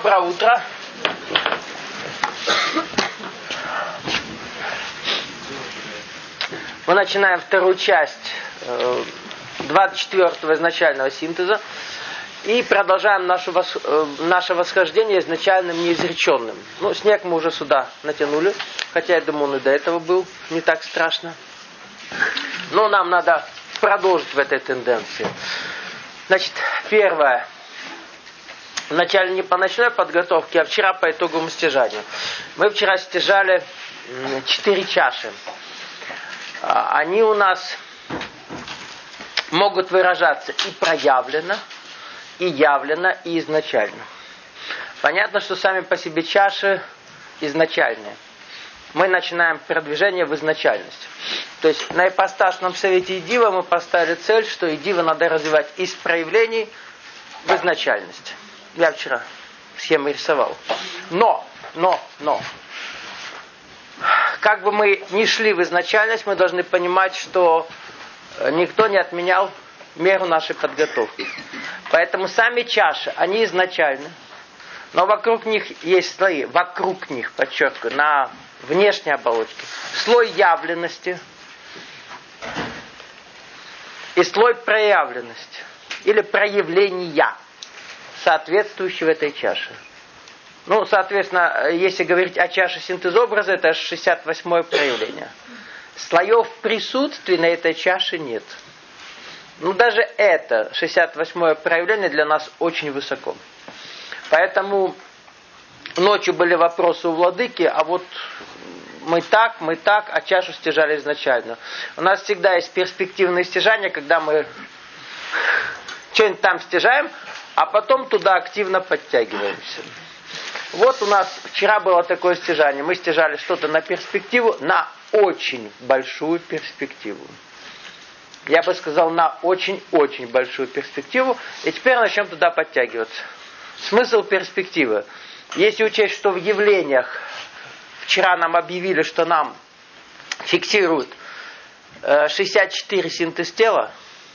Доброе утро. Мы начинаем вторую часть 24-го изначального синтеза и продолжаем наше восхождение изначальным неизреченным. Ну, снег мы уже сюда натянули, хотя, я думаю, он и до этого был не так страшно. Но нам надо продолжить в этой тенденции. Значит, первое. Вначале не по ночной подготовке, а вчера по итоговому стяжанию. Мы вчера стяжали 4 чаши. Они у нас могут выражаться и проявленно, и явленно, и изначально. Понятно, что сами по себе чаши изначальные. Мы начинаем продвижение в изначальность. То есть на ипостасном совете Идива мы поставили цель, что Идива надо развивать из проявлений в изначальность. Я вчера схемы рисовал. Но, как бы мы ни шли в изначальность, мы должны понимать, что никто не отменял меру нашей подготовки. Поэтому сами чаши, они изначальны, но вокруг них есть слои, вокруг них, подчеркиваю, на внешней оболочке. Слой явленности и слой проявленности или проявления, соответствующего этой чаше. Ну, соответственно, если говорить о чаше синтезобраза, это 68-е проявление. Слоев присутствия на этой чаше нет. Ну, даже это 68-е проявление для нас очень высоко. Поэтому ночью были вопросы у владыки, а вот мы так, а чашу стяжали изначально. У нас всегда есть перспективные стяжания, когда мы что-нибудь там стяжаем, а потом туда активно подтягиваемся. Вот у нас вчера было такое стяжание. Мы стяжали что-то на перспективу, на очень большую перспективу. Я бы сказал, на очень-очень большую перспективу. И теперь начнем туда подтягиваться. Смысл перспективы. Если учесть, что в явлениях вчера нам объявили, что нам фиксируют 64 синтез тела,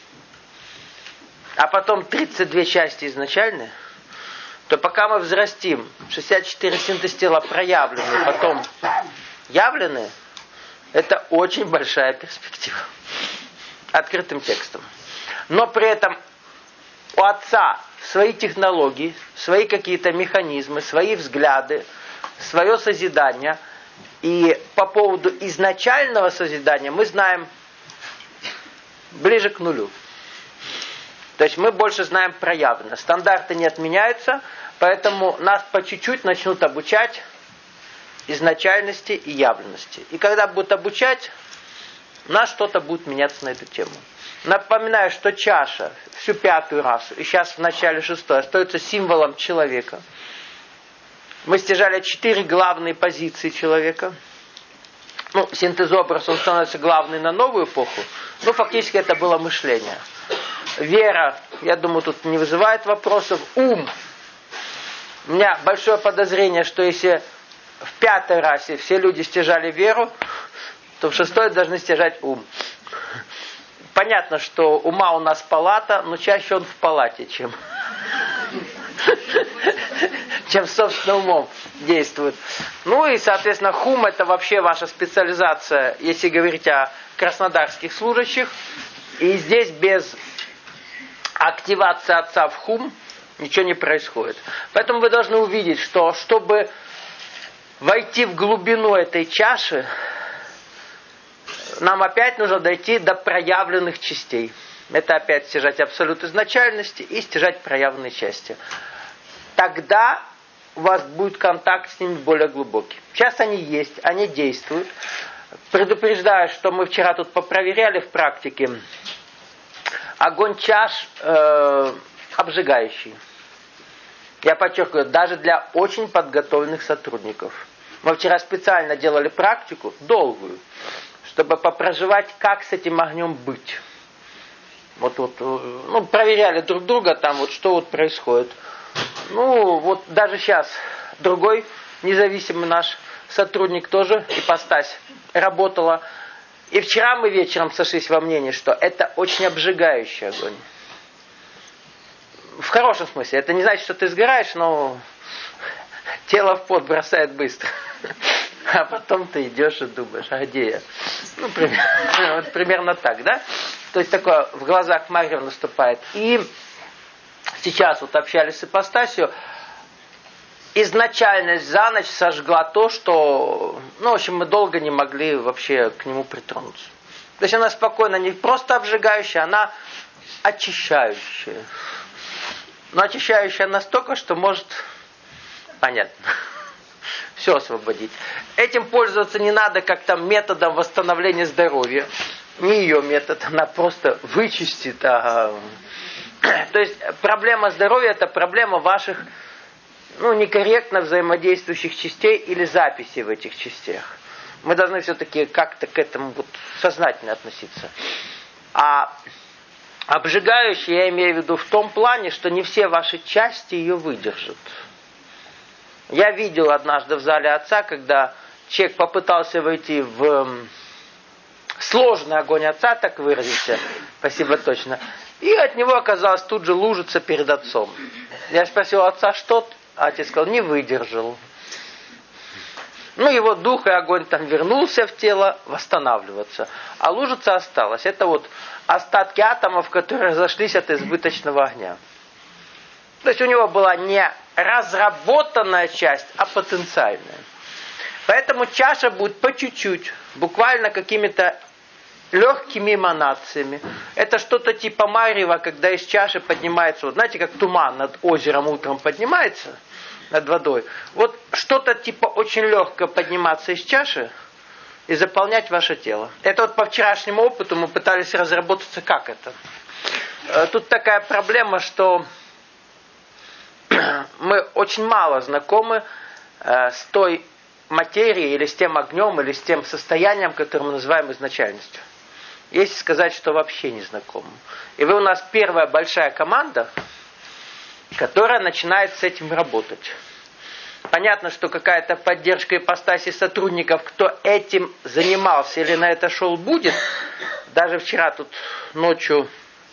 а потом 32 части изначальные, то пока мы взрастим 64 синтез тела проявленные, потом явленные, это очень большая перспектива. Открытым текстом. Но при этом у Отца свои технологии, свои какие-то механизмы, свои взгляды, свое созидание. И по поводу изначального созидания мы знаем ближе к нулю. То есть мы больше знаем проявленно. Стандарты не отменяются, поэтому нас по чуть-чуть начнут обучать изначальности и явленности. И когда будут обучать, у нас что-то будет меняться на эту тему. Напоминаю, что чаша всю 5-ю расу, и сейчас в начале 6-й, остается символом человека. Мы стяжали 4 главные позиции человека. Ну, синтезобраз, он становится главный на новую эпоху. Но фактически это было мышление. Вера, я думаю, тут не вызывает вопросов. Ум. У меня большое подозрение, что если в 5-й расе все люди стяжали веру, то в 6-й должны стяжать ум. Понятно, что ума у нас палата, но чаще он в палате, чем собственно умом действует. Ну и, соответственно, хум — это вообще ваша специализация, если говорить о краснодарских служащих. И здесь без активации Отца в хум ничего не происходит. Поэтому вы должны увидеть, что чтобы войти в глубину этой чаши, нам опять нужно дойти до проявленных частей. Это опять стяжать абсолют изначальности и стяжать проявленные части. Тогда у вас будет контакт с ними более глубокий. Сейчас они есть, они действуют. Предупреждаю, что мы вчера тут попроверяли в практике. Огонь чаш обжигающий. Я подчеркиваю, даже для очень подготовленных сотрудников. Мы вчера специально делали практику, долгую, чтобы попроживать, как с этим огнем быть. Проверяли друг друга, там вот что вот происходит. Ну, вот даже сейчас другой независимый наш сотрудник тоже, ипостась, работала. И вчера мы вечером сошлись во мнении, что это очень обжигающий огонь. В хорошем смысле. Это не значит, что ты сгораешь, но Тело в пот бросает быстро. А потом ты идешь и думаешь, а где я? Ну, примерно так, да? То есть такое в глазах Магрев наступает. И сейчас вот общались с ипостасью, изначальность за ночь сожгла то, что, ну, в общем, мы долго не могли вообще к нему притронуться. То есть она спокойно, не просто обжигающая, она очищающая. Но очищающая настолько, что может, понятно, все освободить. Этим пользоваться не надо как там методом восстановления здоровья. Не ее метод, она просто вычистит. То есть проблема здоровья – это проблема ваших некорректно взаимодействующих частей или записей в этих частях. Мы должны все-таки как-то к этому сознательно относиться. А обжигающее я имею в виду в том плане, что не все ваши части ее выдержат. Я видел однажды в зале отца, когда человек попытался войти в сложный огонь отца, так выразиться, спасибо точно, и от него оказалось тут же лужица перед отцом. Я спросил отца, что? А отец сказал, не выдержал. Его дух и огонь там вернулся в тело восстанавливаться. А лужица осталась. Это остатки атомов, которые разошлись от избыточного огня. То есть у него была не разработанная часть, а потенциальная. Поэтому чаша будет по чуть-чуть, буквально какими-то легкими эманациями. Это что-то типа марева, когда из чаши поднимается, знаете, как туман над озером утром поднимается, над водой. Что-то типа очень легкое подниматься из чаши и заполнять ваше тело. Это по вчерашнему опыту мы пытались разработаться, как это. Тут такая проблема, что мы очень мало знакомы с той материей, или с тем огнем, или с тем состоянием, которое мы называем изначальностью. Если сказать, что вообще не знакомы. И вы у нас первая большая команда, которая начинает с этим работать. Понятно, что какая-то поддержка ипостаси сотрудников, кто этим занимался или на это шел, будет. Даже вчера тут ночью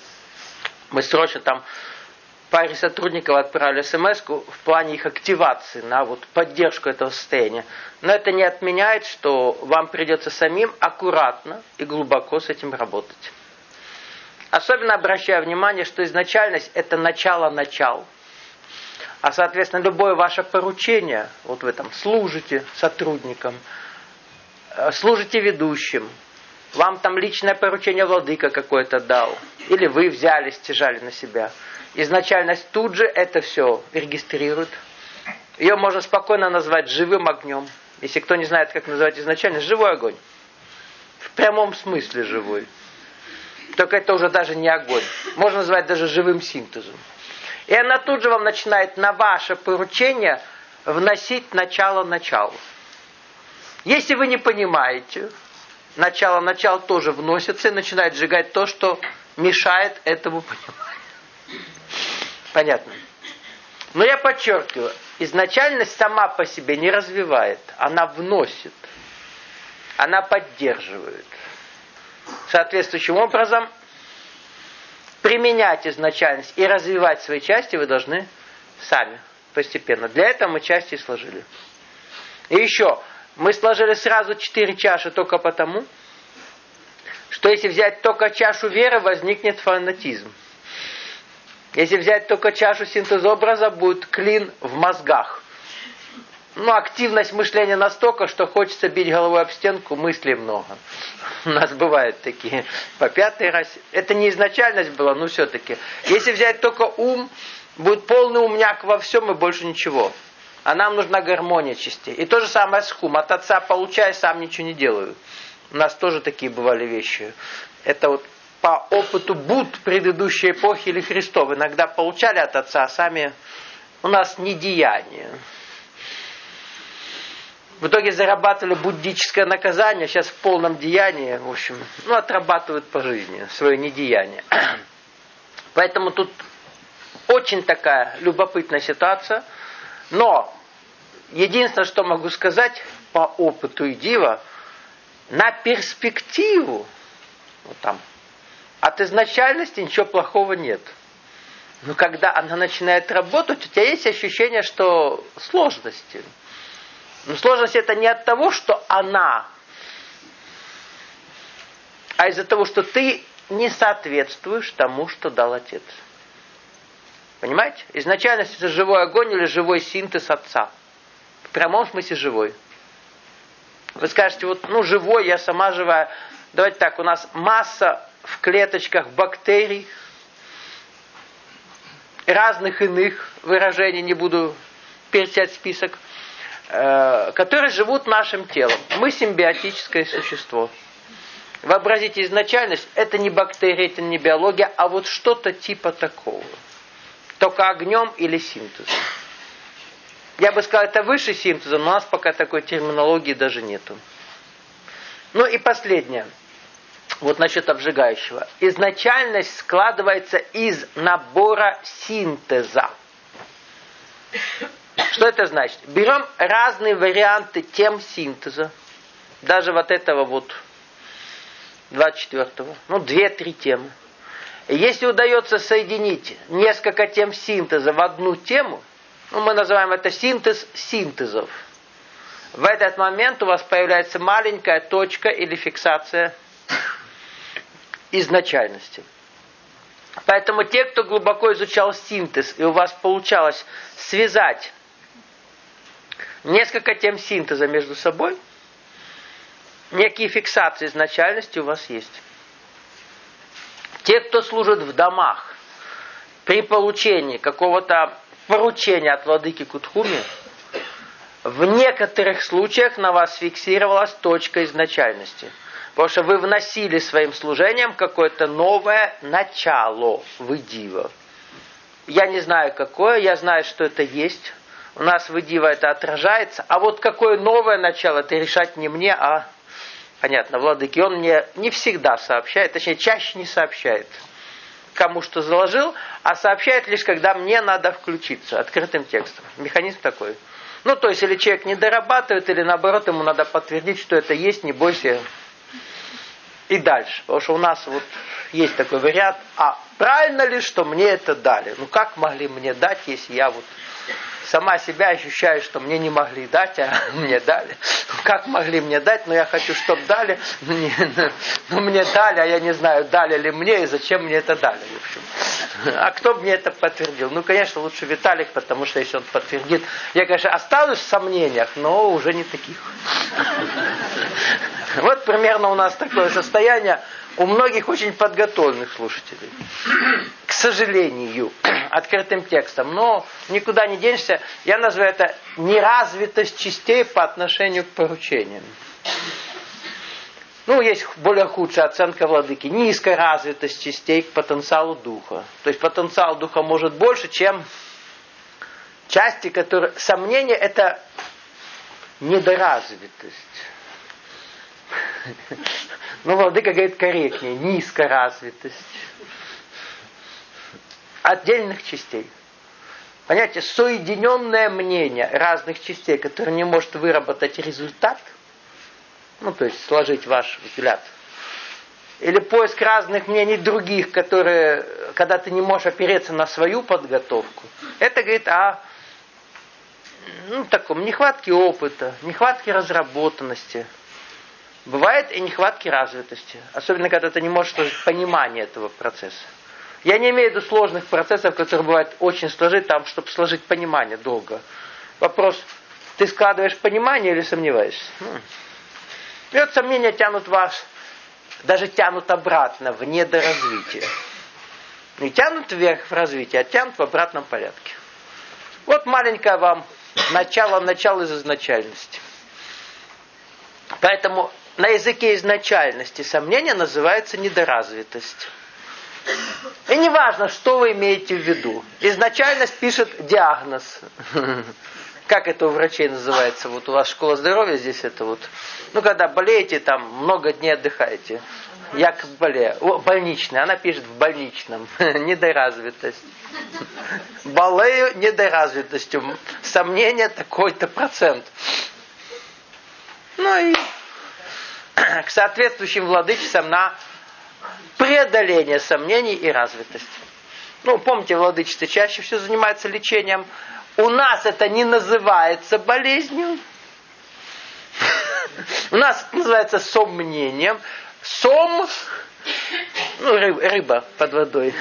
мы срочно там паре сотрудников отправили смс-ку в плане их активации на поддержку этого состояния. Но это не отменяет, что вам придется самим аккуратно и глубоко с этим работать. Особенно обращаю внимание, что изначальность – это начало-начал. А, соответственно, любое ваше поручение, вы там служите сотрудникам, служите ведущим, вам там личное поручение владыка какое-то дал, или вы взяли, стяжали на себя. Изначальность тут же это все регистрирует. Ее можно спокойно назвать живым огнем. Если кто не знает, как называть изначальность, живой огонь. В прямом смысле живой. Только это уже даже не огонь. Можно назвать даже живым синтезом. И она тут же вам начинает на ваше поручение вносить начало-началу. Если вы не понимаете, начало-начал тоже вносится и начинает сжигать то, что мешает этому пониманию. Понятно? Но я подчеркиваю, изначальность сама по себе не развивает, она вносит, она поддерживает. Соответствующим образом применять изначальность и развивать свои части вы должны сами, постепенно. Для этого мы части сложили. И еще, мы сложили сразу 4 чаши только потому, что если взять только чашу веры, возникнет фанатизм. Если взять только чашу синтезобраза, будет клин в мозгах. Активность мышления настолько, что хочется бить головой об стенку, мыслей много. У нас бывают такие по 5-й раз. Это не изначальность была, но все-таки. Если взять только ум, будет полный умняк во всем и больше ничего. А нам нужна гармония частей. И то же самое с хум. От отца получаю, сам ничего не делаю. У нас тоже такие бывали вещи. Это по опыту Будд предыдущей эпохи или Христов. Иногда получали от отца, а сами у нас недеяние. В итоге зарабатывали буддическое наказание, сейчас в полном деянии, в общем, отрабатывают по жизни свое недеяние. Поэтому тут очень такая любопытная ситуация. Но единственное, что могу сказать по опыту Идива, на перспективу, от изначальности ничего плохого нет. Но когда она начинает работать, у тебя есть ощущение, что сложности. Но сложность это не от того, что она, а из-за того, что ты не соответствуешь тому, что дал Отец. Понимаете? Изначальность это живой огонь или живой синтез Отца. В прямом смысле живой. Вы скажете, вот, живой, я сама живая. Давайте так, у нас масса в клеточках бактерий, разных иных выражений, не буду перечислять список, которые живут нашим телом. Мы симбиотическое существо. Вообразите, изначальность это не бактерия, это не биология, а вот что-то типа такого. Только огнем или синтезом. Я бы сказал, это выше синтеза, но у нас пока такой терминологии даже нету. Ну и последнее. Вот насчет обжигающего. Изначальность складывается из набора синтеза. Что это значит? Берем разные варианты тем синтеза. Даже вот этого вот 24-го. 2-3 темы. И если удается соединить несколько тем синтеза в одну тему, мы называем это синтез синтезов. В этот момент у вас появляется маленькая точка или фиксация изначальности. Поэтому те, кто глубоко изучал синтез, и у вас получалось связать несколько тем синтеза между собой, некие фиксации изначальности у вас есть. Те, кто служит в домах, при получении какого-то поручения от владыки Кутхуми, в некоторых случаях на вас фиксировалась точка изначальности. Потому что вы вносили своим служением какое-то новое начало в идиво. Я не знаю какое, я знаю, что это есть. У нас в идиво это отражается. А вот какое новое начало, это решать не мне, а, понятно, владыке. Он мне не всегда сообщает, точнее, чаще не сообщает, кому что заложил, а сообщает лишь, когда мне надо включиться открытым текстом. Механизм такой. То есть, или человек не дорабатывает, или наоборот, ему надо подтвердить, что это есть, не бойся. И дальше. Потому что у нас вот есть такой вариант. А правильно ли, что мне это дали? Как могли мне дать, если я вот сама себя ощущаю, что мне не могли дать, а мне дали? Как могли мне дать, но я хочу, чтобы дали. Мне дали, а я не знаю, дали ли мне и зачем мне это дали. В общем. А кто мне это подтвердил? Конечно, лучше Виталик, потому что если он подтвердит, я, конечно, останусь в сомнениях, но уже не таких. Вот примерно у нас такое состояние у многих очень подготовленных слушателей. К сожалению, открытым текстом. Но никуда не денешься. Я называю это неразвитость частей по отношению к поручениям. Есть более худшая оценка владыки. Низкая развитость частей к потенциалу духа. То есть потенциал духа может больше, чем части, которые... Сомнение это недоразвитость. Владыка говорит корректнее. Низкая развитость отдельных частей. Понимаете, соединенное мнение разных частей, которые не может выработать результат, то есть сложить ваш взгляд. Или поиск разных мнений других, которые, когда ты не можешь опереться на свою подготовку. Это говорит о таком нехватке опыта, нехватке разработанности. Бывает и нехватки развитости. Особенно, когда ты не можешь сложить понимание этого процесса. Я не имею в виду сложных процессов, которые бывают очень сложить, чтобы сложить понимание долго. Вопрос, ты складываешь понимание или сомневаешься? И вот сомнения тянут вас, даже тянут обратно, в недоразвитие. Не тянут вверх в развитие, а тянут в обратном порядке. Вот маленькое вам начало из изначальности. Поэтому на языке изначальности сомнение называется недоразвитость. И не важно, что вы имеете в виду. Изначальность пишет диагноз. Как это у врачей называется? Вот у вас школа здоровья здесь это вот. Когда болеете, много дней отдыхаете. Якобы болею. Больничный. Она пишет в больничном. Недоразвитость. Болею недоразвитостью. Сомнение такой-то процент. И к соответствующим владычицам на преодоление сомнений и развитости. Ну, помните, владычица чаще всего занимается лечением. У нас это не называется болезнью. У нас это называется сомнением. Рыба под водой.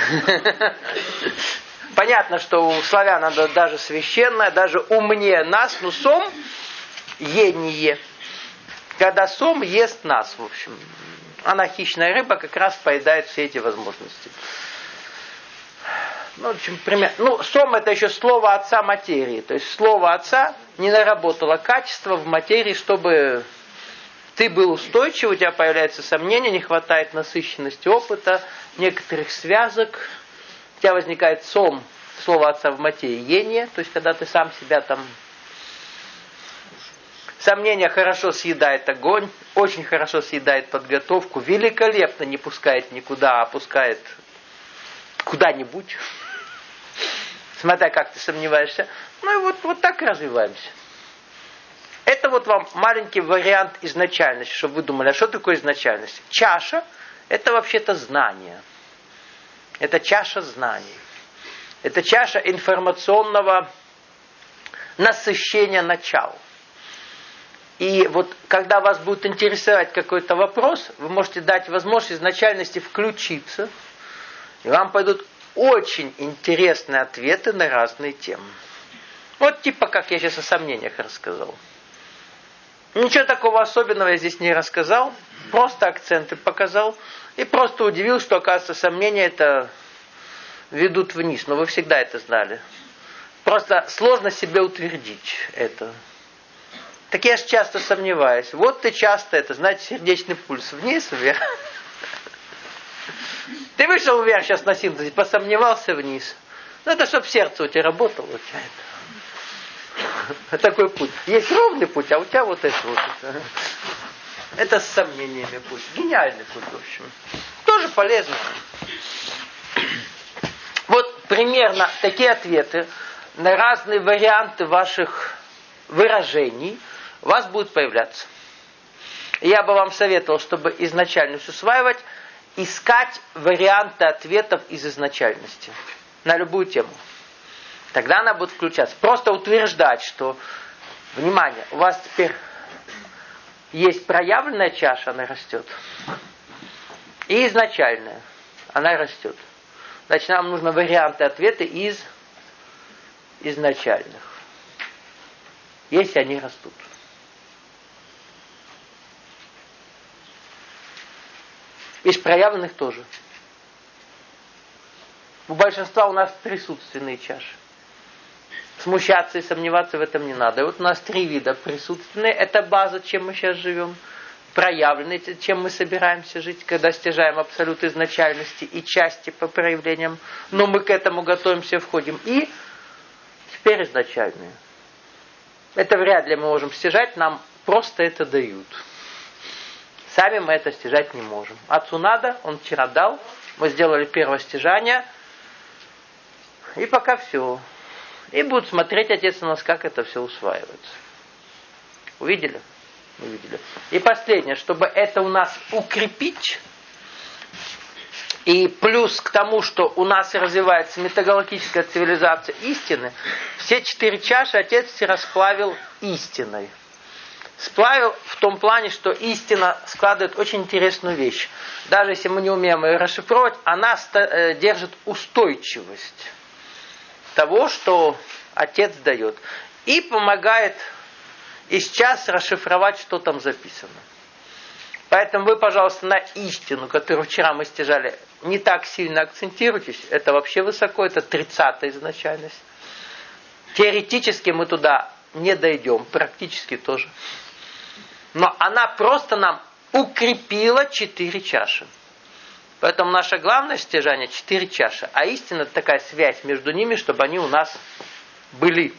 Понятно, что у славян она даже священная, даже умнее нас, но сом ение. Когда сом ест нас, в общем. Она хищная рыба, как раз поедает все эти возможности. Ну, в общем, пример. Сом это еще слово отца материи. То есть слово отца не наработало качество в материи, чтобы ты был устойчив, у тебя появляются сомнения, не хватает насыщенности опыта, некоторых связок. У тебя возникает сом, слово отца в материи, ение. То есть когда ты сам себя там... Сомнение хорошо съедает огонь, очень хорошо съедает подготовку, великолепно не пускает никуда, а пускает куда-нибудь. Смотря как ты сомневаешься. Ну и вот так и развиваемся. Это вот вам маленький вариант изначальности, чтобы вы думали, а что такое изначальность? Чаша – это вообще-то знание. Это чаша знаний. Это чаша информационного насыщения начал. И вот когда вас будет интересовать какой-то вопрос, вы можете дать возможность изначальности включиться, и вам пойдут очень интересные ответы на разные темы. Вот типа как я сейчас о сомнениях рассказал. Ничего такого особенного я здесь не рассказал, просто акценты показал, и просто удивил, что, оказывается, сомнения это ведут вниз, но вы всегда это знали. Просто сложно себе утвердить это. Так я же часто сомневаюсь. Вот ты часто это, знаете, сердечный пульс вниз, вверх. Ты вышел вверх сейчас на синтезе, посомневался вниз. Ну это чтобы сердце у тебя работало. Такой путь. Есть ровный путь, а у тебя вот это вот. Это с сомнениями путь. Гениальный путь, в общем. Тоже полезно. Вот примерно такие ответы на разные варианты ваших выражений у вас будут появляться. Я бы вам советовал, чтобы изначальность усваивать, искать варианты ответов из изначальности на любую тему. Тогда она будет включаться. Просто утверждать, что, внимание, у вас теперь есть проявленная чаша, она растет, и изначальная, она растет. Значит, нам нужны варианты ответа из изначальных, если они растут. Из проявленных тоже. У большинства у нас присутственные чаши. Смущаться и сомневаться в этом не надо. И вот у нас 3 вида. Присутственные – это база, чем мы сейчас живем. Проявленные, чем мы собираемся жить, когда стяжаем абсолют изначальности и части по проявлениям. Но мы к этому готовимся, входим. И теперь изначальные. Это вряд ли мы можем стяжать, нам просто это дают. Сами мы это стяжать не можем. Отцу надо, он вчера дал, мы сделали первое стяжание, и пока все. И будут смотреть отец на нас, как это все усваивается. Увидели? Увидели. И последнее, чтобы это у нас укрепить, и плюс к тому, что у нас развивается метагалактическая цивилизация истины, все 4 чаши отец расплавил истиной. Сплавил в том плане, что истина складывает очень интересную вещь. Даже если мы не умеем ее расшифровать, она держит устойчивость того, что отец дает. И помогает сейчас расшифровать, что там записано. Поэтому вы, пожалуйста, на истину, которую вчера мы стяжали, не так сильно акцентируйтесь. Это вообще высоко, это 30-я изначальность. Теоретически мы туда не дойдем, практически тоже. Но она просто нам укрепила 4 чаши. Поэтому наше главное стяжание 4 чаши. А истина это такая связь между ними, чтобы они у нас были.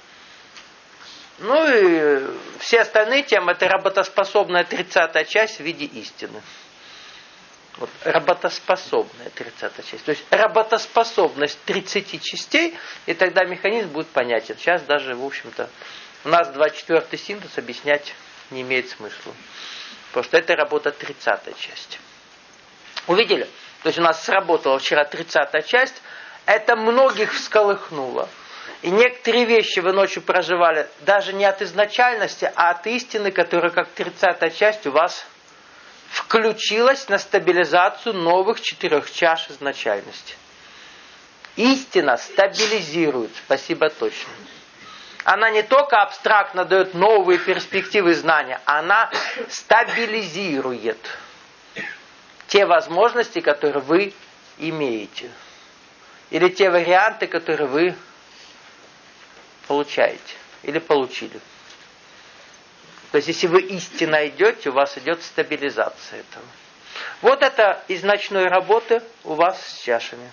Ну и все остальные темы это работоспособная 30-я часть в виде истины. Вот, работоспособная 30-я часть. То есть работоспособность 30 частей, и тогда механизм будет понятен. Сейчас даже, в общем-то, у нас 24-й синтез объяснять не имеет смысла. Потому что это работа 30-я часть. Увидели? То есть у нас сработала вчера 30-я часть. Это многих всколыхнуло. И некоторые вещи вы ночью проживали даже не от изначальности, а от истины, которая как 30-я часть у вас включилась на стабилизацию новых 4 чаш изначальности. Истина стабилизирует, спасибо точно. Она не только абстрактно дает новые перспективы знания, она стабилизирует те возможности, которые вы имеете. Или те варианты, которые вы получаете. Или получили. То есть, если вы истинно идете, у вас идет стабилизация этого. Вот это из ночной работы у вас с чашами.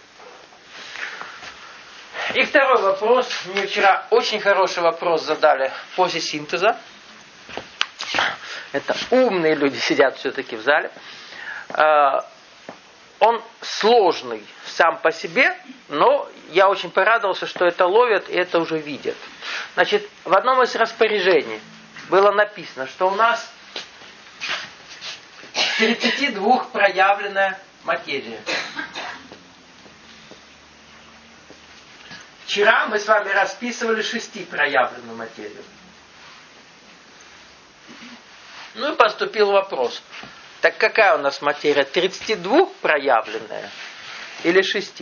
И второй вопрос. Мне вчера очень хороший вопрос задали после синтеза. Это умные люди сидят все-таки в зале. Он сложный сам по себе, но я очень порадовался, что это ловят и это уже видят. Значит, в одном из распоряжений было написано, что у нас 32 проявленная материя. Вчера мы с вами расписывали 6 проявленную материю. Ну и поступил вопрос. Так какая у нас материя? 32 проявленная или 6?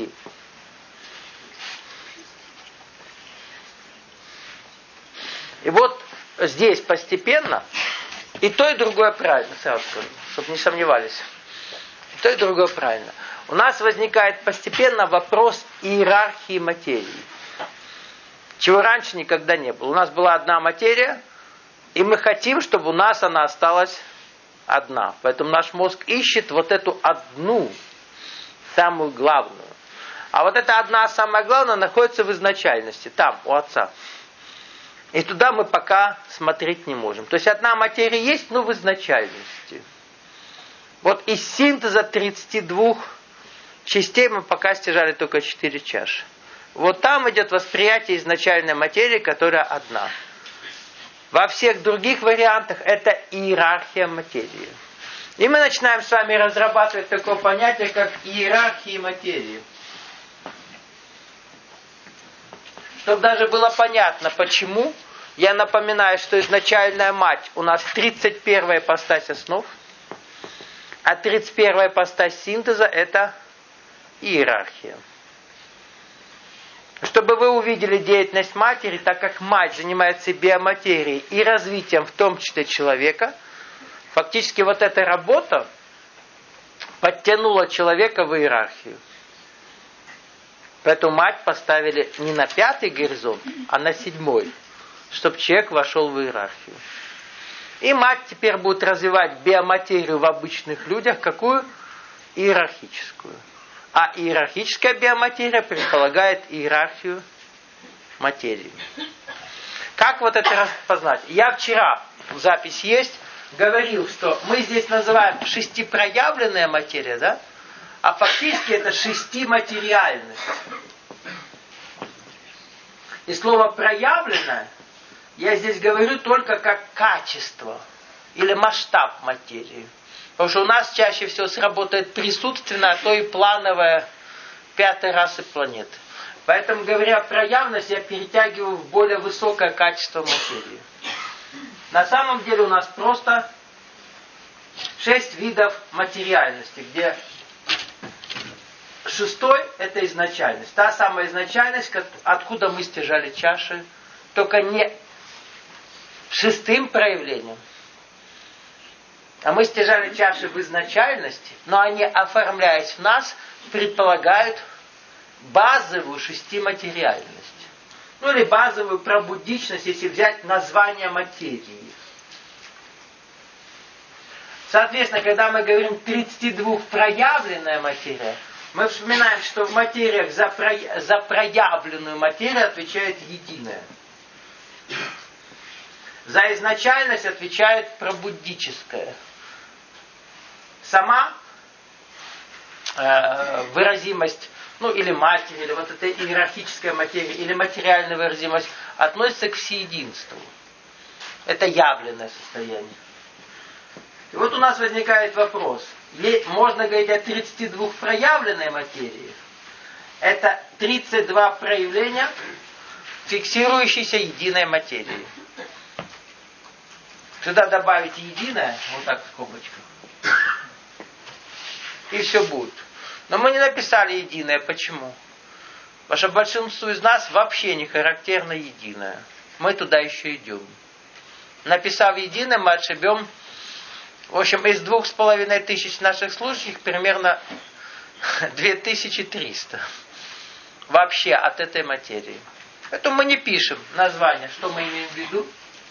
И вот здесь постепенно и то, и другое правильно, сразу скажу, чтобы не сомневались. И то, и другое правильно. У нас возникает постепенно вопрос иерархии материи. Чего раньше никогда не было. У нас была одна материя, и мы хотим, чтобы у нас она осталась одна. Поэтому наш мозг ищет вот эту одну, самую главную. А вот эта одна, самая главная, находится в изначальности, там, у Отца. И туда мы пока смотреть не можем. То есть одна материя есть, но в изначальности. Вот из синтеза 32 частей мы пока стяжали только 4 чаши. Вот там идет восприятие изначальной материи, которая одна. Во всех других вариантах это иерархия материи. И мы начинаем с вами разрабатывать такое понятие, как иерархия материи. Чтобы даже было понятно, почему, я напоминаю, что изначальная мать у нас 31-я ипостась основ, а 31-я ипостась синтеза это иерархия. Чтобы вы увидели деятельность матери, так как мать занимается биоматерией и развитием, в том числе человека, фактически вот эта работа подтянула человека в иерархию. Поэтому мать поставили не на 5-й горизонт, а на 7-й, чтобы человек вошел в иерархию. И мать теперь будет развивать биоматерию в обычных людях, какую? Иерархическую. А иерархическая биоматерия предполагает иерархию материи. Как вот это распознать? Я вчера, запись есть, говорил, что мы здесь называем 6-проявленная материя, да? А фактически это 6-материальность. И слово проявленное я здесь говорю только как качество или масштаб материи. Потому что у нас чаще всего сработает присутственная, а то и плановая 5-й расы планеты. Поэтому, говоря про явность, я перетягиваю в более высокое качество материи. На самом деле у нас просто 6 видов материальности, где 6-й это изначальность. Та самая изначальность, откуда мы стяжали чаши, только не 6-м проявлением. А мы стяжали чаши в изначальности, но они, оформляясь в нас, предполагают базовую 6-материальность. Ну или базовую пробудичность, если взять название материи. Соответственно, когда мы говорим 32 проявленная материя, мы вспоминаем, что в материях за проявленную материю отвечает единое. За изначальность отвечает пробудическое. Сама выразимость, ну или матерь, или вот эта иерархическая материя, или материальная выразимость относится к всеединству. Это явленное состояние. И вот у нас возникает вопрос. Можно говорить о 32 проявленной материи, Это 32 проявления, фиксирующейся единой материи. Сюда добавить единое, вот так в скобочках, и все будет. Но мы не написали единое. Почему? Потому что большинству из нас вообще не характерно единое. Мы туда еще идем. Написав единое, мы отшибем, в общем, из 2500 наших слушающих примерно 2300. Вообще от этой материи. Поэтому мы не пишем название, что мы имеем в виду.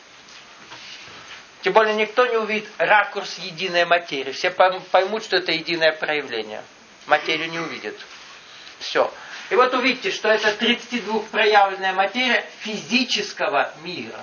Тем более никто не увидит ракурс единой материи. Все поймут, что это единое проявление. Материю не увидят. Все. И вот увидите, что это 32 проявленная материя физического мира.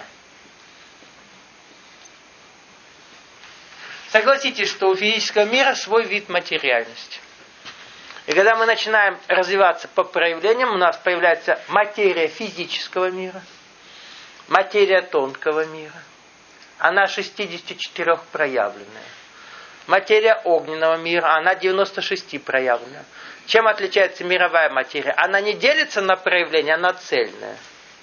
Согласитесь, что у физического мира свой вид материальности. И когда мы начинаем развиваться по проявлениям, у нас появляется материя физического мира, материя тонкого мира. Она 64 проявленная. Материя огненного мира, она 96 проявленная. Чем отличается мировая материя? Она не делится на проявления, она цельная.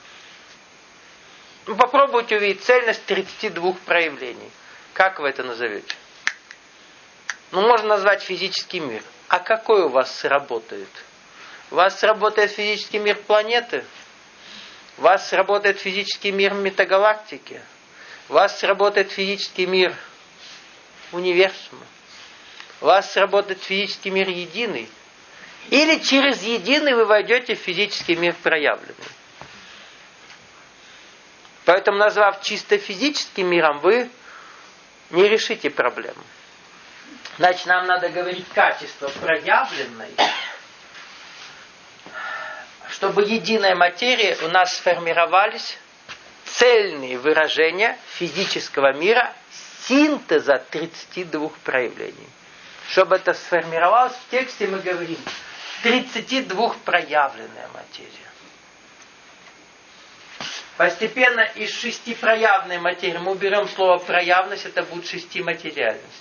Попробуйте увидеть цельность 32 проявлений. Как вы это назовете? Можно назвать физический мир. А какой у вас сработает? У вас сработает физический мир планеты? У вас сработает физический мир метагалактики? У вас сработает физический мир универсума? У вас сработает физический мир единый? Или через единый вы войдете в физический мир проявленный? Поэтому, назвав чисто физическим миром, вы не решите проблему. Значит, нам надо говорить качество проявленной, чтобы единой материи у нас сформировались цельные выражения физического мира синтеза 32 проявлений. Чтобы это сформировалось, в тексте мы говорим 32 проявленная материя. Постепенно из 6 проявленной материи мы уберем слово проявленность, это будет 6 материальность.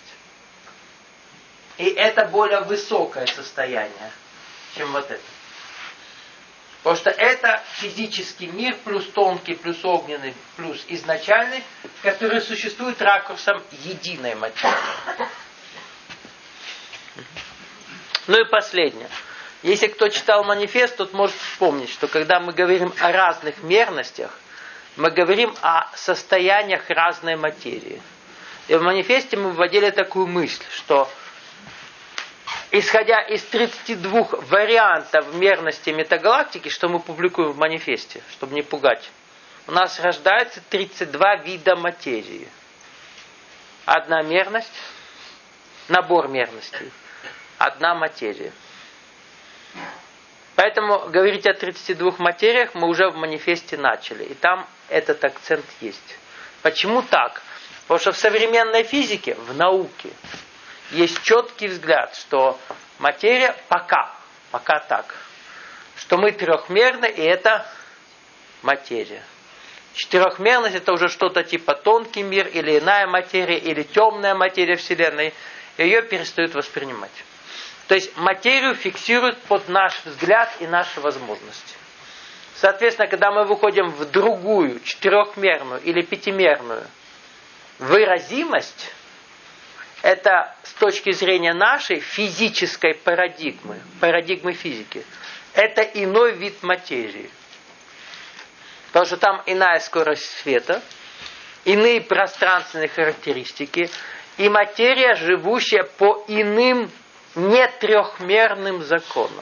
И это более высокое состояние, чем вот это. Потому что это физический мир, плюс тонкий, плюс огненный, плюс изначальный, который существует ракурсом единой материи. Ну и последнее. Если кто читал манифест, тот может вспомнить, что когда мы говорим о разных мерностях, мы говорим о состояниях разной материи. И в манифесте мы вводили такую мысль, что исходя из 32 вариантов мерности метагалактики, что мы публикуем в манифесте, чтобы не пугать, у нас рождается 32 вида материи. Одна мерность, набор мерностей, одна материя. Поэтому говорить о 32 материях мы уже в манифесте начали. И там этот акцент есть. Почему так? Потому что в современной физике, в науке, есть четкий взгляд, что материя пока так, что мы трехмерны, и это материя. Четырехмерность это уже что-то типа тонкий мир, или иная материя, или темная материя Вселенной. Ее перестают воспринимать. То есть материю фиксируют под наш взгляд и наши возможности. Соответственно, когда мы выходим в другую, четырехмерную или пятимерную выразимость, это с точки зрения нашей физической парадигмы физики, это иной вид материи. Потому что там иная скорость света, иные пространственные характеристики, и материя, живущая по иным не трехмерным законам.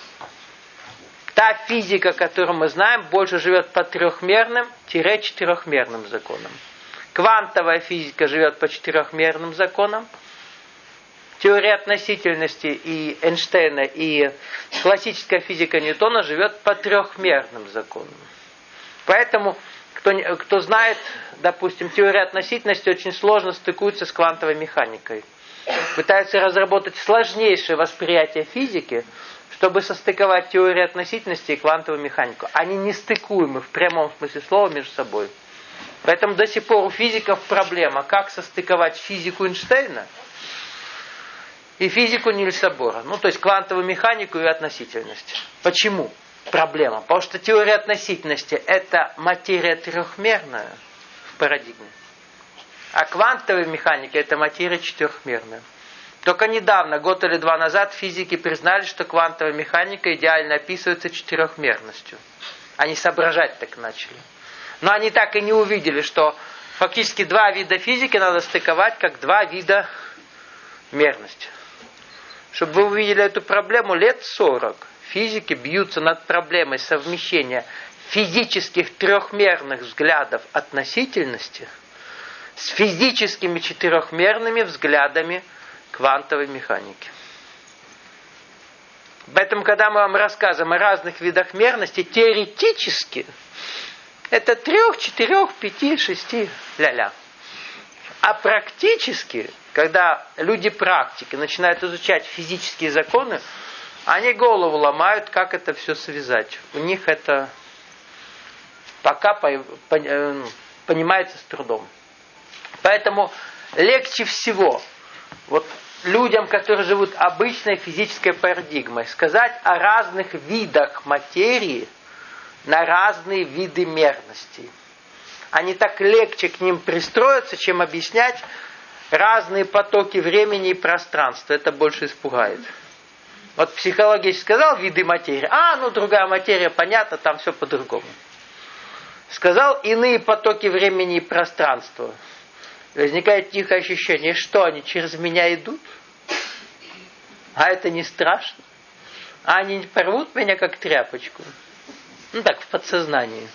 Та физика, которую мы знаем, больше живет по трехмерным-четырехмерным законам. Квантовая физика живет по четырехмерным законам. Теория относительности и Эйнштейна, и классическая физика Ньютона живет по трехмерным законам. Поэтому, кто знает, допустим, теория относительности очень сложно стыкуется с квантовой механикой. Пытаются разработать сложнейшее восприятие физики, чтобы состыковать теорию относительности и квантовую механику. Они не стыкуемы в прямом смысле слова между собой. Поэтому до сих пор у физиков проблема, как состыковать физику Эйнштейна и физику Нильса Бора. Ну, то есть квантовую механику и относительность. Почему? Проблема. Потому что теория относительности – это материя трехмерная в парадигме. А квантовая механика – это материя четырехмерная. Только недавно, год или два назад, физики признали, что квантовая механика идеально описывается четырехмерностью. Они соображать так начали. Но они так и не увидели, что фактически два вида физики надо стыковать как два вида мерности. Чтобы вы увидели эту проблему, лет 40 физики бьются над проблемой совмещения физических трехмерных взглядов относительности с физическими четырехмерными взглядами квантовой механики. Поэтому, когда мы вам рассказываем о разных видах мерности, теоретически это 3, 4, 5, 6 ля-ля. А практически, когда люди практики начинают изучать физические законы, они голову ломают, как это все связать. У них это пока понимается с трудом. Поэтому легче всего вот людям, которые живут обычной физической парадигмой, сказать о разных видах материи на разные виды мерностей. Они так легче к ним пристроятся, чем объяснять разные потоки времени и пространства. Это больше испугает. Вот психологически сказал виды материи. Другая материя, понятно, там все по-другому. Сказал иные потоки времени и пространства. Возникает тихое ощущение, что они через меня идут? А это не страшно? Они не порвут меня как тряпочку? Так, в подсознании.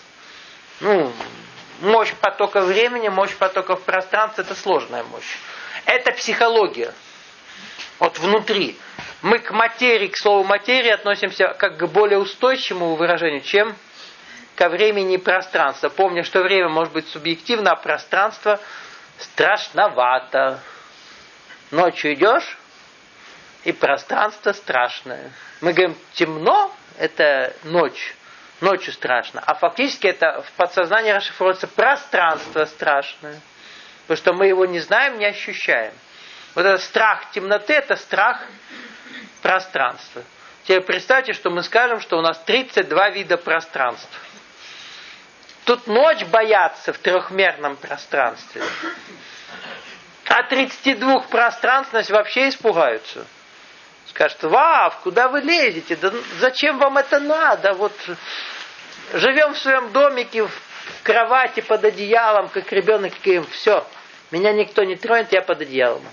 Мощь потока времени, мощь потоков пространства – это сложная мощь. Это психология. Вот внутри. Мы к материи, к слову материи относимся как к более устойчивому выражению, чем ко времени и пространству. Помня, что время может быть субъективно, а пространство страшновато. Ночью идешь, и пространство страшное. Мы говорим, темно – это ночь. Ночью страшно. А фактически это в подсознании расшифровывается пространство страшное. Потому что мы его не знаем, не ощущаем. Вот этот страх темноты – это страх пространства. Теперь представьте, что мы скажем, что у нас 32 вида пространств. Тут ночь боятся в трехмерном пространстве. А 32 пространств вообще испугаются. Скажут, куда вы лезете? Да зачем вам это надо? Вот живем в своем домике, в кровати, под одеялом, как ребенок, говорим, все, меня никто не тронет, я под одеялом.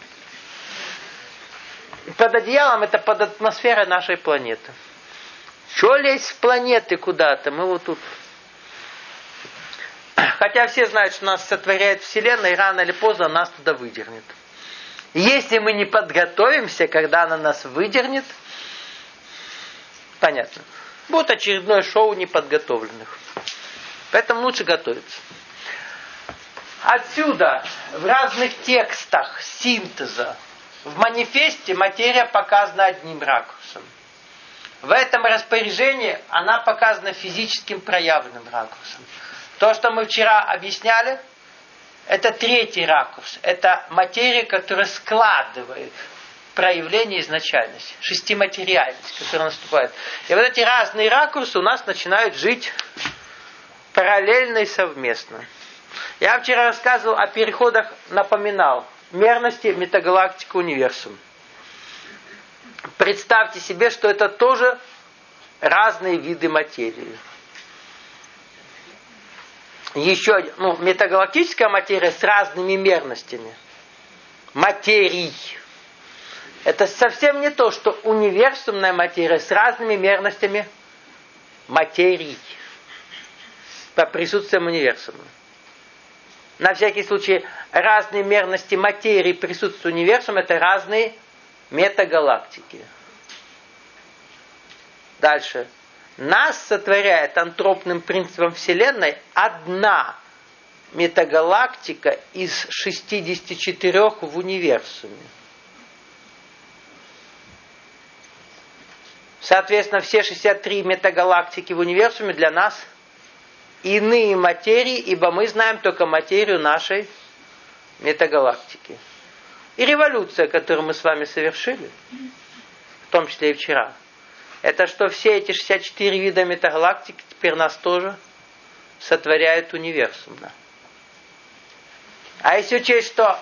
Под одеялом это под атмосферой нашей планеты. Что лезть в планеты куда-то? Мы вот тут. Хотя все знают, что нас сотворяет Вселенная, и рано или поздно нас туда выдернет. Если мы не подготовимся, когда она нас выдернет, понятно, будет очередное шоу неподготовленных. Поэтому лучше готовиться. Отсюда в разных текстах синтеза в манифесте материя показана одним ракурсом. В этом распоряжении она показана физическим проявленным ракурсом. То, что мы вчера объясняли, это третий ракурс. Это материя, которая складывает проявление изначальности. Шестиматериальность, которая наступает. И вот эти разные ракурсы у нас начинают жить параллельно и совместно. Я вчера рассказывал о переходах, напоминал, мерности, метагалактика, универсум. Представьте себе, что это тоже разные виды материи. Еще один, метагалактическая материя с разными мерностями. Материй. Это совсем не то, что универсумная материя с разными мерностями материй. По присутствием универсума. На всякий случай, разные мерности материи присутствия универсума – это разные метагалактики. Дальше. Нас сотворяет антропным принципом Вселенной одна метагалактика из 64 в универсуме. Соответственно, все 63 метагалактики в универсуме для нас иные материи, ибо мы знаем только материю нашей метагалактики. И революция, которую мы с вами совершили, в том числе и вчера, это что все эти 64 вида метагалактики теперь нас тоже сотворяют универсум. Да? А если учесть, что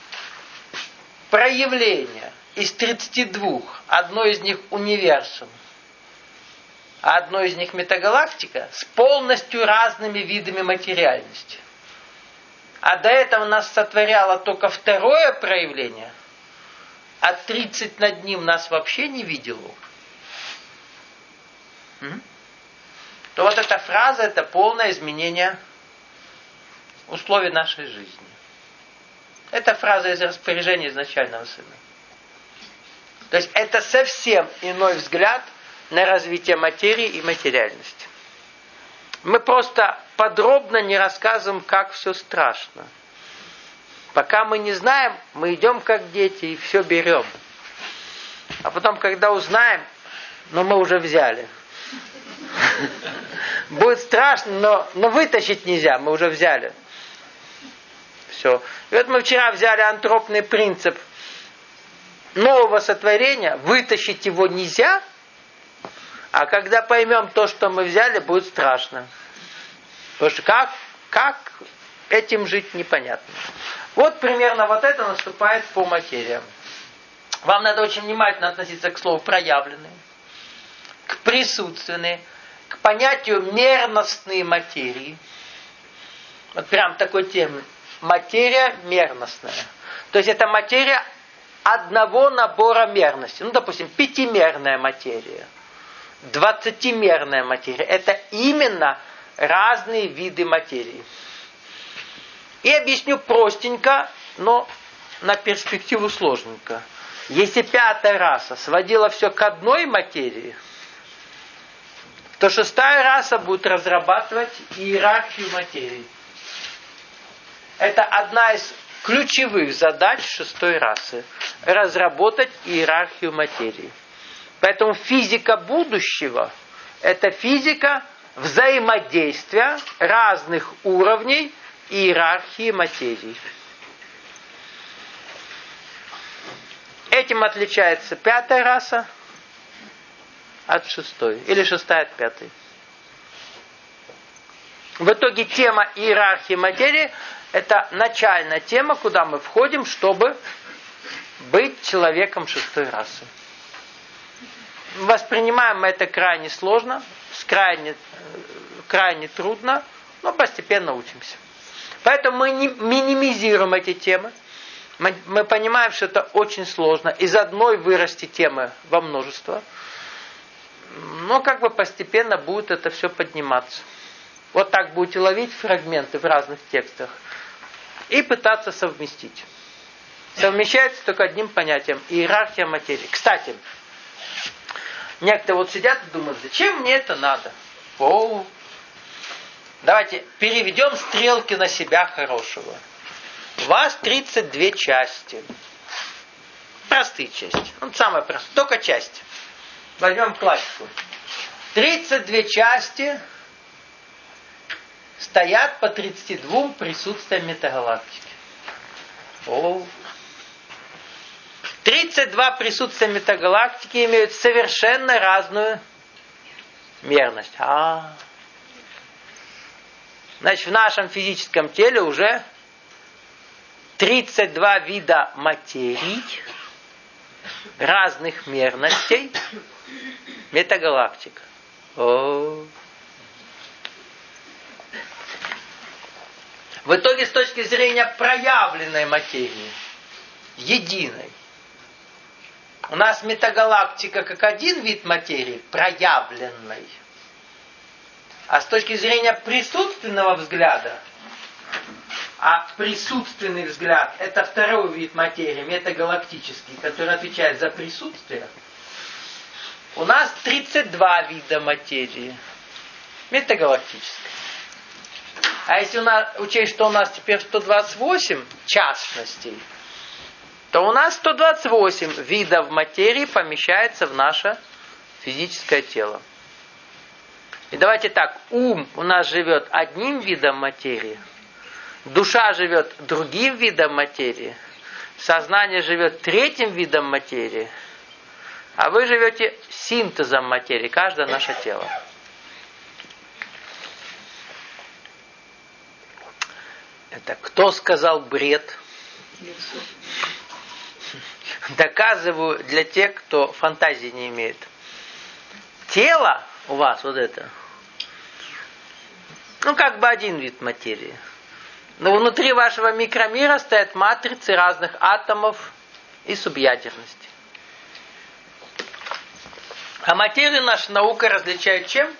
проявление из 32, одно из них универсум, а одно из них метагалактика, с полностью разными видами материальности. А до этого нас сотворяло только второе проявление, а 30 над ним нас вообще не видело. То вот эта фраза, это полное изменение условий нашей жизни. Это фраза из распоряжения изначального сына. То есть это совсем иной взгляд на развитие материи и материальности. Мы просто подробно не рассказываем, как все страшно. Пока мы не знаем, мы идем как дети и все берем. А потом, когда узнаем, но мы уже взяли. Будет страшно, но вытащить нельзя, мы уже взяли. Все. И вот мы вчера взяли антропный принцип нового сотворения, вытащить его нельзя, а когда поймем то, что мы взяли, будет страшно. Потому что как этим жить, непонятно. Вот примерно вот это наступает по материям. Вам надо очень внимательно относиться к слову проявленные, к присутственные, к понятию мерностные материи. Вот прям такой термин. Материя мерностная. То есть это материя одного набора мерности. Ну, допустим, 5-мерная материя, 20-мерная материя. Это именно разные виды материи. И объясню простенько, но на перспективу сложненько. Если 5-я раса сводила все к одной материи, то 6-я раса будет разрабатывать иерархию материи. Это одна из ключевых задач 6-й расы. Разработать иерархию материи. Поэтому физика будущего – это физика взаимодействия разных уровней иерархии материи. Этим отличается 5-я раса от 6-й. Или 6-я от 5-й. В итоге тема иерархии материи – это начальная тема, куда мы входим, чтобы быть человеком 6-й расы. Воспринимаем мы это крайне сложно, крайне трудно, но постепенно учимся. Поэтому мы не минимизируем эти темы. Мы понимаем, что это очень сложно. Из одной вырасти темы во множество. Но как бы постепенно будет это все подниматься. Вот так будете ловить фрагменты в разных текстах и пытаться совместить. Совмещается только одним понятием – иерархия материи. Кстати, некоторые вот сидят и думают, зачем мне это надо? Давайте переведем стрелки на себя хорошего. У вас 32 части. Простые части. Ну, самое простое. Только части. Возьмем классику. 32 части стоят по 32 присутствиям метагалактики. 32 присутствия метагалактики имеют совершенно разную мерность. Значит, в нашем физическом теле уже 32 вида материй разных мерностей метагалактик. В итоге, с точки зрения проявленной материи, единой, у нас метагалактика как один вид материи, проявленной. А с точки зрения присутственного взгляда, а присутственный взгляд – это второй вид материи, метагалактический, который отвечает за присутствие, у нас 32 вида материи метагалактической. А если учесть, что у нас теперь 128 частностей, то у нас 128 видов материи помещается в наше физическое тело. И давайте так, ум у нас живет одним видом материи, душа живет другим видом материи, Сознание живет третьим видом материи, а вы живете синтезом материи, каждое наше тело. Это кто сказал бред? Доказываю для тех, кто фантазии не имеет. Тело у вас вот это, как бы один вид материи. Но внутри вашего микромира стоят матрицы разных атомов и субъядерности. А материю наша наука различает чем?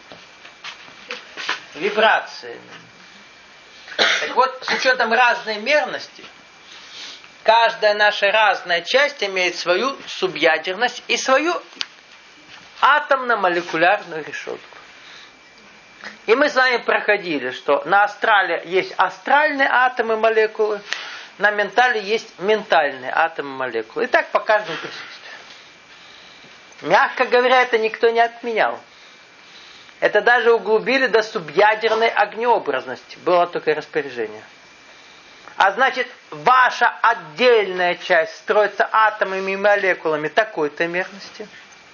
Вибрациями. Так вот, с учетом разной мерности, каждая наша разная часть имеет свою субъядерность и свою атомно-молекулярную решетку. И мы с вами проходили, что на астрале есть астральные атомы и молекулы, на ментале есть ментальные атомы и молекулы. И так по каждому присутствию. Мягко говоря, это никто не отменял. Это даже углубили до субъядерной огнеобразности. Было только распоряжение. А значит, ваша отдельная часть строится атомами и молекулами такой-то мерности.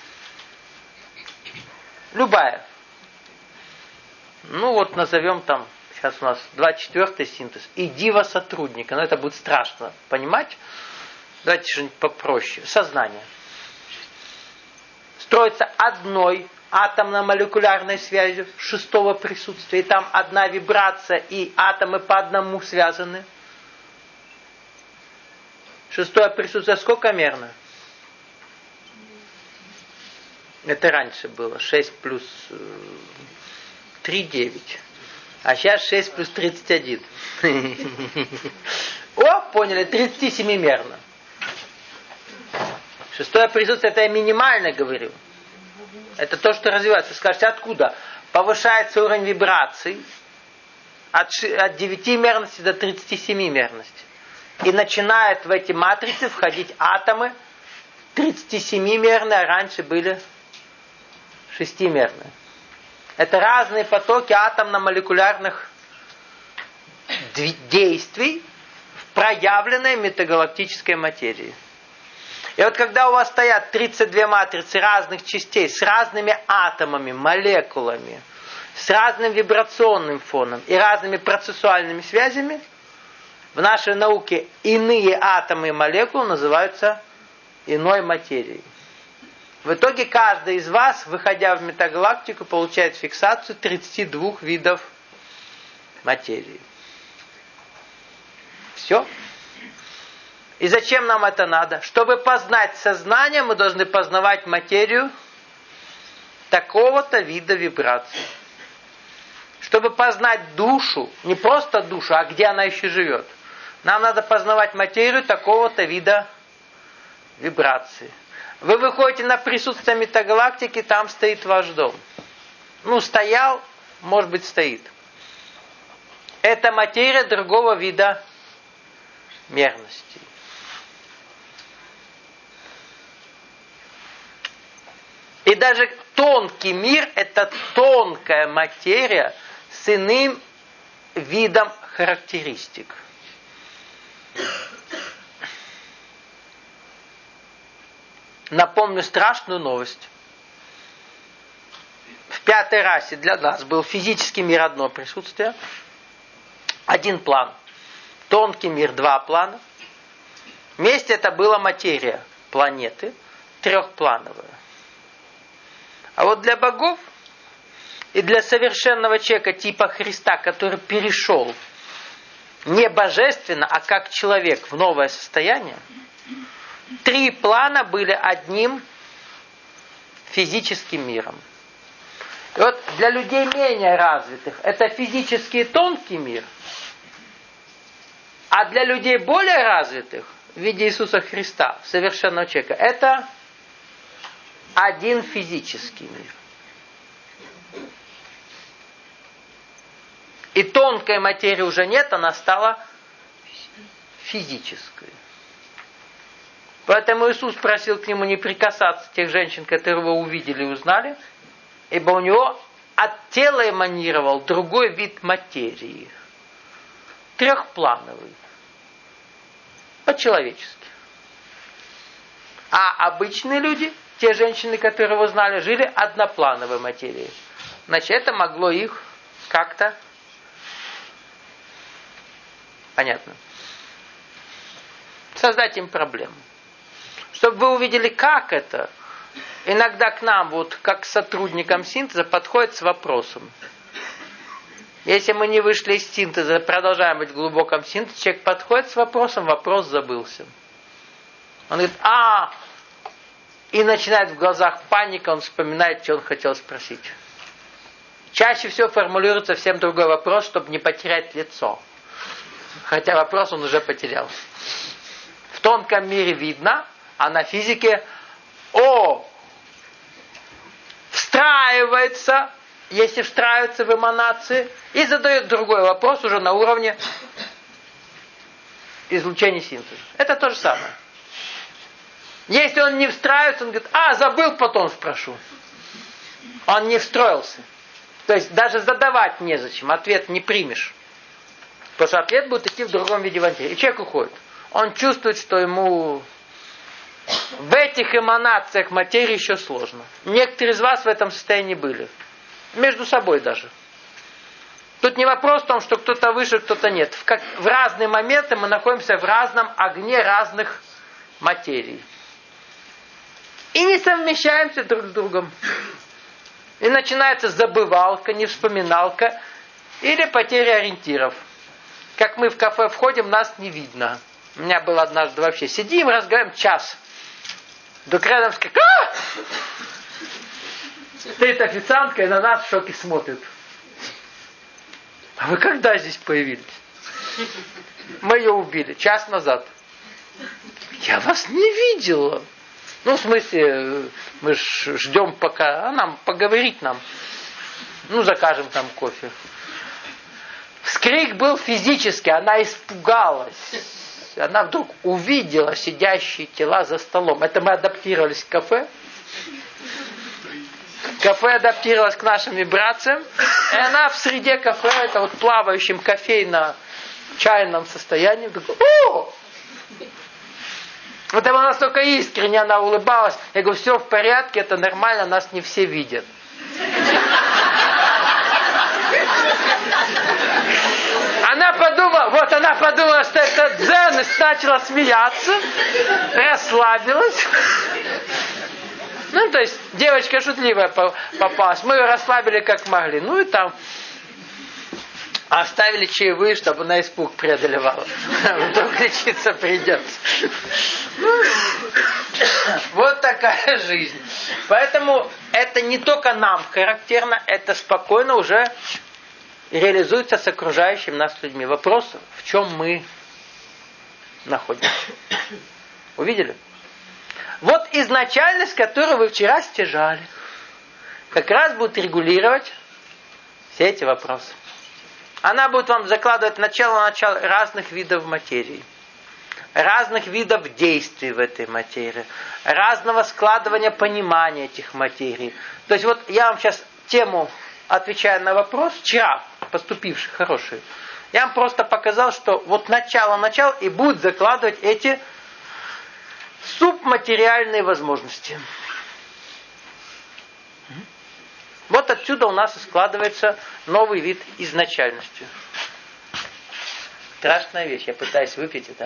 Любая. Назовем там, сейчас у нас 24-й синтез, и дива сотрудника. Но это будет страшно понимать. Давайте что-нибудь попроще. Сознание. Строится одной атомно-молекулярной связью шестого присутствия. И там одна вибрация, и атомы по одному связаны. Шестое присутствие сколько мерно? Это раньше было. 6 плюс 3, 9. А сейчас 6 плюс 31. О, поняли, 37-мерно. Шестое присутствие, это я минимально говорю. Это то, что развивается. Скажете, откуда? Повышается уровень вибраций от 9-мерности до 37-мерности. И начинают в эти матрицы входить атомы 37-мерные, а раньше были 6-мерные. Это разные потоки атомно-молекулярных действий в проявленной метагалактической материи. И вот когда у вас стоят 32 матрицы разных частей с разными атомами, молекулами, с разным вибрационным фоном и разными процессуальными связями, в нашей науке иные атомы и молекулы называются иной материей. В итоге каждый из вас, выходя в метагалактику, получает фиксацию 32 видов материи. Все. И зачем нам это надо? Чтобы познать сознание, мы должны познавать материю такого-то вида вибраций. Чтобы познать душу, не просто душу, а где она еще живет, нам надо познавать материю такого-то вида вибрации. Вы выходите на присутствие метагалактики, там стоит ваш дом. Стоял, может быть, стоит. Это материя другого вида мерности. И даже тонкий мир – это тонкая материя с иным видом характеристик. Напомню страшную новость. В пятой расе для нас был физический мир одно присутствие, один план. Тонкий мир два плана. Вместе это была материя планеты, трехплановая. А вот для богов и для совершенного человека типа Христа, который перешел не божественно, а как человек в новое состояние, три плана были одним физическим миром. И вот для людей менее развитых это физический тонкий мир, а для людей более развитых в виде Иисуса Христа, совершенного человека, это один физический мир. И тонкой материи уже нет, она стала физической. Поэтому Иисус просил к нему не прикасаться тех женщин, которые его увидели и узнали, ибо у него от тела эманировал другой вид материи. Трехплановый. По-человечески. А обычные люди, те женщины, которые его знали, жили одноплановой материей. Значит, это могло их как-то... Понятно. Создать им проблему. Чтобы вы увидели, как это, иногда к нам, вот как к сотрудникам синтеза, подходит с вопросом. Если мы не вышли из синтеза, продолжаем быть в глубоком синтезе, человек подходит с вопросом, вопрос забылся. Он говорит, и начинает в глазах паника, он вспоминает, что он хотел спросить. Чаще всего формулируется совсем другой вопрос, чтобы не потерять лицо. Хотя вопрос он уже потерял. В тонком мире видно, а на физике встраивается, если встраивается в эманации, и задает другой вопрос уже на уровне излучения синтеза. Это то же самое. Если он не встраивается, он говорит, забыл, потом спрошу. Он не встроился. То есть даже задавать незачем, ответ не примешь. Потому что ответ будет идти в другом виде материи. И человек уходит. Он чувствует, что ему в этих эманациях материи еще сложно. Некоторые из вас в этом состоянии были. Между собой даже. Тут не вопрос в том, что кто-то выше, кто-то нет. В разные моменты мы находимся в разном огне разных материй. И не совмещаемся друг с другом. И начинается забывалка, невспоминалка или потеря ориентиров. Как мы в кафе входим, нас не видно. У меня было однажды вообще. Сидим, разговариваем час. Вдруг рядом скажет, стоит официантка и на нас в шоке смотрит. А вы когда здесь появились? Мы ее убили час назад. Я вас не видела. В смысле, мы ждем пока, нам поговорить нам. Закажем там кофе. Вскрик был физический, она испугалась. Она вдруг увидела сидящие тела за столом. Это мы адаптировались к кафе. Кафе адаптировалось к нашим вибрациям. И она в среде кафе, это вот плавающем кофейно-чайном состоянии, такой, это было настолько искренне, она улыбалась. Я говорю, все в порядке, это нормально, нас не все видят. Она подумала, что это дзен, и начала смеяться, расслабилась. То есть, девочка шутливая попалась. Мы ее расслабили как могли. И там оставили чаевые, чтобы на испуг преодолевала. Вдруг лечиться придется. Вот такая жизнь. Поэтому это не только нам характерно, это спокойно уже реализуется с окружающими нас людьми. Вопрос, в чем мы находимся. Увидели? Вот изначальность, которую вы вчера стяжали, как раз будет регулировать все эти вопросы. Она будет вам закладывать начало разных видов материи, разных видов действий в этой материи, разного складывания понимания этих материй. То есть я вам сейчас тему, отвечая на вопрос, вчера поступивший, хороший, я вам просто показал, что начало, и будет закладывать эти субматериальные возможности. Вот отсюда у нас и складывается новый вид изначальности. Страшная вещь, я пытаюсь выпить это.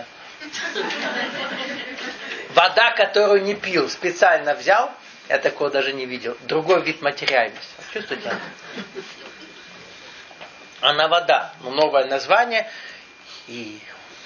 Вода, которую не пил, специально взял, я такого даже не видел. Другой вид материальности. Чувствуете? Она вода. Новое название. И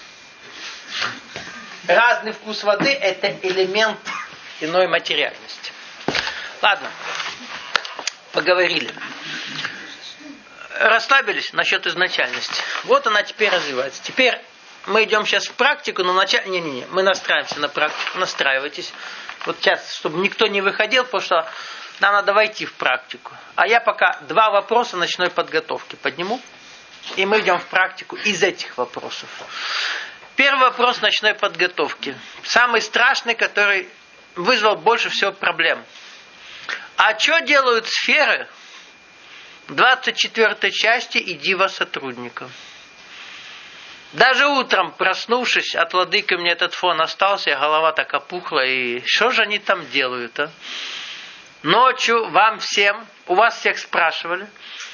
разный вкус воды – это элемент иной материальности. Ладно. Поговорили. Расслабились насчет изначальности. Вот она теперь развивается. Теперь мы идем сейчас в практику, но мы настраиваемся на практику. Настраивайтесь. Вот сейчас, чтобы никто не выходил, потому что нам надо войти в практику. А я пока 2 вопроса ночной подготовки подниму. И мы идем в практику из этих вопросов. Первый вопрос ночной подготовки. Самый страшный, который вызвал больше всего проблем. А что делают сферы 24 части и дива сотрудников? Даже утром, проснувшись, от владыки у меня этот фон остался, голова так опухла, и что же они там делают, а? Ночью вам всем, у вас всех спрашивали,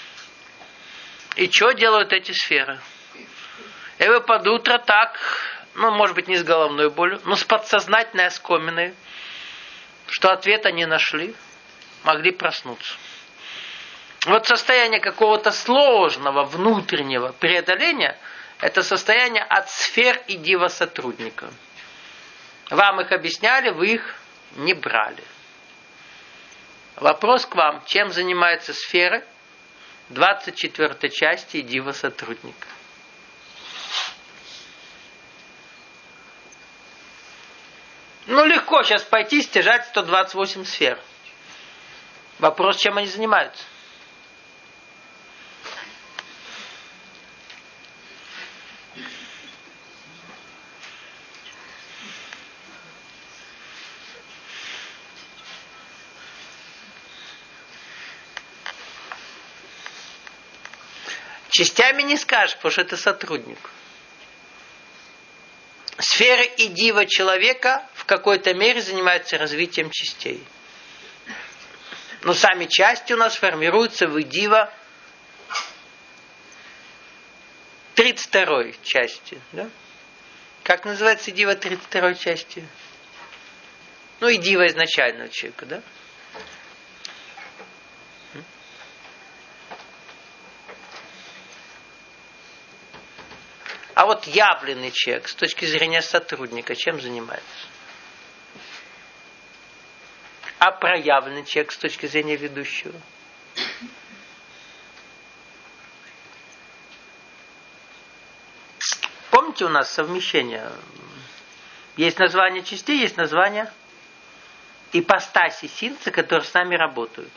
и что делают эти сферы? И вы под утро так, может быть, не с головной болью, но с подсознательной оскоминой, что ответа не нашли, могли проснуться. Вот состояние какого-то сложного внутреннего преодоления – это состояние от сфер и дива сотрудника. Вам их объясняли, вы их не брали. Вопрос к вам, чем занимаются сферы 24 части и дива сотрудника? Легко сейчас пойти стяжать 128 сфер. Вопрос, чем они занимаются? Частями не скажешь, потому что это сотрудник. Сферы и дива человека в какой-то мере занимаются развитием частей. Но сами части у нас формируются в идива 32 части. Да? Как называется идива 32 части? Идива изначального человека, да? А вот явленный человек, с точки зрения сотрудника, чем занимается? А проявленный человек, с точки зрения ведущего? Помните, у нас совмещение? Есть название частей, есть название ипостаси синца, которые с нами работают.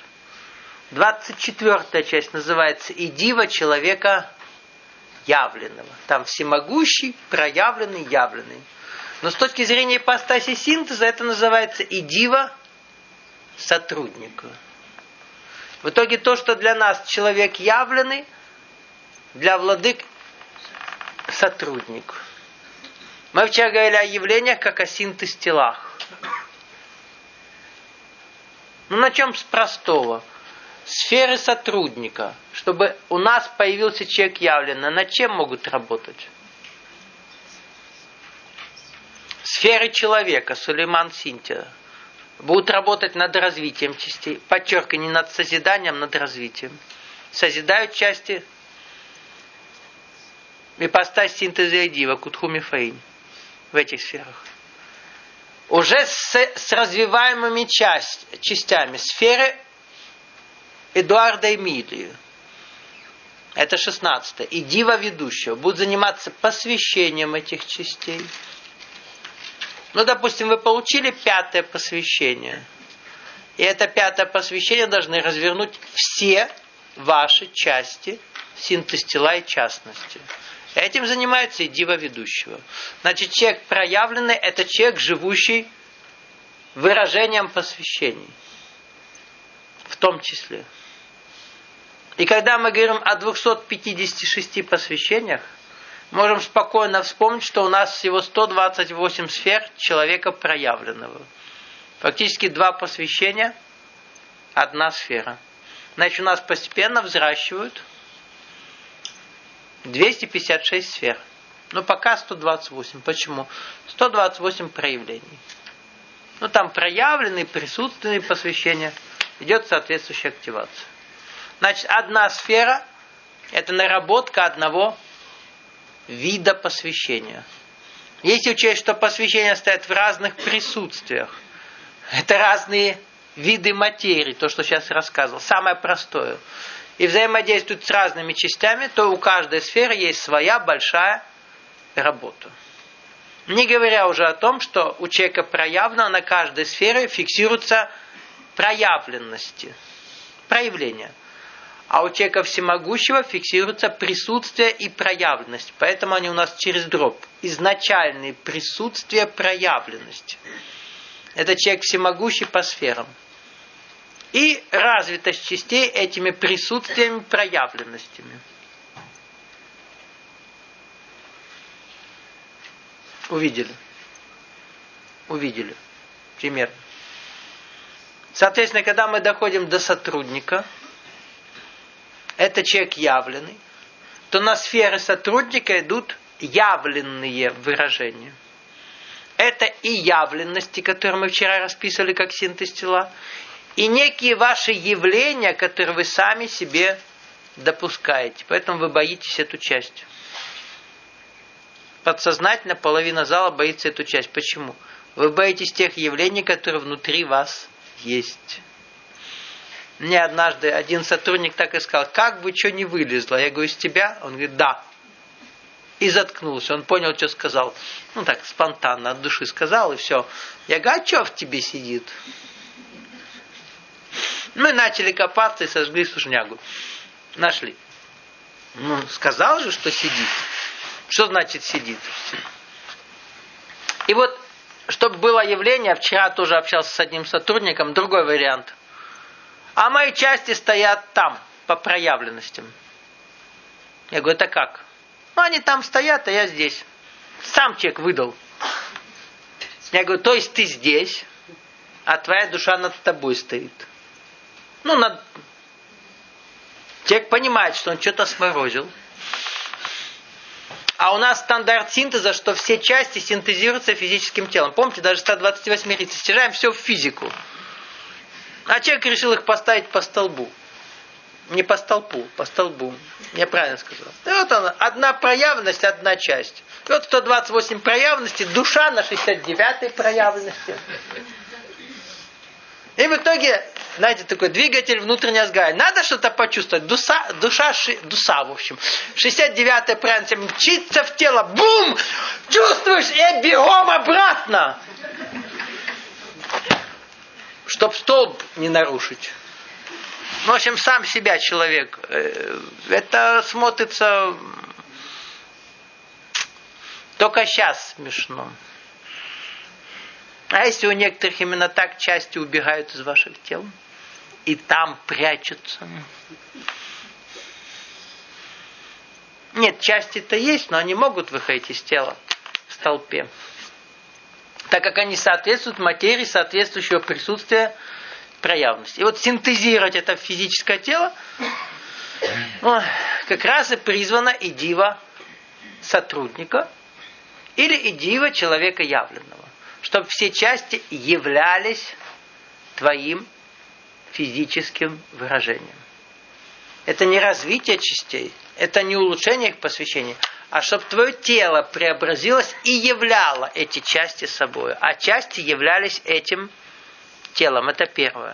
24 часть называется идива человека явленного. Там всемогущий, проявленный, явленный. Но с точки зрения ипостаси синтеза это называется идива сотрудника. В итоге то, что для нас человек явленный, для владык сотрудник. Мы вчера говорили о явлениях, как о синтез-телах. Начнем с простого. Сферы сотрудника, чтобы у нас появился человек явленный, над чем могут работать? Сферы человека, Сулейман Синтия, будут работать над развитием частей. Подчеркиваю, не над созиданием, над развитием. Созидают части ипостась синтеза и дива, Кутхуми Фаим, в этих сферах. Уже с развиваемыми частями сферы Эдуарда Эмилии. Это 16. И дива ведущего. Будут заниматься посвящением этих частей. Допустим, вы получили 5-е посвящение. И это 5-е посвящение должны развернуть все ваши части, синтез тела и частности. Этим занимается и дива ведущего. Значит, человек проявленный – это человек, живущий выражением посвящений. В том числе. И когда мы говорим о 256 посвящениях, можем спокойно вспомнить, что у нас всего 128 сфер человека проявленного. Фактически 2 посвящения, 1 сфера. Значит, у нас постепенно взращивают 256 сфер. Пока 128. Почему? 128 проявлений. Там проявленные, присутственные посвящения. Идет соответствующая активация. Значит, 1 сфера – это наработка одного вида посвящения. Если учесть, что посвящения стоят в разных присутствиях, это разные виды материи, то, что сейчас рассказывал, самое простое, и взаимодействуют с разными частями, то у каждой сферы есть своя большая работа. Не говоря уже о том, что у человека проявлено на каждой сфере фиксируются проявленности, проявления. А у человека всемогущего фиксируется присутствие и проявленность. Поэтому они у нас через дробь. Изначальные присутствия проявленности. Это человек всемогущий по сферам. И развитость частей этими присутствиями, проявленностями. Увидели. Увидели. Примерно. Соответственно, когда мы доходим до сотрудника, это человек явленный, то на сферы сотрудника идут явленные выражения. Это и явленности, которые мы вчера расписывали как синтез тела, и некие ваши явления, которые вы сами себе допускаете. Поэтому вы боитесь эту часть. Подсознательно половина зала боится эту часть. Почему? Вы боитесь тех явлений, которые внутри вас есть. Мне однажды один сотрудник так и сказал: как бы что ни вылезло. Я говорю: из тебя? Он говорит: да. И заткнулся. Он понял, что сказал. Ну так, спонтанно, от души сказал, и все. Я говорю: а что в тебе сидит? Мы начали копаться и сожгли сушнягу. Нашли. Ну, сказал же, что сидит. Что значит сидит? И вот, чтобы было явление, вчера тоже общался с одним сотрудником, другой вариант. А мои части стоят там, по проявленностям. Я говорю: это как? Ну, они там стоят, а я здесь. Сам человек выдал. Я говорю: то есть ты здесь, а твоя душа над тобой стоит. Ну, человек понимает, что он что-то сморозил. А у нас стандарт синтеза, что все части синтезируются физическим телом. Помните, даже 128 риц стяжаем все в физику. А человек решил их поставить по столбу. Не по столбу, по столбу. Я правильно сказал. И вот она, одна проявленность, одна часть. И вот 128 проявленностей, душа на 69-й проявленности. И в итоге, знаете, такой двигатель внутреннего сгорания. Надо что-то почувствовать. Душа, в общем. 69-я правильность мчится в тело. Бум! Чувствуешь? И бегом обратно. Чтоб столб не нарушить. В общем, сам себя человек. Это смотрится только сейчас смешно. А если у некоторых именно так части убегают из ваших тел и там прячутся? Нет, части-то есть, но они могут выходить из тела в толпе. Так как они соответствуют материи соответствующего присутствия проявленности. И вот синтезировать это в физическое тело как раз и призвана идива сотрудника или идива человека явленного. Чтобы все части являлись твоим физическим выражением. Это не развитие частей, это не улучшение их посвящения, а чтобы твое тело преобразилось и являло эти части собой, а части являлись этим телом. Это первое.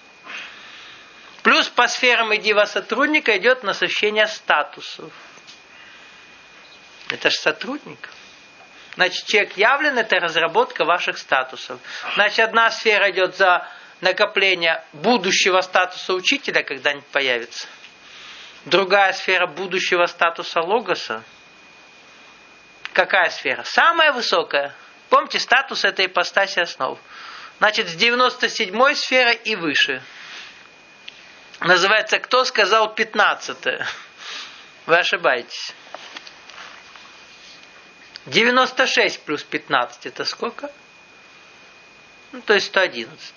Плюс по сферам идива сотрудника идет насыщение статусов. Это же сотрудник. Значит, человек явлен, это разработка ваших статусов. Значит, одна сфера идет за накопление будущего статуса учителя, когда-нибудь появится. Другая сфера будущего статуса логоса. Какая сфера? Самая высокая. Помните, статус это ипостаси основ. Значит, с 97-й сферы и выше. Называется, кто сказал 15-е? Вы ошибаетесь. 96 плюс 15 это сколько? Ну, то есть 111.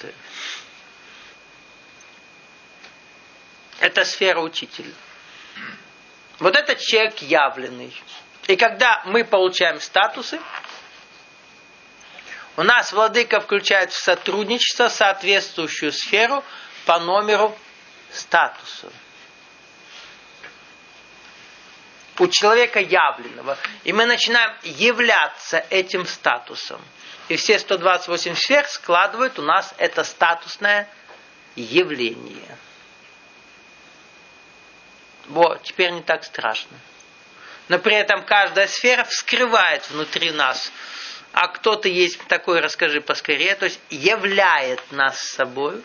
Это сфера учителя. Вот этот человек явленный. И когда мы получаем статусы, у нас владыка включает в сотрудничество соответствующую сферу по номеру статуса. У человека явленного. И мы начинаем являться этим статусом. И все 128 сфер складывают у нас это статусное явление. Вот, теперь не так страшно. Но при этом каждая сфера вскрывает внутри нас. А кто-то есть такой, расскажи поскорее, то есть являет нас собой.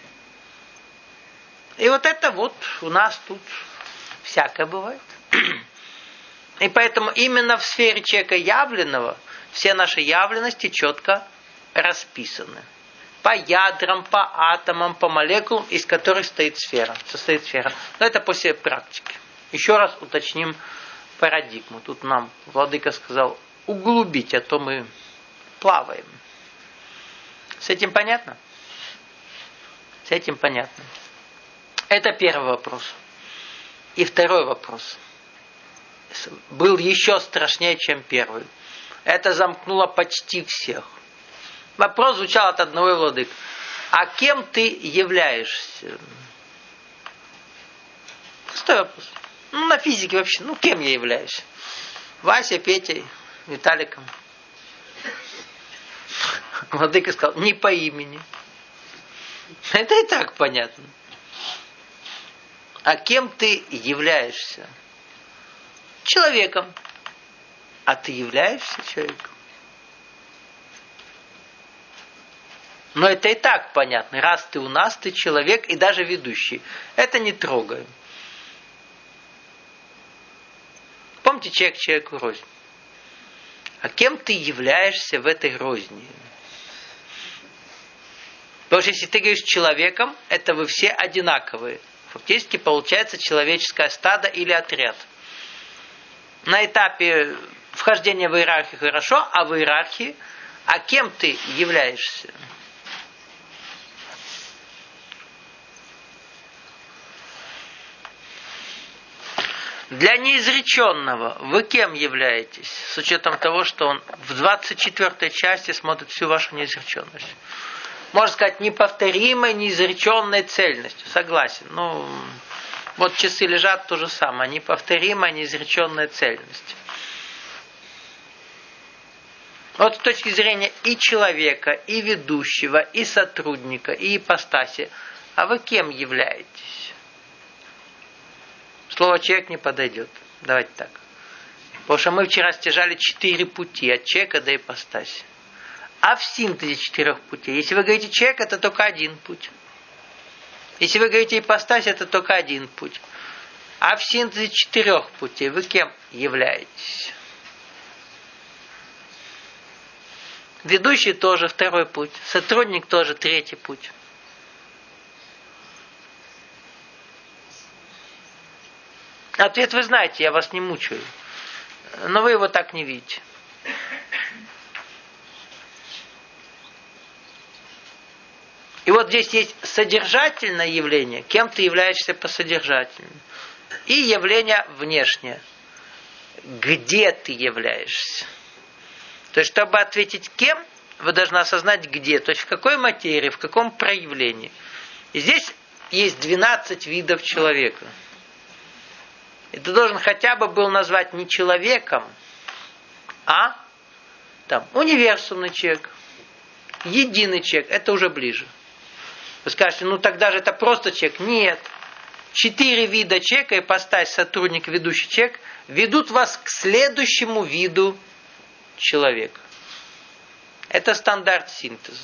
И вот это вот у нас тут всякое бывает. И поэтому именно в сфере человека явленного все наши явленности четко расписаны. По ядрам, по атомам, по молекулам, из которых состоит сфера. Но это после практики. Еще раз уточним парадигму. Тут нам владыка сказал углубить, а то мы плаваем. С этим понятно? С этим понятно. Это первый вопрос. И второй вопрос. Был еще страшнее, чем первый. Это замкнуло почти всех. Вопрос звучал от одного владыки. А кем ты являешься? Простой вопрос. На физике вообще. Кем я являюсь? Вася, Петей, Виталиком. Владыка сказал, не по имени. Это и так понятно. А кем ты являешься? Человеком. А ты являешься человеком? Но это и так понятно. Раз ты у нас, ты человек и даже ведущий. Это не трогаем. Помните, человек человеку рознь. А кем ты являешься в этой розни? Потому что если ты говоришь человеком, это вы все одинаковые. Фактически получается человеческое стадо или отряд. На этапе вхождения в иерархию хорошо, а в иерархии, а кем ты являешься? Для неизреченного вы кем являетесь? С учетом того, что он в 24 части смотрит всю вашу неизреченность. Можно сказать, неповторимой, неизреченной цельностью. Согласен. Вот часы лежат, то же самое. Неповторимая, неизреченная цельность. Вот с точки зрения и человека, и ведущего, и сотрудника, и ипостаси. А вы кем являетесь? Слово «человек» не подойдет. Давайте так. Потому что мы вчера стяжали 4 пути от человека до ипостаси. А в синтезе 4 путей. Если вы говорите человек, это только один путь. Если вы говорите ипостась, это только один путь. А в синтезе 4 путей вы кем являетесь? Ведущий тоже 2 путь. Сотрудник тоже 3 путь. Ответ вы знаете, я вас не мучаю. Но вы его так не видите. И вот здесь есть содержательное явление, кем ты являешься по содержательному. И явление внешнее. Где ты являешься? То есть, чтобы ответить кем, вы должны осознать где. То есть, в какой материи, в каком проявлении. И здесь есть 12 видов человека. И ты должен хотя бы был назвать не человеком, а универсумный человек, единый человек. Это уже ближе. Вы скажете, тогда же это просто человек. Нет. 4 вида человека, ипостась, сотрудник, ведущий человек, ведут вас к следующему виду человека. Это стандарт синтеза.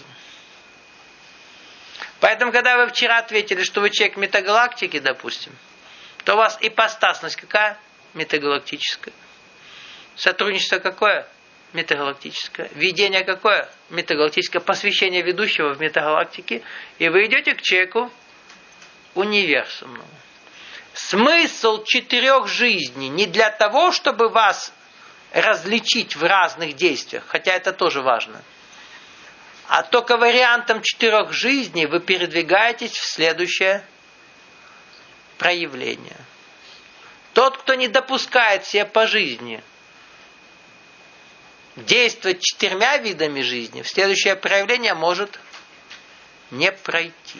Поэтому, когда вы вчера ответили, что вы человек метагалактики, допустим, то у вас ипостасность какая? Метагалактическая. Сотрудничество какое? Метагалактическое. Видение какое? Метагалактическое. Посвящение ведущего в метагалактике. И вы идете к человеку универсумному. Смысл 4 жизней не для того, чтобы вас различить в разных действиях, хотя это тоже важно. А только вариантом 4 жизней вы передвигаетесь в следующее проявление. Тот, кто не допускает себе по жизни действовать 4 видами жизни, в следующее проявление может не пройти.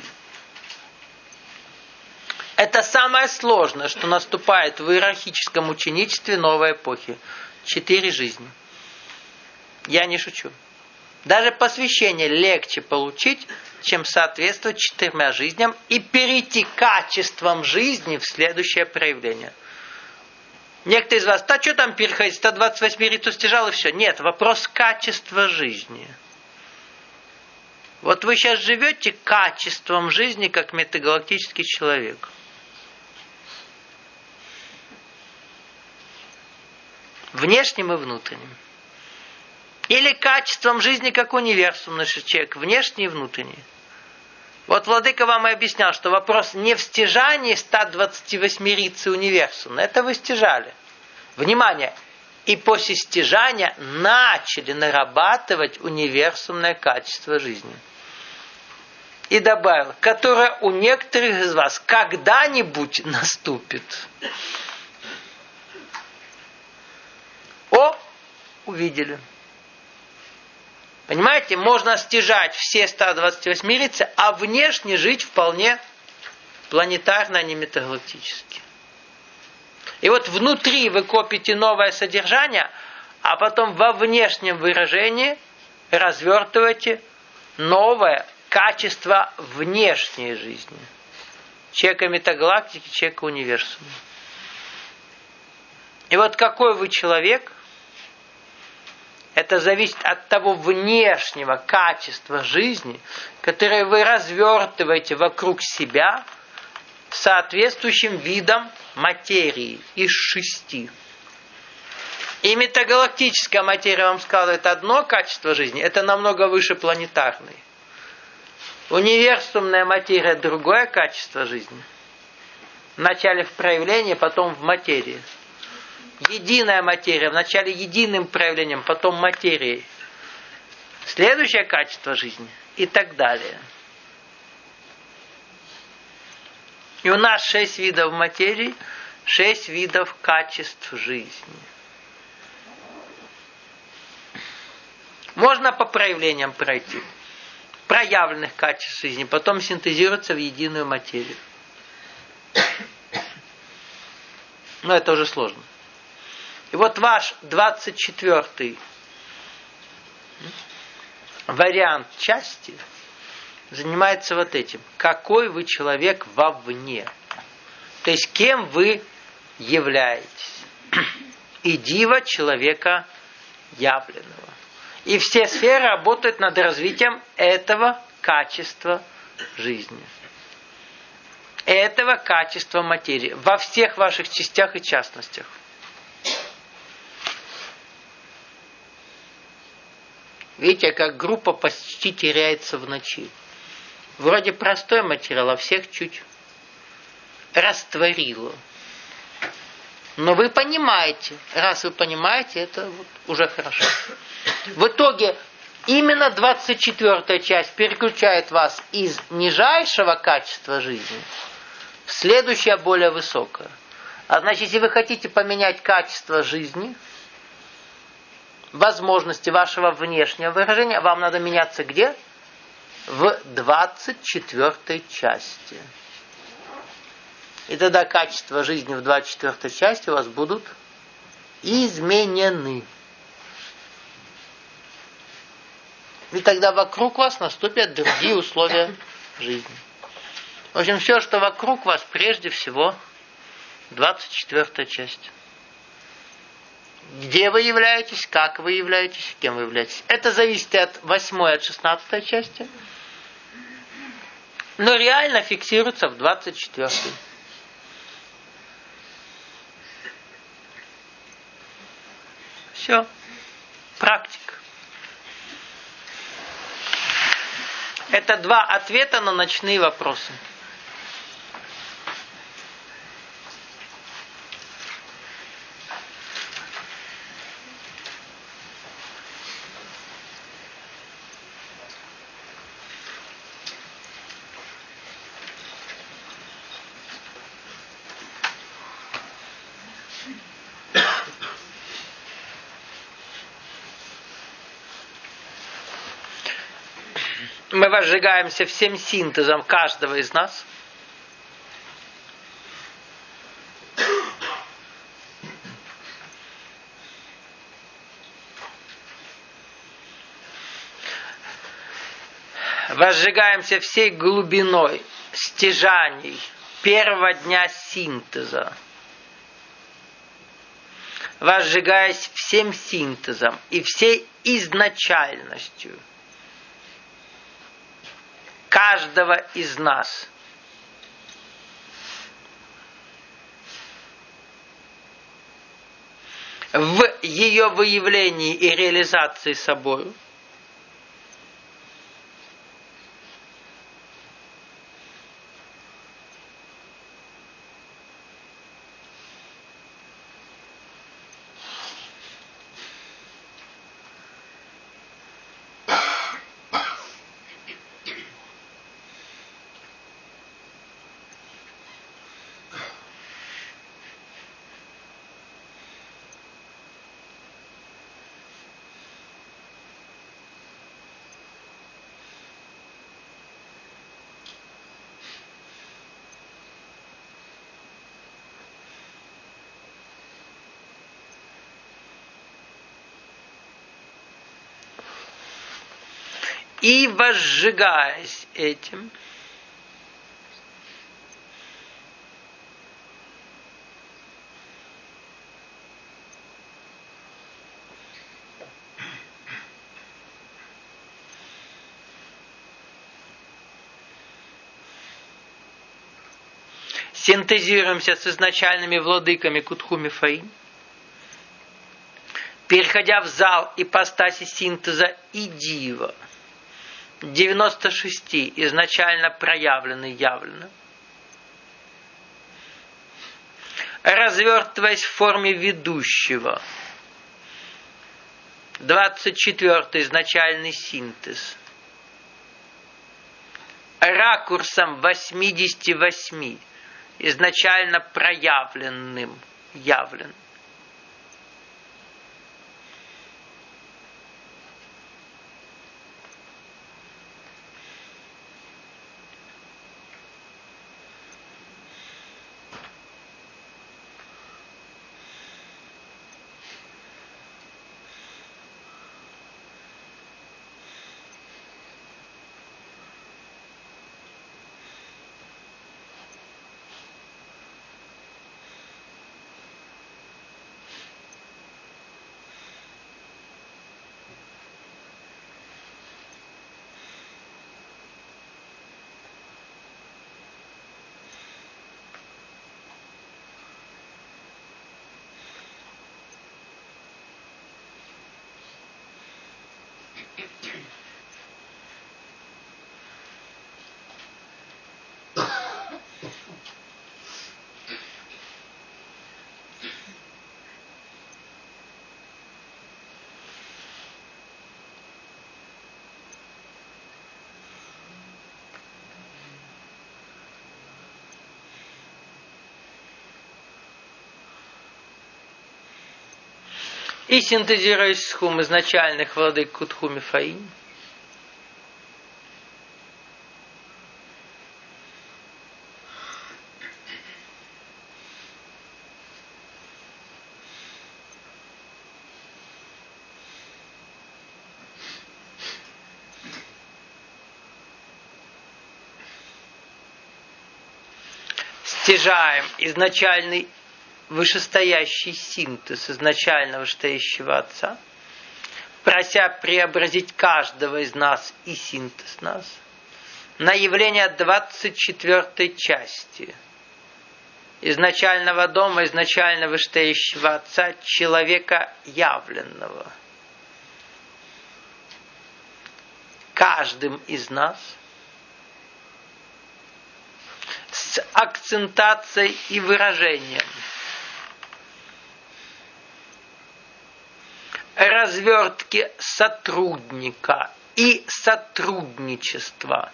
Это самое сложное, что наступает в иерархическом ученичестве новой эпохи. 4 жизни. Я не шучу. Даже посвящение легче получить, чем соответствовать 4 жизням и перейти качеством жизни в следующее проявление. Некоторые из вас, что там переходить, 128 риту стяжал и все. Нет, вопрос качества жизни. Вот вы сейчас живете качеством жизни, как метагалактический человек. Внешним и внутренним. Или качеством жизни, как универсум наш человек, внешний и внутренний. Вот владыка вам и объяснял, что вопрос не в стяжании 128 рицы универсума. Это вы стяжали. Внимание! И после стяжания начали нарабатывать универсумное качество жизни. И добавил, которое у некоторых из вас когда-нибудь наступит. Увидели. Понимаете, можно стяжать все 128 лица, а внешне жить вполне планетарно, а не метагалактически. И вот внутри вы копите новое содержание, а потом во внешнем выражении развертываете новое качество внешней жизни. Человека метагалактики, человека универсума. И вот какой вы человек, это зависит от того внешнего качества жизни, которое вы развертываете вокруг себя соответствующим видом материи из 6. И метагалактическая материя, я вам сказал, это одно качество жизни, это намного выше планетарной. Универсумная материя – другое качество жизни. Вначале в проявлении, потом в материи. Единая материя, вначале единым проявлением, потом материей. Следующее качество жизни и так далее. И у нас 6 видов материи, 6 видов качеств жизни. Можно по проявлениям пройти. Проявленных качеств жизни, потом синтезируется в единую материю. Но это уже сложно. И вот ваш 24-й вариант части занимается вот этим. Какой вы человек вовне. То есть, кем вы являетесь. И дива человека явленного. И все сферы работают над развитием этого качества жизни. Этого качества материи. Во всех ваших частях и частностях. Видите, как группа почти теряется в ночи. Вроде простой материал, а всех чуть растворило. Но вы понимаете. Раз вы понимаете, это вот уже хорошо. В итоге именно 24-я часть переключает вас из нижайшего качества жизни в следующее, более высокое. А значит, если вы хотите поменять качество жизни, возможности вашего внешнего выражения, вам надо меняться где? В 24-й части. И тогда качество жизни в 24-й части у вас будут изменены. И тогда вокруг вас наступят другие условия жизни. В общем, все, что вокруг вас, прежде всего, 24-я часть. Где вы являетесь, как вы являетесь, кем вы являетесь. Это зависит от 8-й, от 16-й части. Но реально фиксируется в 24-й. Все. Практика. Это 2 ответа на ночные вопросы. Мы возжигаемся всем синтезом каждого из нас. Возжигаемся всей глубиной стяжаний первого дня синтеза. Возжигаясь всем синтезом и всей изначальностью каждого из нас. В ее выявлении и реализации собою. И возжигаясь этим, синтезируемся с изначальными владыками Кутху Мифаим, переходя в зал ипостаси синтеза и дива, 96 изначально проявлены явлено, развертываясь в форме ведущего, 24 изначальный синтез, ракурсом 88 изначально проявленным явлен. И синтезируясь с хум изначальных владык Кутху Мифаим, стяжаем изначальный вышестоящий синтез изначально вышестоящего Отца, прося преобразить каждого из нас и синтез нас на явление 24 части изначального дома, изначально вышестоящего Отца, человека явленного. Каждым из нас с акцентацией и выражением развертки сотрудника и сотрудничества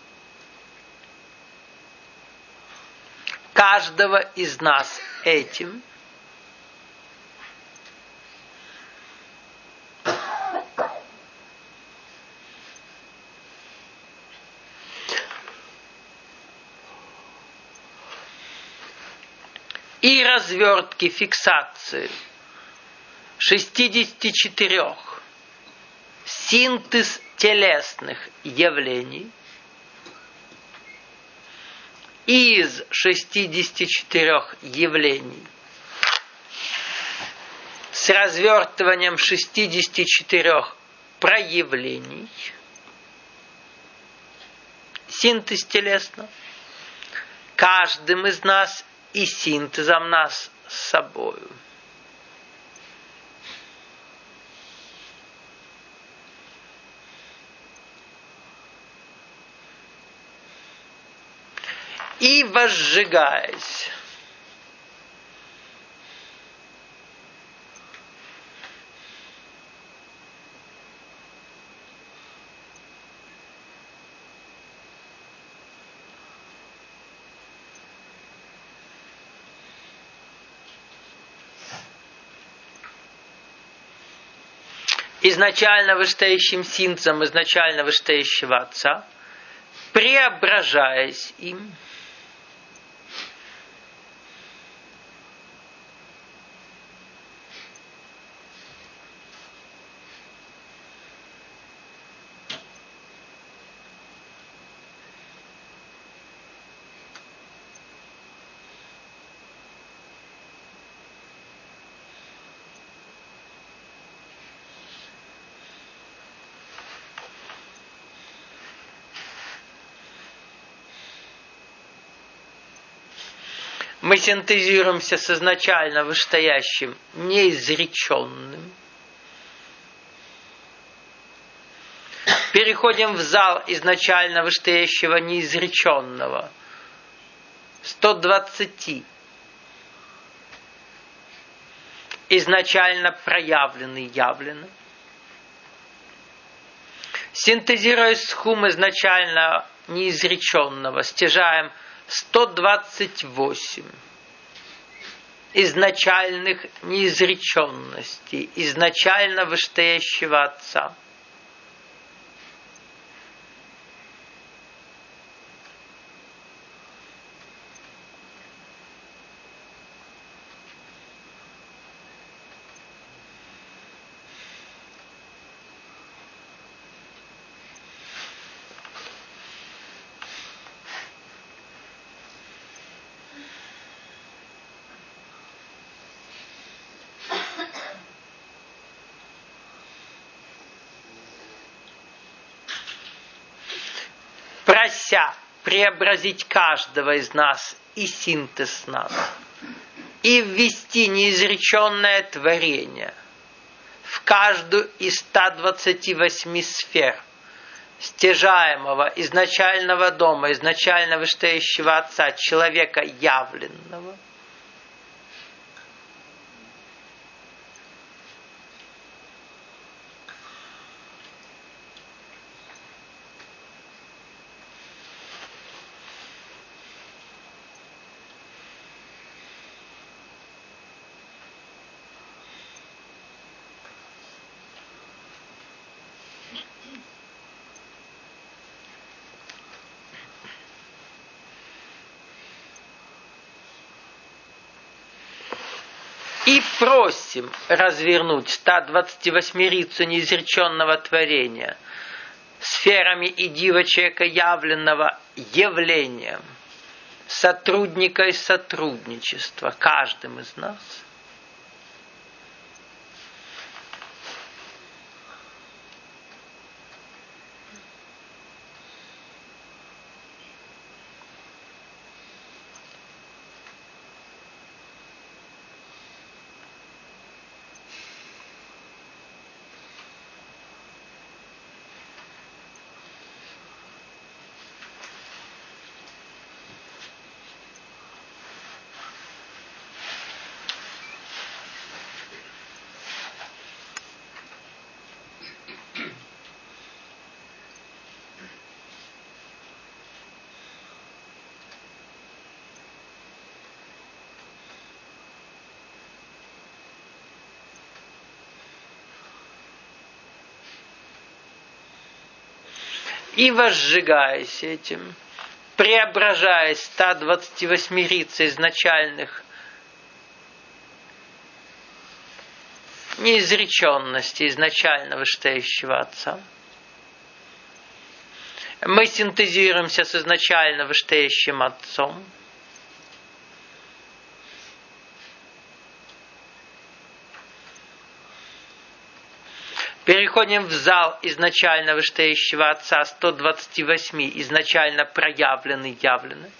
каждого из нас этим и развертки фиксации 64 синтез телесных явлений из 64 явлений с развертыванием 64 проявлений, синтез телесно, каждым из нас и синтезом нас с собою. И возжигаясь изначально вышестоящим синтезом изначально вышестоящего Отца, преображаясь им, Мы синтезируемся с изначально вышестоящим неизреченным. Переходим в зал изначально вышестоящего неизреченного. 120. Изначально проявленный, явленный. Синтезируя схум изначально неизреченного, стяжаем 128 изначальных неизреченностей, изначально вышестоящего Отца. Прося преобразить каждого из нас и синтез нас, и ввести неизреченное творение в каждую из 128 сфер стяжаемого изначального дома, изначально вышестоящего Отца, человека явленного, и просим развернуть 128-рицу неизреченного творения сферами и дива человека явленного явлением, сотрудника и сотрудничества каждым из нас. И возжигаясь этим, преображаясь 128 риц изначальных неизреченности изначально вышестоящего Отца, мы синтезируемся с изначально вышестоящим Отцом, переходим в зал изначально вышестоящего Отца 128 изначально проявленный, явленный.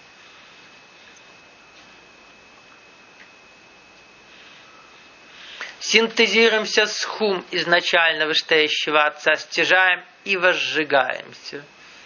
Синтезируемся с хум изначально вышестоящего Отца, стяжаем и возжигаемся.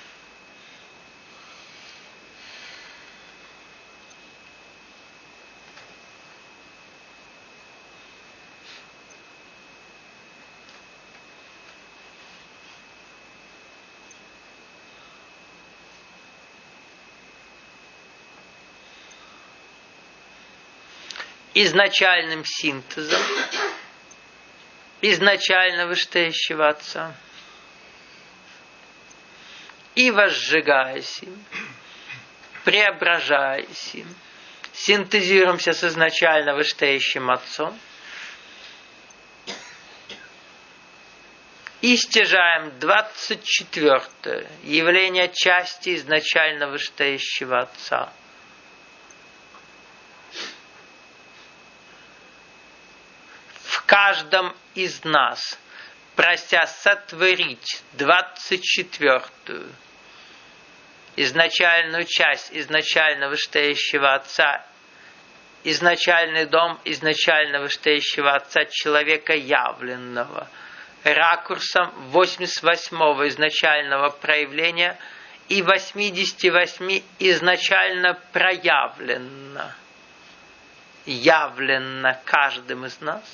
Изначальным синтезом изначально вышестоящего Отца и возжигаясь им, преображаясь им, синтезируемся с изначально вышестоящим Отцом и стяжаем 24-е явление части изначально вышестоящего Отца. В каждом из нас, прося сотворить 24-ю изначальную часть изначально вышестоящего Отца изначальный дом изначального вышестоящего Отца человека явленного, ракурсом 88-го изначального проявления и 88 изначально проявлено, явлено каждым из нас.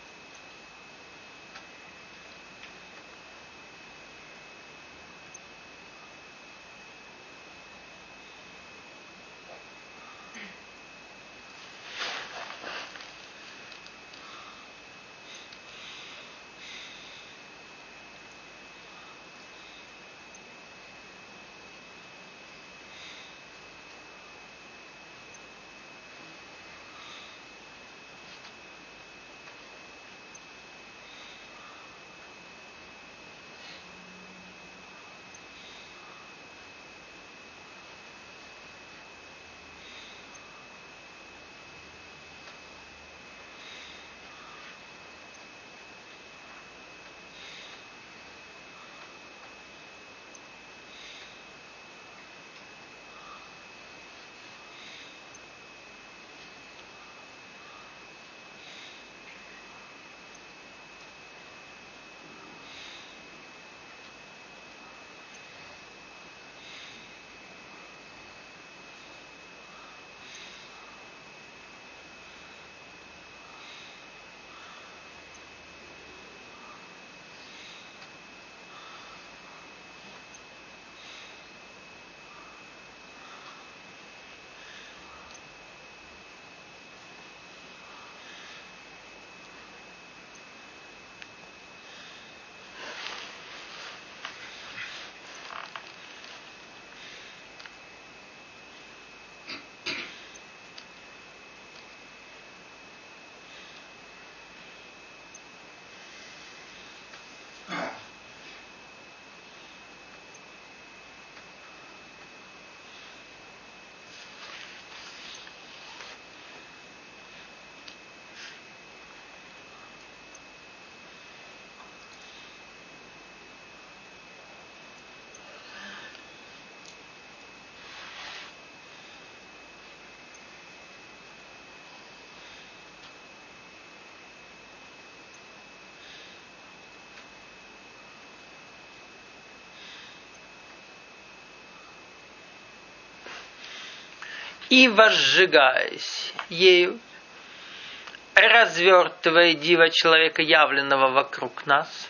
И, возжигаясь ею, развертывая диво человека, явленного вокруг нас,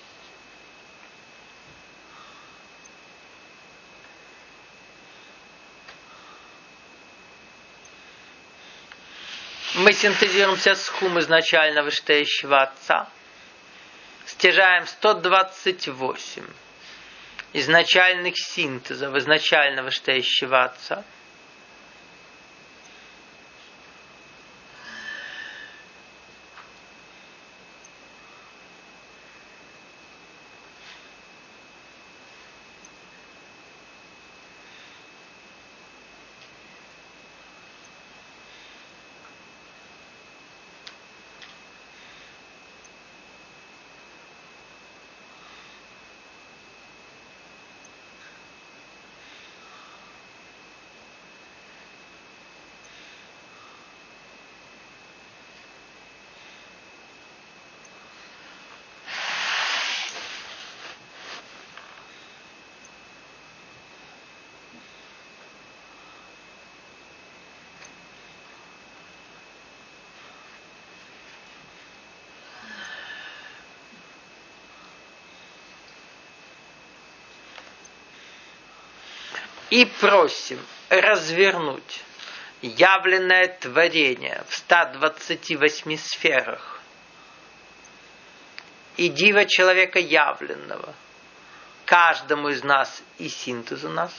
мы синтезируемся с хум изначально вышестоящего Отца, стяжаем 128 изначальных синтезов изначально вышестоящего Отца, и просим развернуть явленное творение в 128 сферах и диво человека явленного каждому из нас и синтезу нас,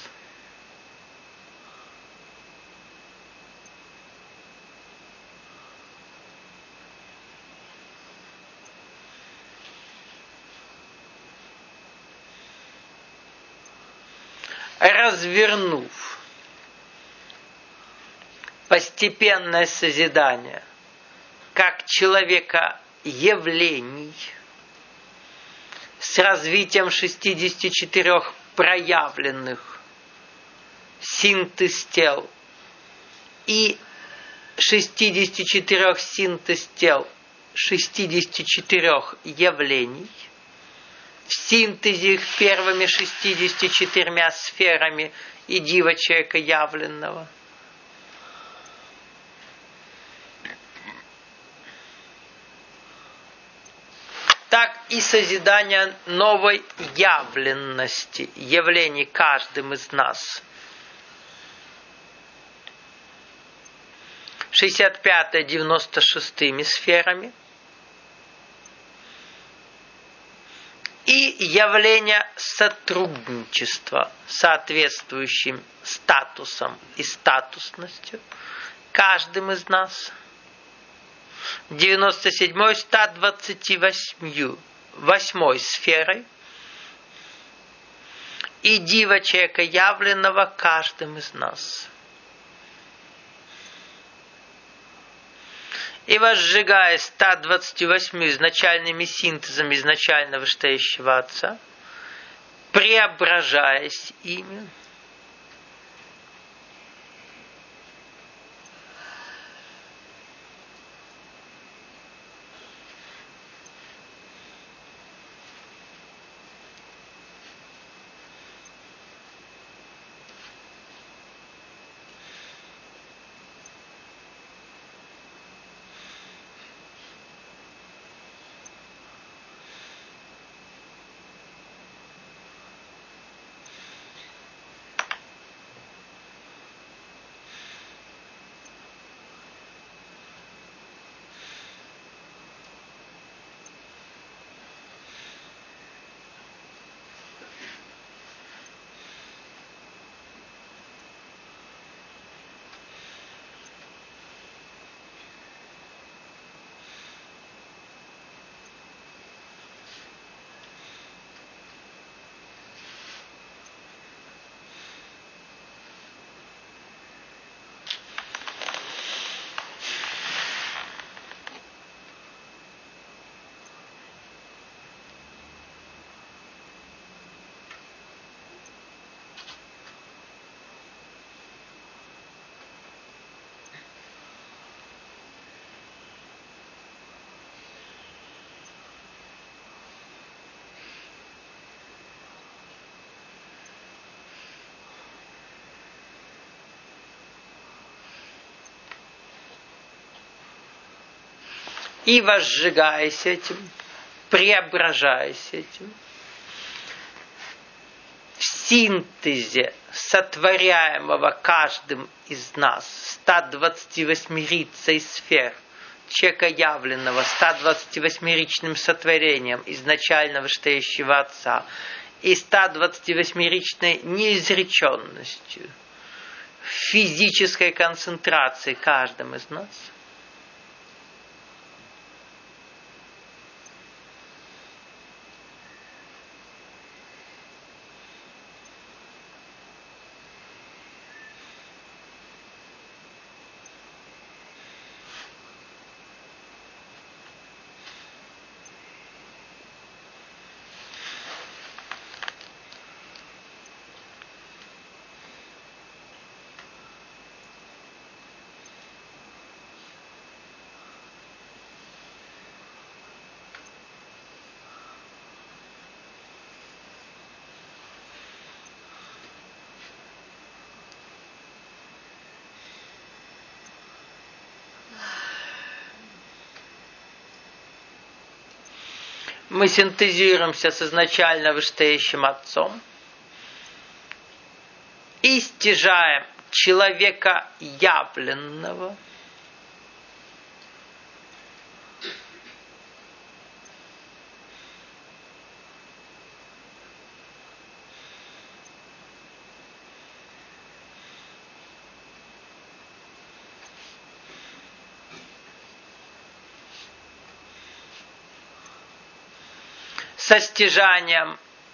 развернув постепенное созидание как человека явлений с развитием 64 проявленных синтез тел и 64 синтез тел 64 явлений, в синтезе их первыми 64 сферами и дива человека явленного. Так и созидание новой явленности, явлений каждым из нас. 65-е 96-ми сферами. И явление сотрудничества соответствующим статусом и статусностью каждым из нас. 97-й 128-й сферой и дива человека явленного каждым из нас. И возжигая 128 изначальными синтезами изначально вышестоящего Отца, преображаясь ими, и возжигаясь этим, преображаясь этим, в синтезе сотворяемого каждым из нас 128-рицей сфер, человека явленного 128-ричным сотворением изначально вышестоящего Отца и 128-ричной неизреченностью, физической концентрации каждым из нас, мы синтезируемся с изначально вышестоящим Отцом и стяжаем человека явленного, со стяжанием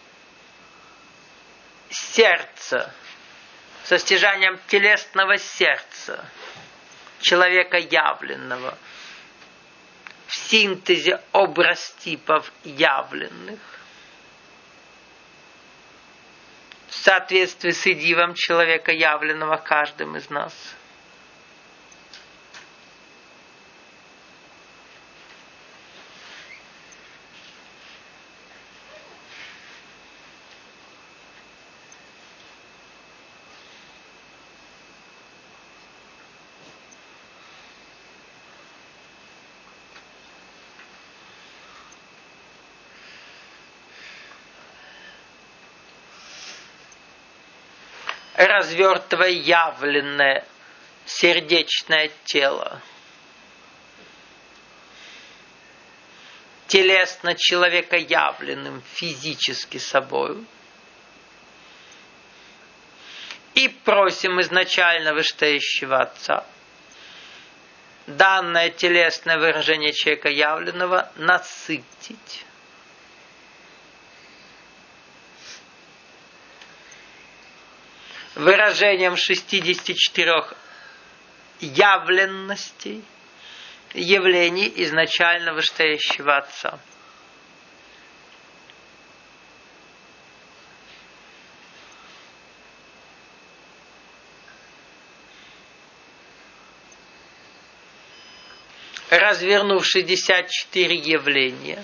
сердца, со стяжанием телесного сердца человека явленного в синтезе образ-типов явленных в соответствии с идивом человека явленного каждым из нас. развертывая явленное сердечное тело. Телесно человека явленным физически собою. И просим изначально вышестоящего Отца данное телесное выражение человека явленного насытить. Выражением 64 явленностей, явлений изначально вышестоящего Отца. Развернув 64 явления,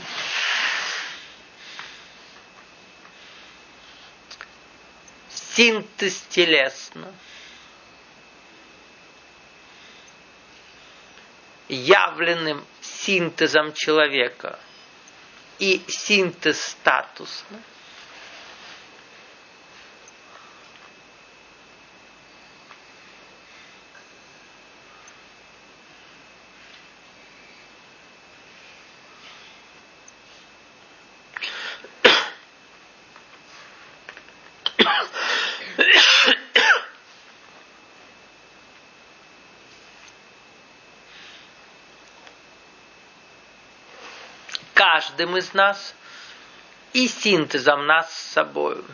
синтез телесно, явленным синтезом человека и синтез статусно, каждым из нас и синтезом нас с собою.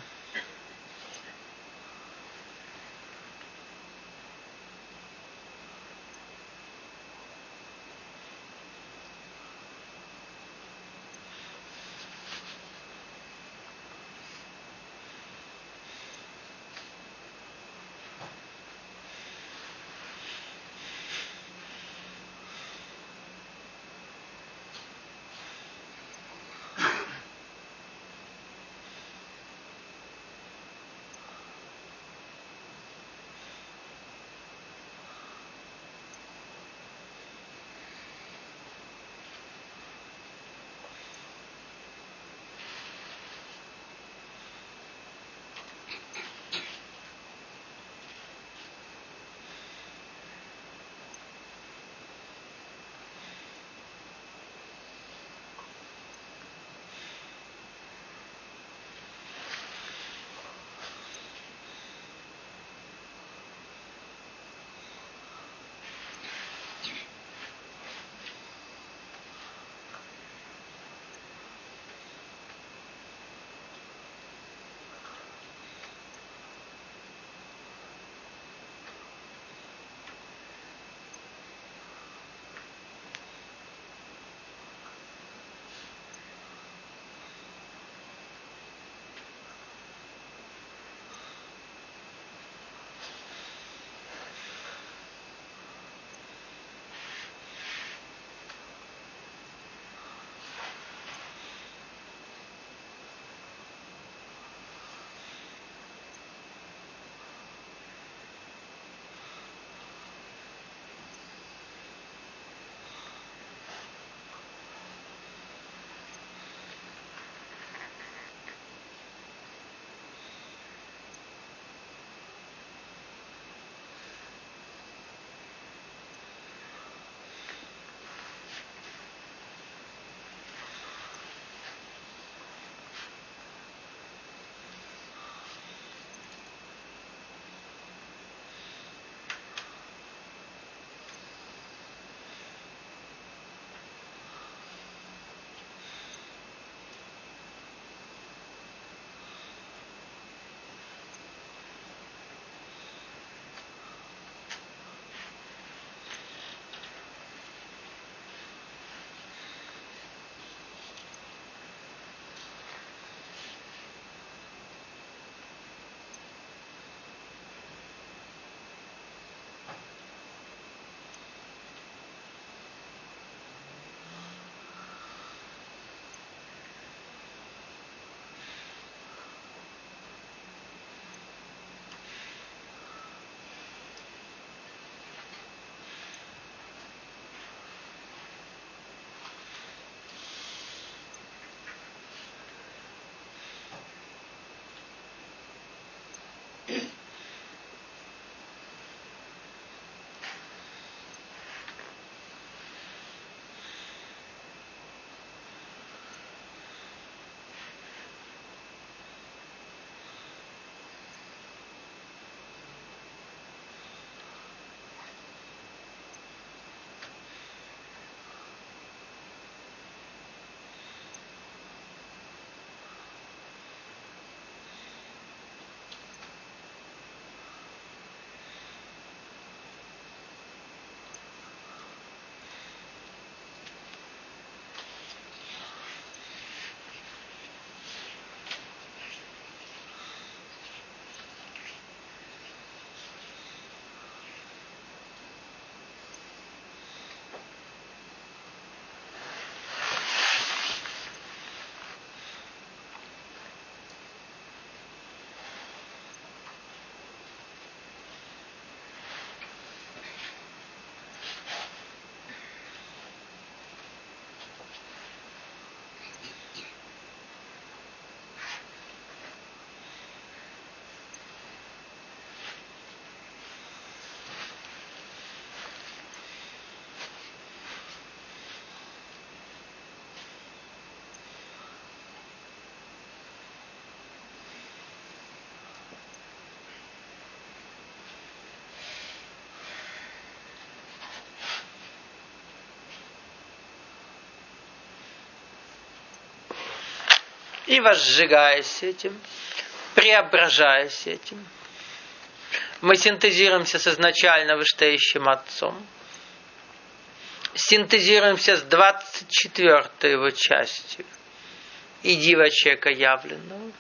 И возжигаясь этим, преображаясь этим, мы синтезируемся с изначально вышестоящим Отцом, синтезируемся с 24-й его частью и Дива Человека явленного.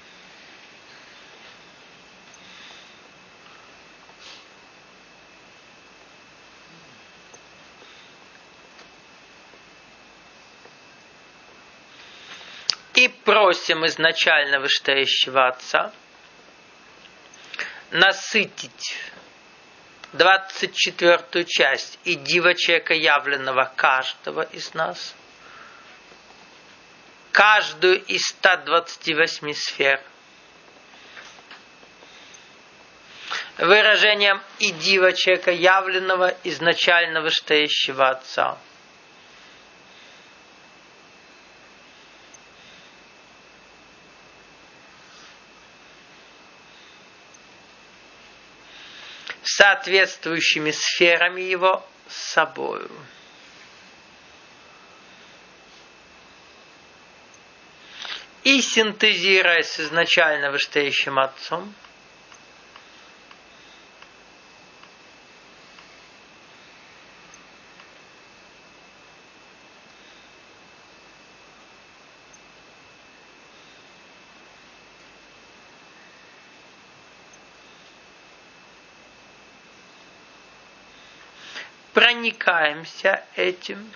И просим изначально вышестоящего Отца насытить 24-ю часть и Дива Человека явленного каждого из нас, каждую из 128 сфер, выражением и Дива Человека явленного изначально вышестоящего Отца. Соответствующими сферами его с собою. И синтезируя с изначально вышестоящим Отцом, проникаемся этим,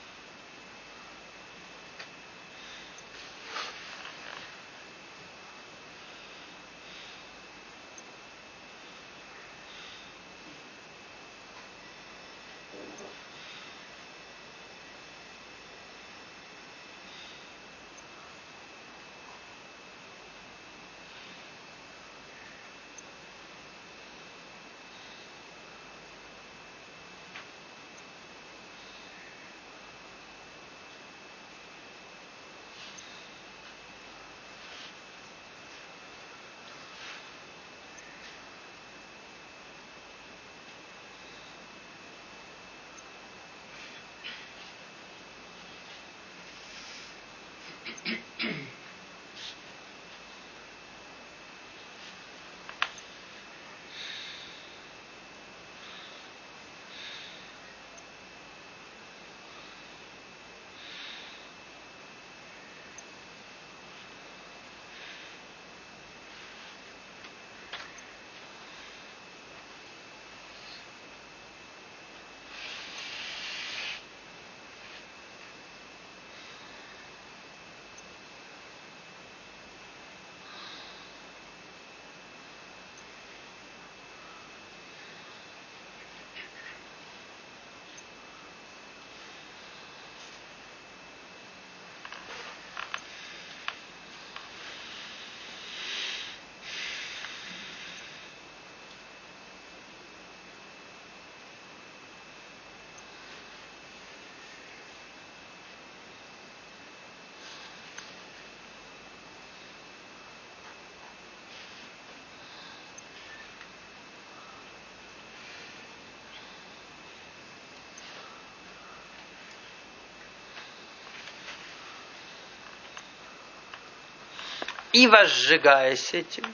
и возжигаясь этим,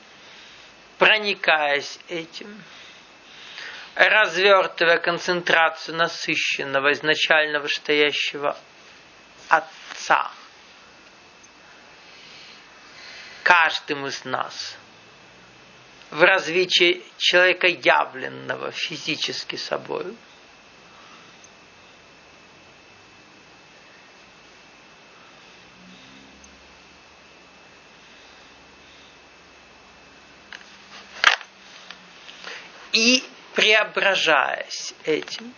проникаясь этим, развертывая концентрацию насыщенного изначально вышестоящего Отца каждым из нас в развитии человека явленного физически собою, и преображаясь этим,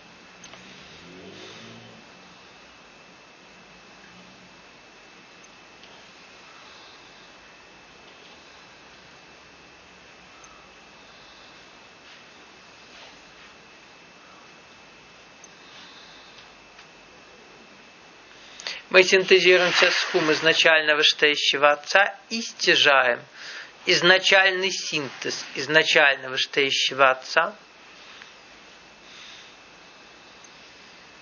мы синтезируемся с хум изначально вышестоящего Отца и стяжаем изначальный синтез изначально вышестоящего Отца,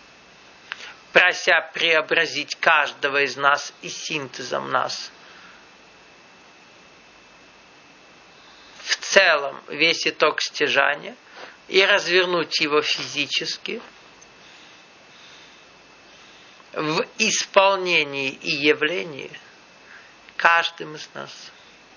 прося преобразить каждого из нас и синтезом нас целом весь итог стяжания и развернуть его физически в исполнении и явлении каждым из нас.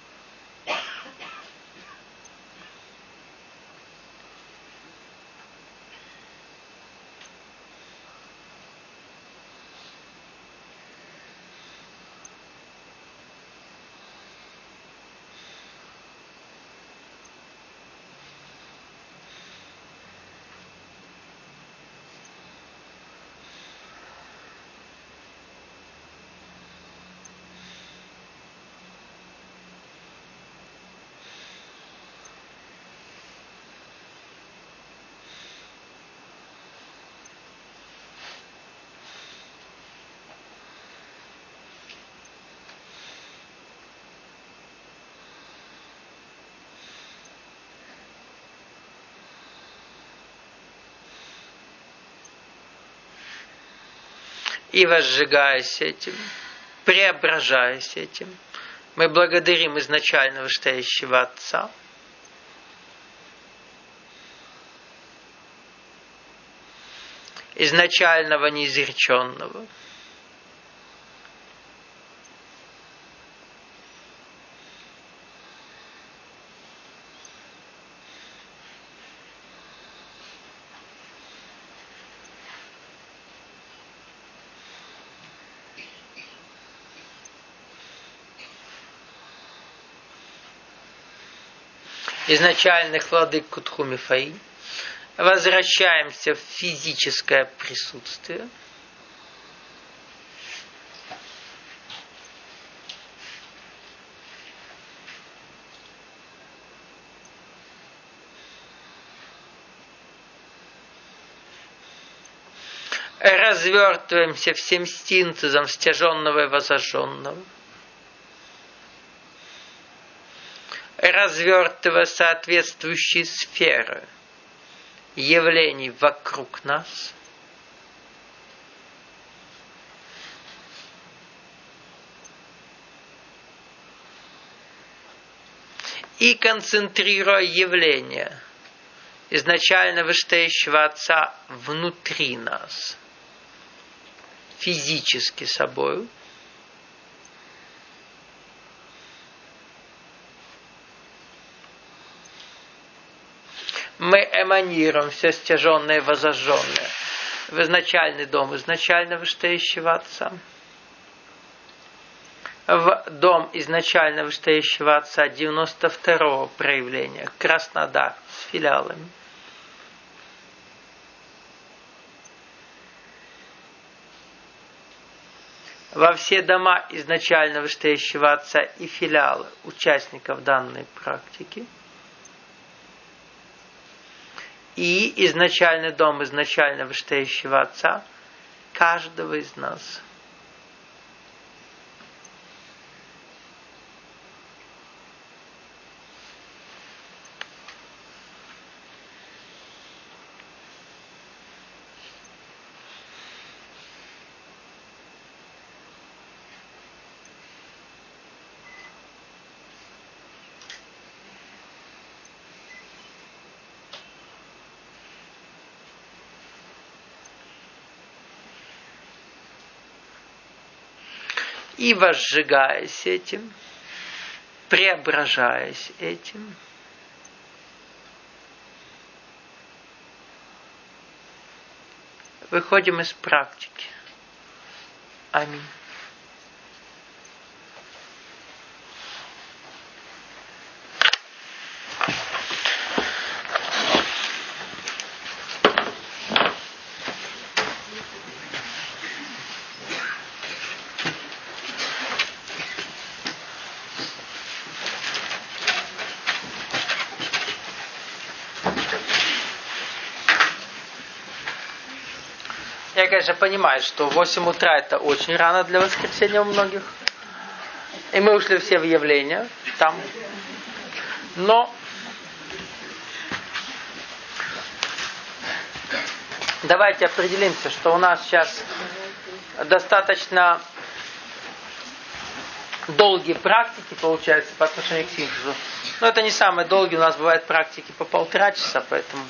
И возжигаясь этим, преображаясь этим, мы благодарим изначально вышестоящего Отца, изначального неизреченного, изначальных владык Кутху Мифаи, возвращаемся в физическое присутствие. Развертываемся всем синтезом стяженного и возожженного. Развертывая соответствующие сферы явлений вокруг нас. И концентрируя явления изначально вышестоящего Отца внутри нас, физически собою, мы эманируем все стяженное и возожженное в изначальный дом изначально вышестоящего Отца, в дом изначально вышестоящего Отца 92-го проявления, Краснодар с филиалами. Во все дома изначально вышестоящего Отца и филиалы участников данной практики. И изначальный дом изначально вышестоящего Отца каждого из нас. И возжигаясь этим, преображаясь этим, выходим из практики. Аминь. Я, конечно, понимаю, что 8 утра это очень рано для воскресенья у многих. И мы ушли все в явления там. Но давайте определимся, что у нас сейчас достаточно долгие практики получаются по отношению к синтезу. Но это не самые долгие, у нас бывают практики по 1,5 часа, поэтому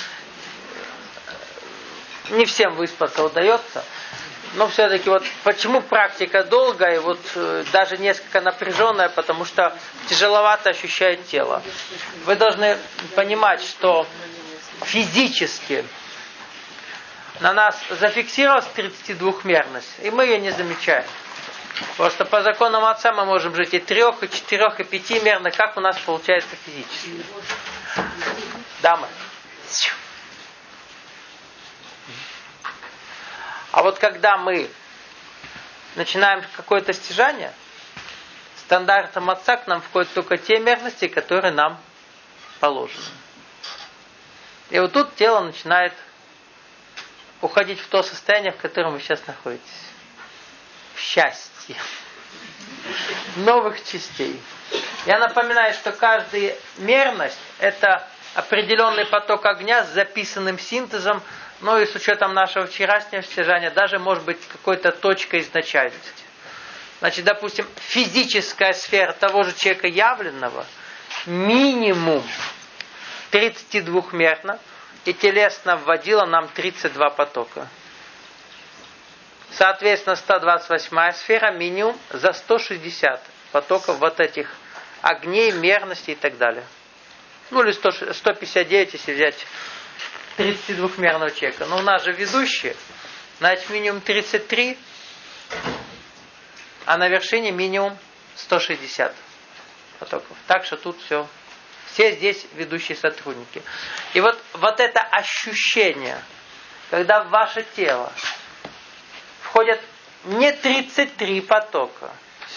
не всем выспаться удается. Но все-таки вот почему практика долгая, вот даже несколько напряженная, потому что тяжеловато ощущает тело. Вы должны понимать, что физически на нас зафиксировалась 32-мерность, и мы ее не замечаем. Потому что по законам Отца мы можем жить и 3, и 4, и 5-мерно, как у нас получается физически. Дамы. А вот когда мы начинаем какое-то стяжание, стандартом Отца к нам входят только те мерности, которые нам положены. И вот тут тело начинает уходить в то состояние, в котором вы сейчас находитесь. В счастье. Новых частей. Я напоминаю, что каждая мерность – это определенный поток огня с записанным синтезом, но и с учетом нашего вчерашнего стяжания, даже может быть какой-то точкой изначальности. Значит, допустим, физическая сфера того же человека явленного минимум 32-мерна, и телесно вводила нам 32 потока. Соответственно, 128-я сфера минимум за 160 потоков вот этих огней, мерностей и так далее. Ну или 159, если взять 32-мерного человека. Но у нас же ведущие, значит минимум 33, а на вершине минимум 160 потоков. Так что тут все здесь ведущие сотрудники. И вот это ощущение, когда в ваше тело входят не 33 потока,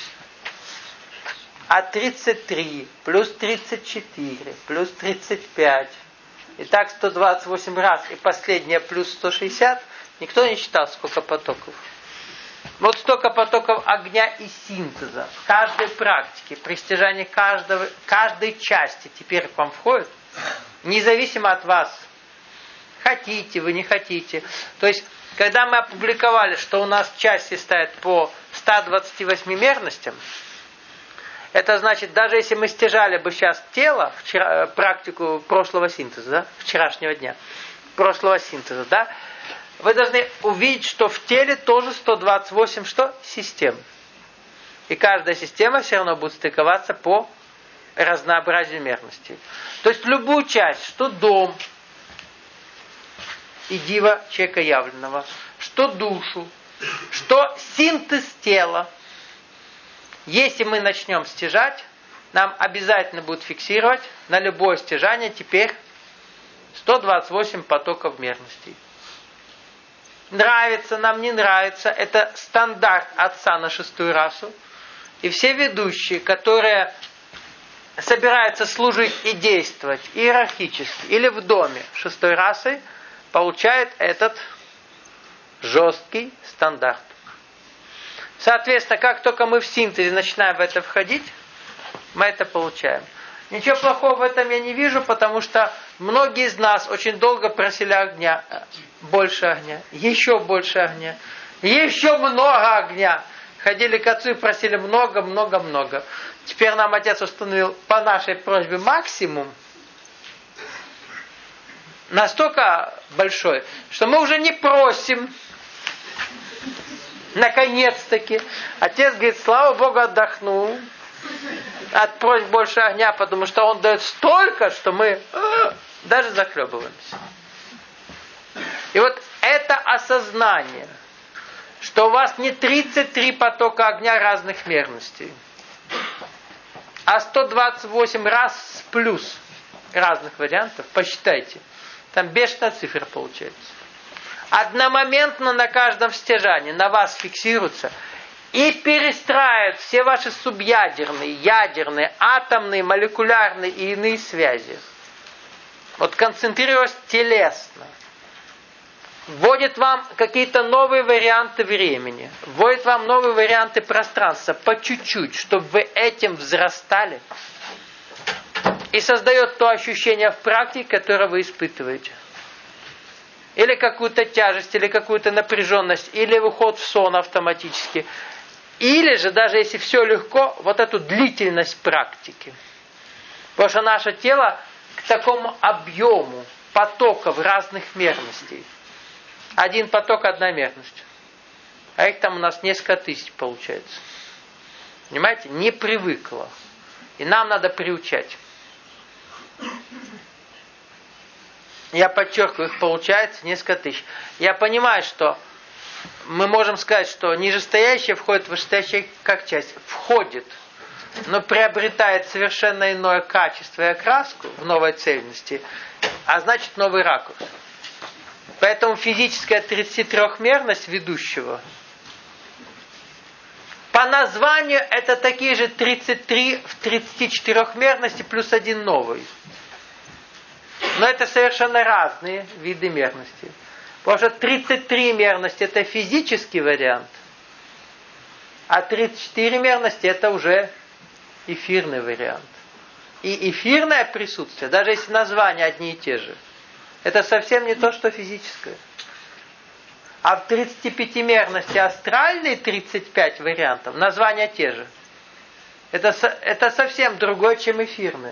а 33, плюс 34, плюс 35. И так 128 раз. И последнее плюс 160. Никто не считал, сколько потоков. Вот столько потоков огня и синтеза в каждой практике, при стяжании каждой части теперь к вам входит, независимо от вас. Хотите вы, не хотите. То есть, когда мы опубликовали, что у нас части стоят по 128 мерностям, это значит, даже если мы стяжали бы сейчас тело, практику прошлого синтеза, да, вчерашнего дня, прошлого синтеза, да, вы должны увидеть, что в теле тоже 128 систем. И каждая система все равно будет стыковаться по разнообразию мерностей. То есть любую часть, что дом и дива человека явленного, что душу, что синтез тела, если мы начнем стяжать, нам обязательно будет фиксировать на любое стяжание теперь 128 потоков мерностей. Нравится нам, не нравится, это стандарт Отца на 6-ю расу. И все ведущие, которые собираются служить и действовать иерархически или в доме 6-й расы, получают этот жесткий стандарт. Соответственно, как только мы в синтезе начинаем в это входить, мы это получаем. Ничего плохого в этом я не вижу, потому что многие из нас очень долго просили огня, больше огня, еще больше огня, еще много огня. Ходили к Отцу и просили много, много, много. Теперь нам Отец установил по нашей просьбе максимум, настолько большой, что мы уже не просим. Наконец-таки. Отец говорит, слава Богу, отдохнул от просьб больше огня, потому что Он дает столько, что мы даже захлебываемся. И вот это осознание, что у вас не 33 потока огня разных мерностей, а 128 раз плюс разных вариантов, посчитайте, там бешеная цифра получается. Одномоментно на каждом стяжании на вас фиксируются и перестраивают все ваши субъядерные, ядерные, атомные, молекулярные и иные связи. Вот концентрируясь телесно, вводит вам какие-то новые варианты времени, вводит вам новые варианты пространства по чуть-чуть, чтобы вы этим взрастали, и создает то ощущение в практике, которое вы испытываете. Или какую-то тяжесть, или какую-то напряженность, или уход в сон автоматически. Или же, даже если все легко, вот эту длительность практики. Потому что наше тело к такому объему потоков разных мерностей. Один поток, одна мерность. А их там у нас несколько тысяч получается. Понимаете? Не привыкло. И нам надо приучать. Я подчеркиваю, их получается несколько тысяч. Я понимаю, что мы можем сказать, что нижестоящее входит в вышестоящее как часть. Входит, но приобретает совершенно иное качество и окраску в новой цельности, а значит новый ракурс. Поэтому физическая 33-мерность ведущего по названию это такие же 33 в 34-мерности плюс один новый. Но это совершенно разные виды мерности. Потому что 33 мерности это физический вариант, а 34 мерности это уже эфирный вариант. И эфирное присутствие, даже если названия одни и те же, это совсем не то, что физическое. А в 35-мерности астральные 35 вариантов, названия те же. Это совсем другое, чем эфирное.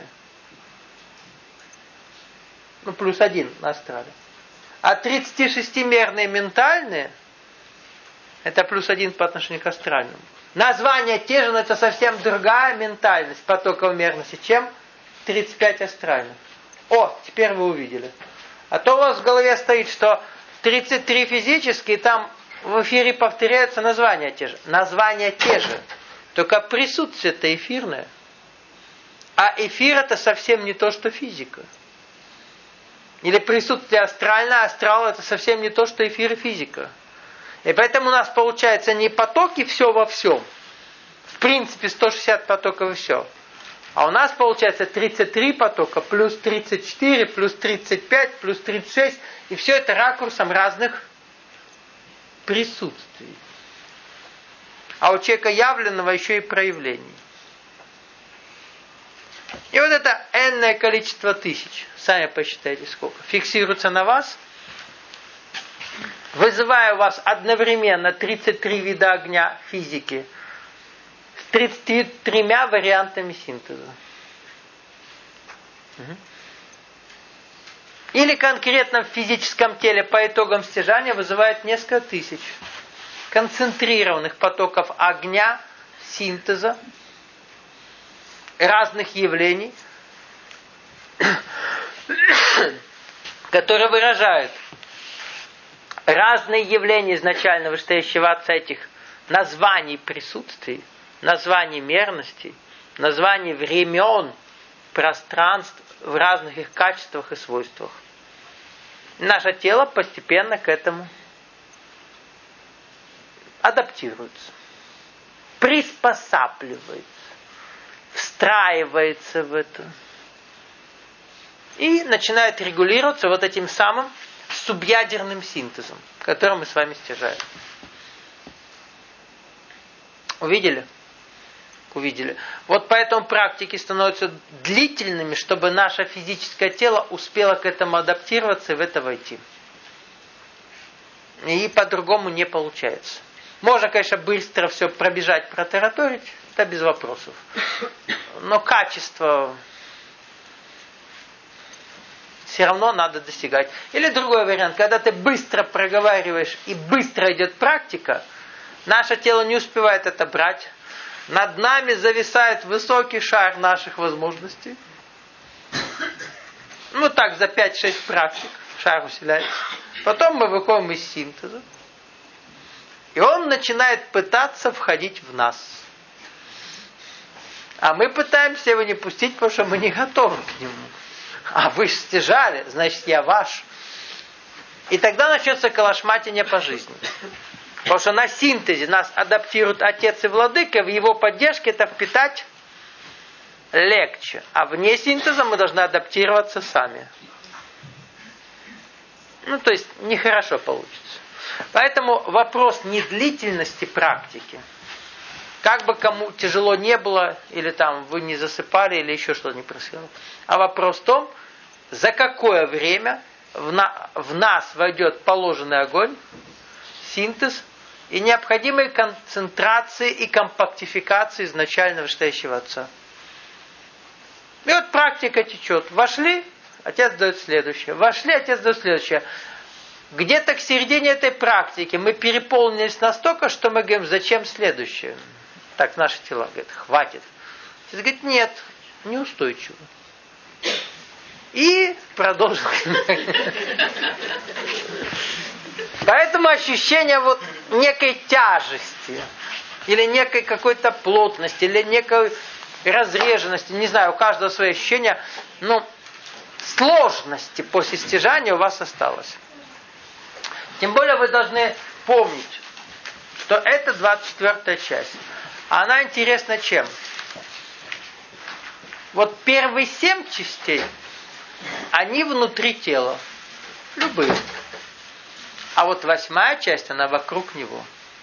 Ну, плюс один на астрале. А 36-мерные ментальные, это плюс один по отношению к астральному. Названия те же, но это совсем другая ментальность потоковой мерности, чем 35 астральных. О, теперь вы увидели. А то у вас в голове стоит, что 33 физические, там в эфире повторяются названия те же. Названия те же, только присутствие-то эфирное. А эфир это совсем не то, что физика. Или присутствие астральное, астрал это совсем не то, что эфир и физика. И поэтому у нас получается не потоки все во всем. В принципе 160 потоков и все. А у нас получается 33 потока, плюс 34, плюс 35, плюс 36. И все это ракурсом разных присутствий. А у человека явленного еще и проявлений. И вот это энное количество тысяч, сами посчитайте сколько, фиксируется на вас, вызывая у вас одновременно 33 вида огня физики с 33 вариантами синтеза. Или конкретно в физическом теле по итогам стяжания вызывает несколько тысяч концентрированных потоков огня, синтеза, разных явлений, которые выражают разные явления изначально вышестоящего отца этих названий присутствий, названий мерностей, названий времен, пространств в разных их качествах и свойствах. Наше тело постепенно к этому адаптируется, приспосабливается, встраивается в это и начинает регулироваться вот этим самым субъядерным синтезом, который мы с вами стяжаем. Увидели? Увидели. Вот поэтому практики становятся длительными, чтобы наше физическое тело успело к этому адаптироваться и в это войти. И по-другому не получается. Можно, конечно, быстро все пробежать, протараторить, это без вопросов. Но качество все равно надо достигать. Или другой вариант, когда ты быстро проговариваешь и быстро идет практика, наше тело не успевает это брать. Над нами зависает высокий шар наших возможностей. Ну так, за 5-6 практик шар усиляется. Потом мы выходим из синтеза. И он начинает пытаться входить в нас. А мы пытаемся его не пустить, потому что мы не готовы к нему. А вы же стяжали, значит я ваш. И тогда начнется калашматение по жизни. Потому что на синтезе нас адаптирует Отец и Владыка, в его поддержке это впитать легче. А вне синтеза мы должны адаптироваться сами. Ну, то есть, нехорошо получится. Поэтому вопрос не длительности практики. Как бы кому тяжело не было, или там вы не засыпали, или еще что-то не происходило. А вопрос в том, за какое время в нас войдет положенный огонь, синтез и необходимые концентрации и компактификации изначально вышестоящего Отца. И вот практика течет. Вошли, отец дает следующее. Вошли, отец дает следующее. Где-то к середине этой практики мы переполнились настолько, что мы говорим, зачем следующее? Так наши тела говорят, хватит. Отец говорит, нет, неустойчиво. И продолжил. Поэтому ощущение вот некой тяжести, или некой какой-то плотности, или некой разреженности, не знаю, у каждого свои ощущения, но сложности после стяжания у вас осталось. Тем более вы должны помнить, что это 24-я часть. Она интересна чем? Вот первые 7 частей, они внутри тела. Любые. А вот 8-я часть, она вокруг него.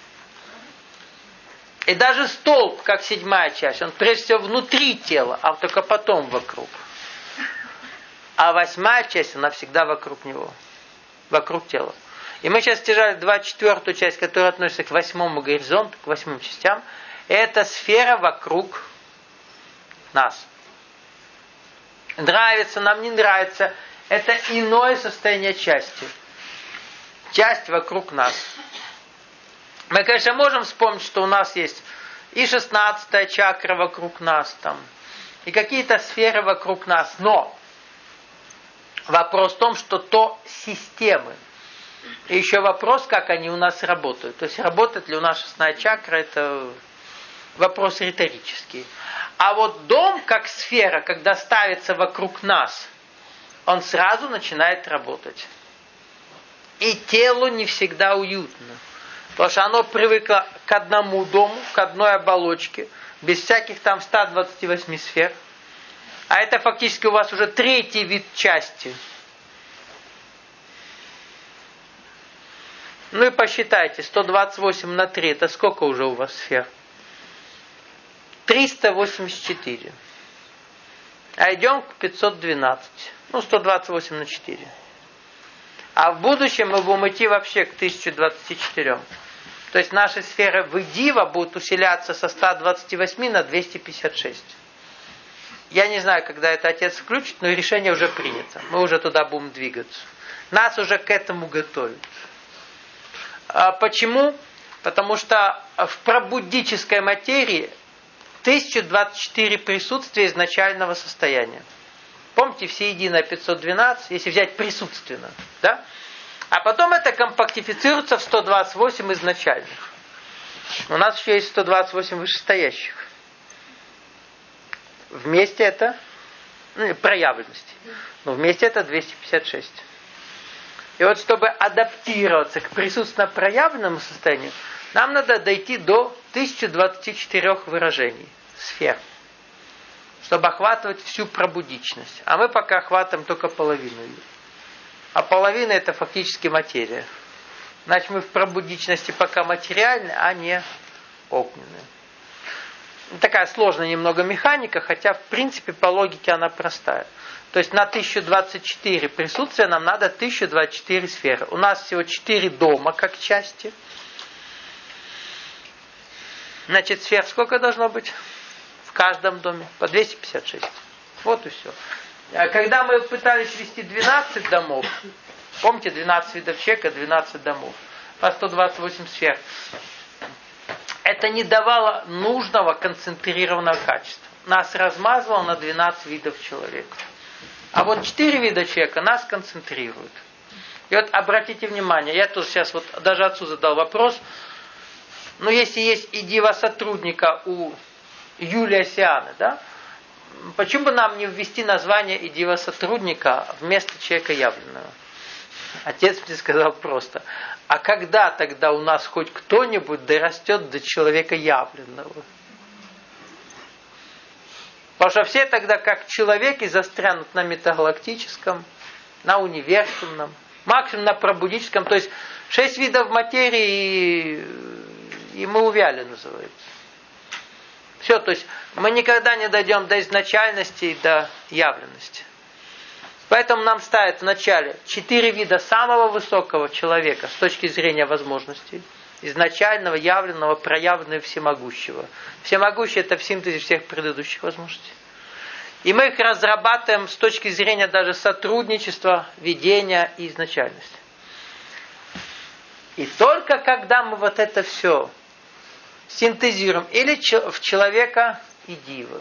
И даже столб, как 7-я часть, он прежде всего внутри тела, а только потом вокруг. А 8-я часть, она всегда вокруг него. Вокруг тела. И мы сейчас стяжали 24-ю часть, которая относится к 8-му горизонту, к 8 частям. Это сфера вокруг нас. Нравится нам, не нравится. Это иное состояние части. Часть вокруг нас. Мы, конечно, можем вспомнить, что у нас есть и 16-я чакра вокруг нас, там, и какие-то сферы вокруг нас. Но вопрос в том, что то системы. И еще вопрос, как они у нас работают. То есть, работает ли у нас 16-я чакра, это вопрос риторический. А вот дом, как сфера, когда ставится вокруг нас, он сразу начинает работать. И телу не всегда уютно. Потому что оно привыкло к одному дому, к одной оболочке, без всяких там 128 сфер. А это фактически у вас уже 3-й вид части. Ну и посчитайте, 128 на 3, это сколько уже у вас сфер? 384. А идем к 512. Ну, 128 на 4. А в будущем мы будем идти вообще к 1024. То есть наши сферы Видива будут усиляться со 128 на 256. Я не знаю, когда это отец включит, но решение уже принято. Мы уже туда будем двигаться. Нас уже к этому готовят. Почему? Потому что в пробуддической материи 1024 присутствия изначального состояния. Помните, всеединое 512, если взять присутственно. Да? А потом это компактифицируется в 128 изначальных. У нас еще есть 128 вышестоящих. Вместе это проявленности. Но вместе это 256. И вот чтобы адаптироваться к присутственно проявленному состоянию, нам надо дойти до 1024 выражений, сфер, чтобы охватывать всю пробудичность. А мы пока охватываем только половину ее. А половина это фактически материя. Значит, мы в пробудичности пока материальны, а не огненные. Такая сложная немного механика, хотя в принципе по логике она простая. То есть на 1024 присутствия нам надо 1024 сферы. У нас всего 4 дома как части. Значит, сфер сколько должно быть? В каждом доме? По 256. Вот и все. Когда мы пытались ввести 12 домов, помните, 12 видов человека, 12 домов, по 128 сфер, это не давало нужного концентрированного качества. Нас размазывало на 12 видов человека. А вот 4 вида человека нас концентрируют. И вот обратите внимание, я тут сейчас вот даже отцу задал вопрос, но если есть и дива сотрудника у Юлия Сианы, да, почему бы нам не ввести название идива сотрудника вместо человека явленного? Отец мне сказал просто, а когда тогда у нас хоть кто-нибудь дорастет до человека явленного? Потому что все тогда как человеки застрянут на метагалактическом, на универсумном, максимум на пробудическом, то есть 6 видов материи, и мы увяли, называется. Все, то есть мы никогда не дойдем до изначальности и до явленности. Поэтому нам ставят вначале 4 вида самого высокого человека с точки зрения возможностей. Изначального, явленного, проявленного, всемогущего. Всемогущий это в синтезе всех предыдущих возможностей. И мы их разрабатываем с точки зрения даже сотрудничества, ведения и изначальности. И только когда мы вот это все синтезируем или в человека и дива,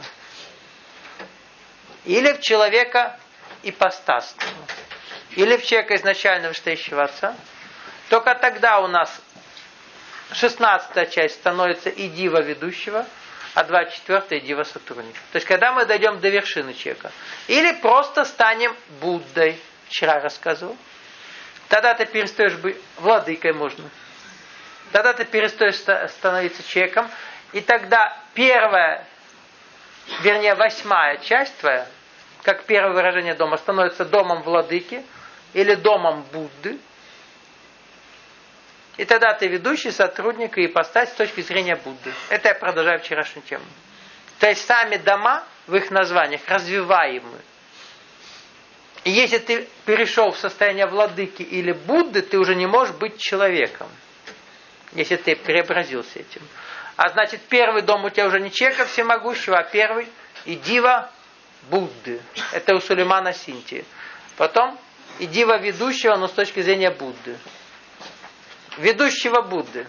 или в человека ипостасного, или в человека изначально вышестоящего Отца, только тогда у нас 16-я часть становится и дива ведущего, а 24-я дива сотрудника. То есть, когда мы дойдем до вершины человека. Или просто станем Буддой, вчера рассказывал. Тогда ты перестаешь быть владыкой, можно. Тогда ты перестаешь становиться человеком. И тогда первая, вернее 8-я часть твоя, как первое выражение дома, становится домом владыки или домом Будды. И тогда ты ведущий, сотрудник и ипостась с точки зрения Будды. Это я продолжаю вчерашнюю тему. То есть сами дома в их названиях развиваемы. И если ты перешел в состояние владыки или Будды, ты уже не можешь быть человеком. Если ты преобразился этим. А значит, первый дом у тебя уже не человека всемогущего, а первый и дива Будды. Это у Сулеймана Синтии. Потом и дива ведущего, но с точки зрения Будды. Ведущего Будды.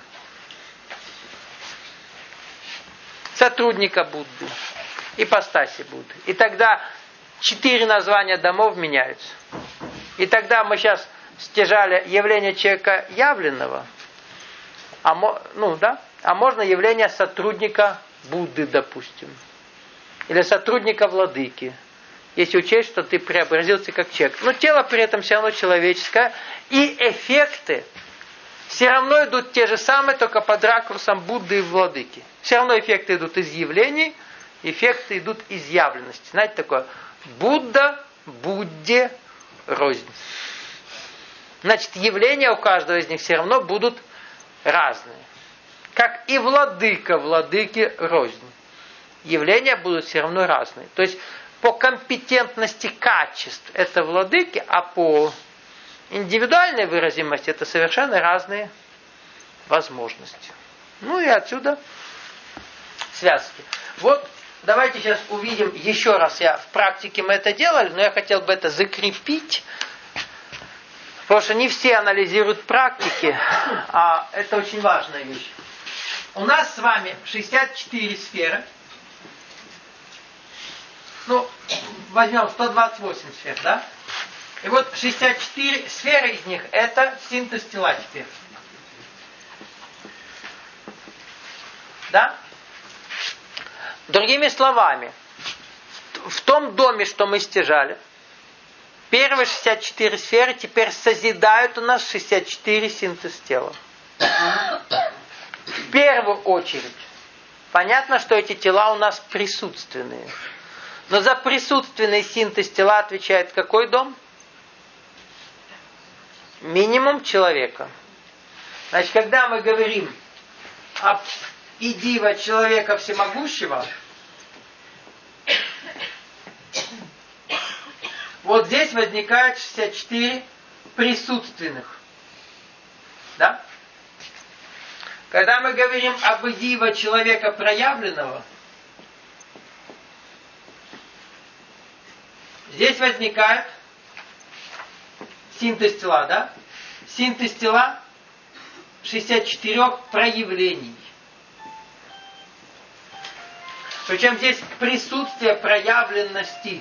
Сотрудника Будды. Ипостаси Будды. И тогда 4 названия домов меняются. И тогда мы сейчас стяжали явление человека явленного, а можно явление сотрудника Будды, допустим. Или сотрудника владыки. Если учесть, что ты преобразился как человек. Но тело при этом все равно человеческое. И эффекты все равно идут те же самые, только под ракурсом Будды и владыки. Все равно эффекты идут из явлений, эффекты идут из явленности. Знаете такое? Будда, Будде, рознь. Значит, явления у каждого из них все равно будут разные. Как и владыка, владыки, рознь. Явления будут все равно разные. То есть, по компетентности качеств это владыки, а по индивидуальной выразимости это совершенно разные возможности. Ну и отсюда связки. Вот давайте сейчас увидим еще раз. В практике мы это делали, но я хотел бы это закрепить. Потому что не все анализируют практики, а это очень важная вещь. У нас с вами 64 сферы. Возьмем 128 сфер, да? И вот 64 сферы из них это синтез тела теперь. Да? Другими словами, в том доме, что мы стяжали, первые 64 сферы теперь созидают у нас 64 синтез тела. В первую очередь, понятно, что эти тела у нас присутственные. Но за присутственный синтез тела отвечает какой дом? Минимум человека. Значит, когда мы говорим об идива человека всемогущего, вот здесь возникает 64 присутственных. Да? Когда мы говорим об идива человека проявленного, здесь возникает синтез тела, да? Синтез тела 64 проявлений. Причем здесь присутствие проявленности.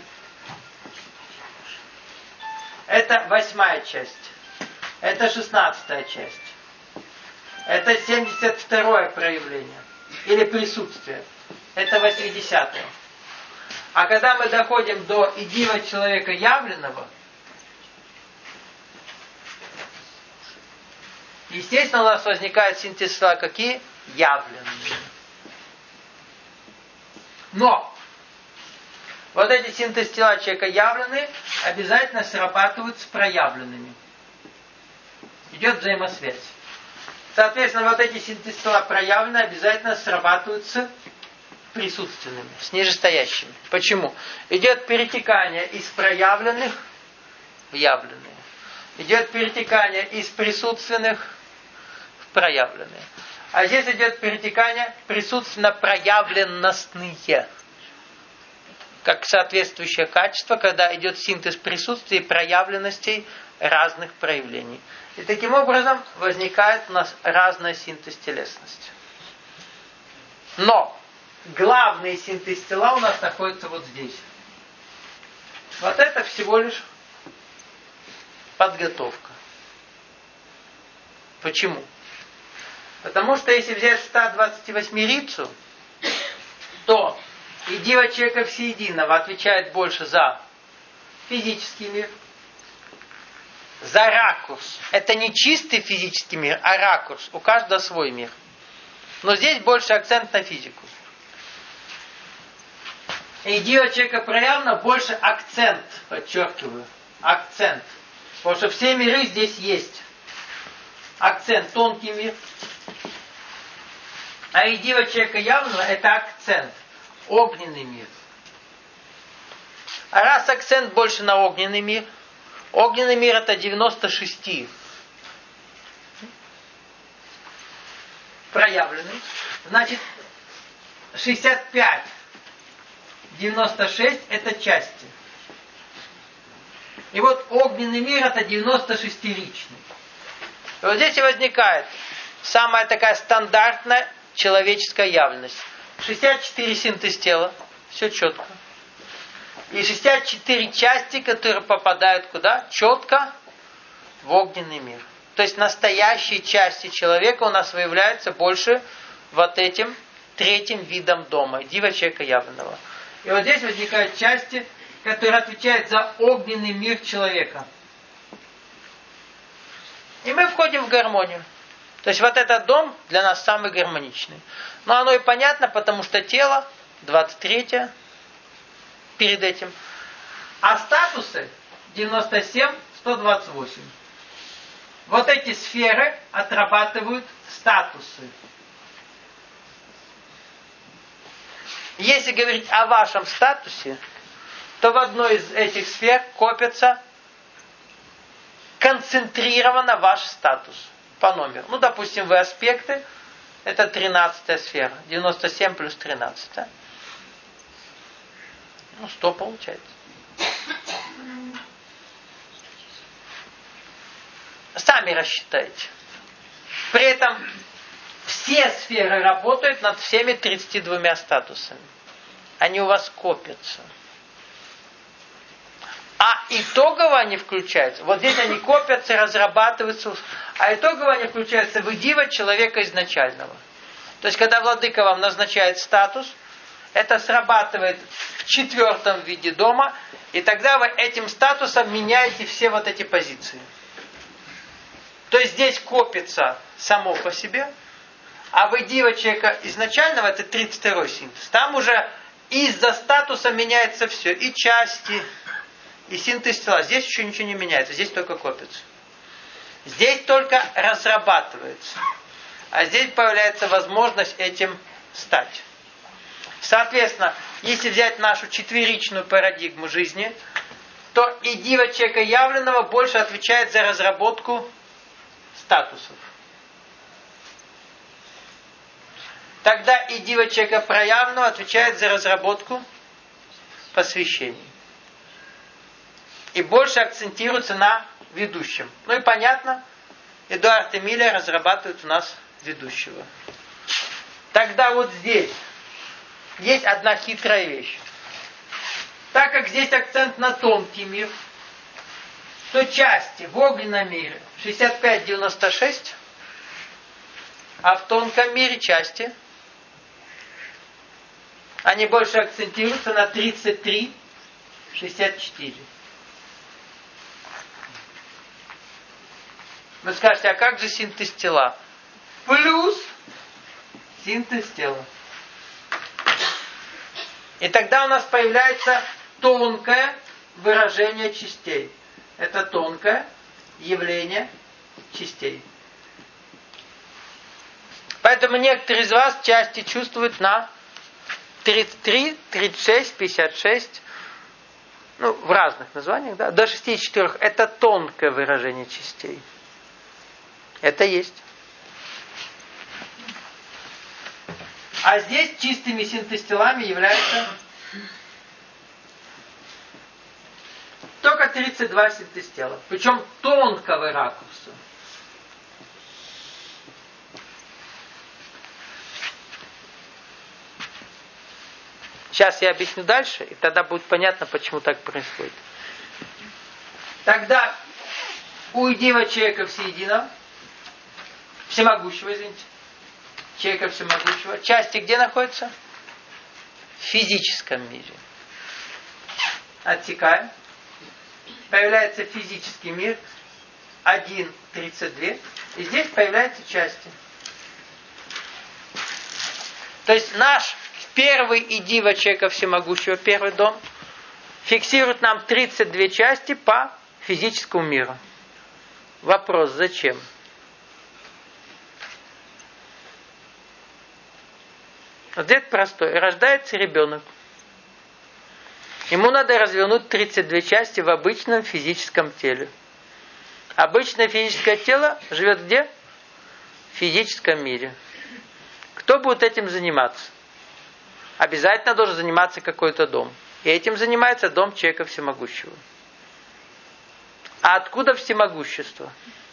Это 8-я часть. Это 16-я часть. Это 72-е проявление. Или присутствие. Это 80-е. А когда мы доходим до идива человека явленного, естественно, у нас возникает синтез тела какие? Явленные. Но вот эти синтез тела человека явленные обязательно срабатывают с проявленными. Идет взаимосвязь. Соответственно, вот эти синтез тела проявленные обязательно срабатывают с присутственными, с нижестоящими. Почему? Идет перетекание из проявленных в явленные. Идет перетекание из присутственных в проявленные. А здесь идет перетекание присутственно проявленностные. как соответствующее качество, когда идет синтез присутствия и проявленностей разных проявлений. И таким образом возникает у нас разная синтез телесности. Но главный синтез тела у нас находится вот здесь. Вот это всего лишь подготовка. Почему? Потому что если взять 128-рицу, то идея человека всеединого отвечает больше за физический мир, за ракурс. Это не чистый физический мир, а ракурс. У каждого свой мир. Но здесь больше акцент на физику. Идея человека проявлена больше акцент, подчеркиваю, акцент. Потому что все миры здесь есть. Акцент, тонкий мир. А идея человека явного это акцент, огненный мир. А раз акцент больше на огненный мир это 96 проявленный, значит 65, 96 это части. И вот огненный мир это 96-ричный. И вот здесь и возникает самая такая стандартная человеческая явленность. 64 синтез тела, все четко. И 64 части, которые попадают куда? Четко в огненный мир. То есть настоящие части человека у нас выявляются больше вот этим третьим видом дома, дива человека явленного. И вот здесь возникают части, которые отвечают за огненный мир человека. И мы входим в гармонию. То есть вот этот дом для нас самый гармоничный. Но оно и понятно, потому что тело 23 перед этим. А статусы 97, 128. Вот эти сферы отрабатывают статусы. Если говорить о вашем статусе, то в одной из этих сфер копится концентрированно ваш статус по номеру. Ну, допустим, вы аспекты, это 13-я сфера, 97 плюс 13. Ну, 100 получается. Сами рассчитайте. При этом все сферы работают над всеми 32 статусами. Они у вас копятся. А итогово они включаются. Вот здесь они копятся, разрабатываются. А итогово они включаются в идиво человека изначального. То есть, когда владыка вам назначает статус, это срабатывает в 4 виде дома, и тогда вы этим статусом меняете все вот эти позиции. То есть, здесь копится само по себе, а в идиво человека изначального это 32-й синтез. Там уже из-за статуса меняется все. И части, и синтез тела. Здесь еще ничего не меняется, здесь только копится. Здесь только разрабатывается. А здесь появляется возможность этим стать. Соответственно, если взять нашу четверичную парадигму жизни, то идива человека явленного больше отвечает за разработку статусов. Тогда идива человека проявленного отвечает за разработку посвящений. И больше акцентируется на ведущем. Ну и понятно, Эдуард и Эмилия разрабатывают у нас ведущего. Тогда вот здесь есть одна хитрая вещь. Так как здесь акцент на тонкий мир, то части в огненном мире 65-96, а в тонком мире части они больше акцентируются на 33-64. Вы скажете, а как же синтез тела? Плюс синтез тела. И тогда у нас появляется тонкое выражение частей. Это тонкое явление частей. Поэтому некоторые из вас части чувствуют на 33, 36, 56, ну, в разных названиях, да, до 64. Это тонкое выражение частей. Это есть. А здесь чистыми синтез-телами являются Только 32 синтез-тела. Причем тонкого ракурса. Сейчас я объясню дальше, и тогда будет понятно, почему так происходит. Тогда у единого человека всеединого, всемогущего, извините, человека всемогущего, части где находятся? В физическом мире. Отсекаем. Появляется физический мир 1,32. И здесь появляются части. То есть наш первый идива человека всемогущего, первый дом, фиксирует нам 32 части по физическому миру. Вопрос, зачем? Ответ простой. Рождается ребенок. Ему надо развернуть 32 части в обычном физическом теле. Обычное физическое тело живет где? В физическом мире. Кто будет этим заниматься? Обязательно должен заниматься какой-то дом. И этим занимается дом человека всемогущего. А откуда всемогущество?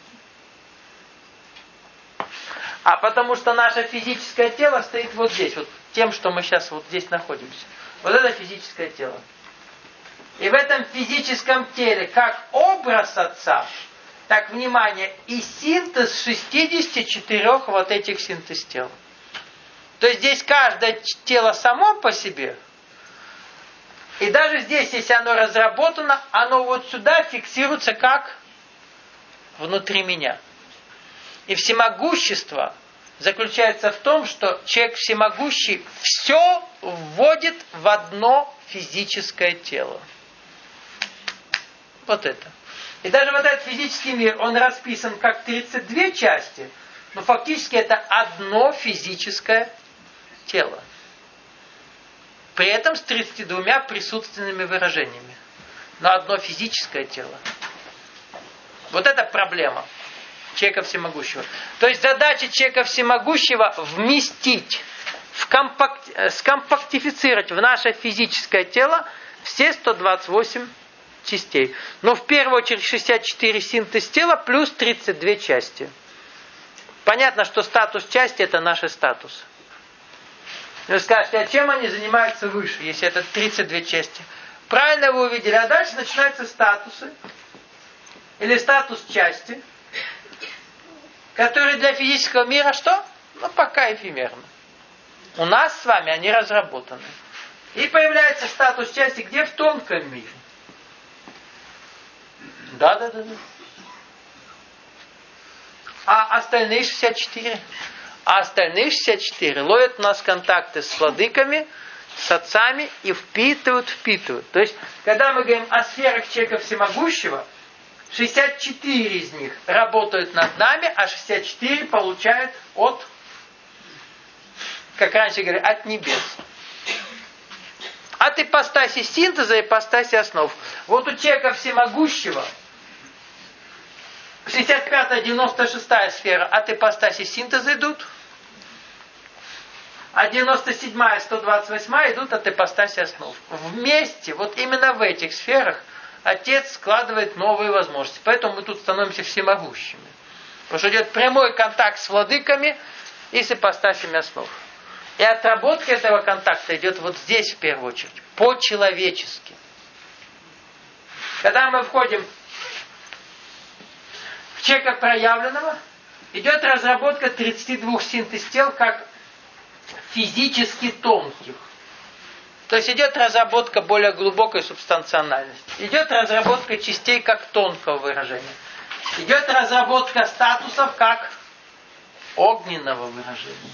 А потому что наше физическое тело стоит вот здесь, вот тем, что мы сейчас вот здесь находимся. Вот это физическое тело. И в этом физическом теле, как образ Отца, так, внимание, и синтез 64 вот этих синтез-тел. То есть здесь каждое тело само по себе, и даже здесь, если оно разработано, оно вот сюда фиксируется как внутри меня. И всемогущество заключается в том, что человек всемогущий все вводит в одно физическое тело. Вот это. И даже вот этот физический мир, он расписан как 32 части, но фактически это одно физическое тело. При этом с 32 присутственными выражениями. Но одно физическое тело. Вот это проблема человека всемогущего. То есть задача человека всемогущего вместить, скомпактифицировать в наше физическое тело все 128 частей. Но в первую очередь 64 синтез тела плюс 32 части. Понятно, что статус части это наши статусы. Вы скажете, а чем они занимаются выше, если это 32 части? Правильно вы увидели. А дальше начинаются статусы. Или статус части. Которые для физического мира что? Ну, пока эфемерно. У нас с вами они разработаны. И появляется статус части где? В тонком мире. Да. А остальные 64? А остальные 64 ловят у нас контакты с владыками, с отцами и впитывают. То есть, когда мы говорим о сферах человека всемогущего, 64 из них работают над нами, а 64 получают от, как раньше говорили, от небес. От ипостаси синтеза и ипостаси основ. Вот у человека всемогущего 65-я, 96-я сфера от ипостаси синтеза идут, а 97-я, 128-я идут от ипостаси основ. Вместе, вот именно в этих сферах, Отец складывает новые возможности. Поэтому мы тут становимся всемогущими. Потому что идет прямой контакт с владыками и с ипостасями основ. И отработка этого контакта идет вот здесь в первую очередь. По-человечески. Когда мы входим в человека проявленного, идет разработка 32 синтез-тел как физически тонких. То есть идет разработка более глубокой субстанциональности. Идет разработка частей как тонкого выражения. Идет разработка статусов как огненного выражения.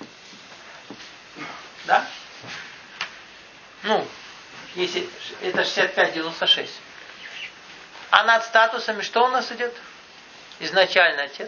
Да? Ну, если это 65-96. А над статусами что у нас идет? Изначально Отец.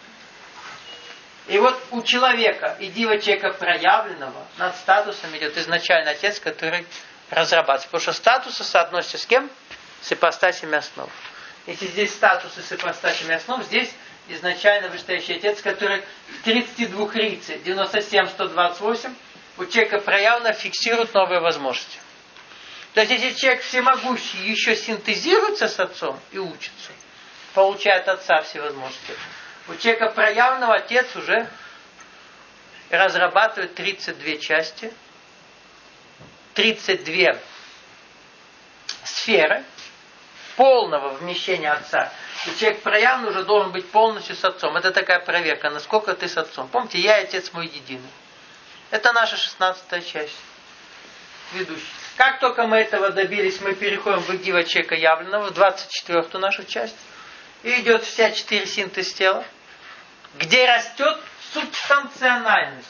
И вот у человека, идива человека проявленного, над статусом идет изначально Отец, который разрабатывается. Потому что статусы соотносятся с кем? С ипостасями основ. Если здесь статусы с ипостасями основ, здесь изначально вышестоящий Отец, который в 32 рице, 97, 128, у человека проявленно фиксирует новые возможности. То есть, если человек всемогущий еще синтезируется с отцом и учится, получает от отца всевозможности, у человека проявленного отец уже разрабатывает 32 части, 32 сферы полного вмещения отца. И человек проявленный уже должен быть полностью с отцом. Это такая проверка, насколько ты с отцом. Помните, я и отец мой единый. Это наша 16-я часть. Ведущий. Как только мы этого добились, мы переходим в Игдива человека явленного, в 24-ю нашу часть. И идет вся 4 синтез тела, где растет субстанциональность.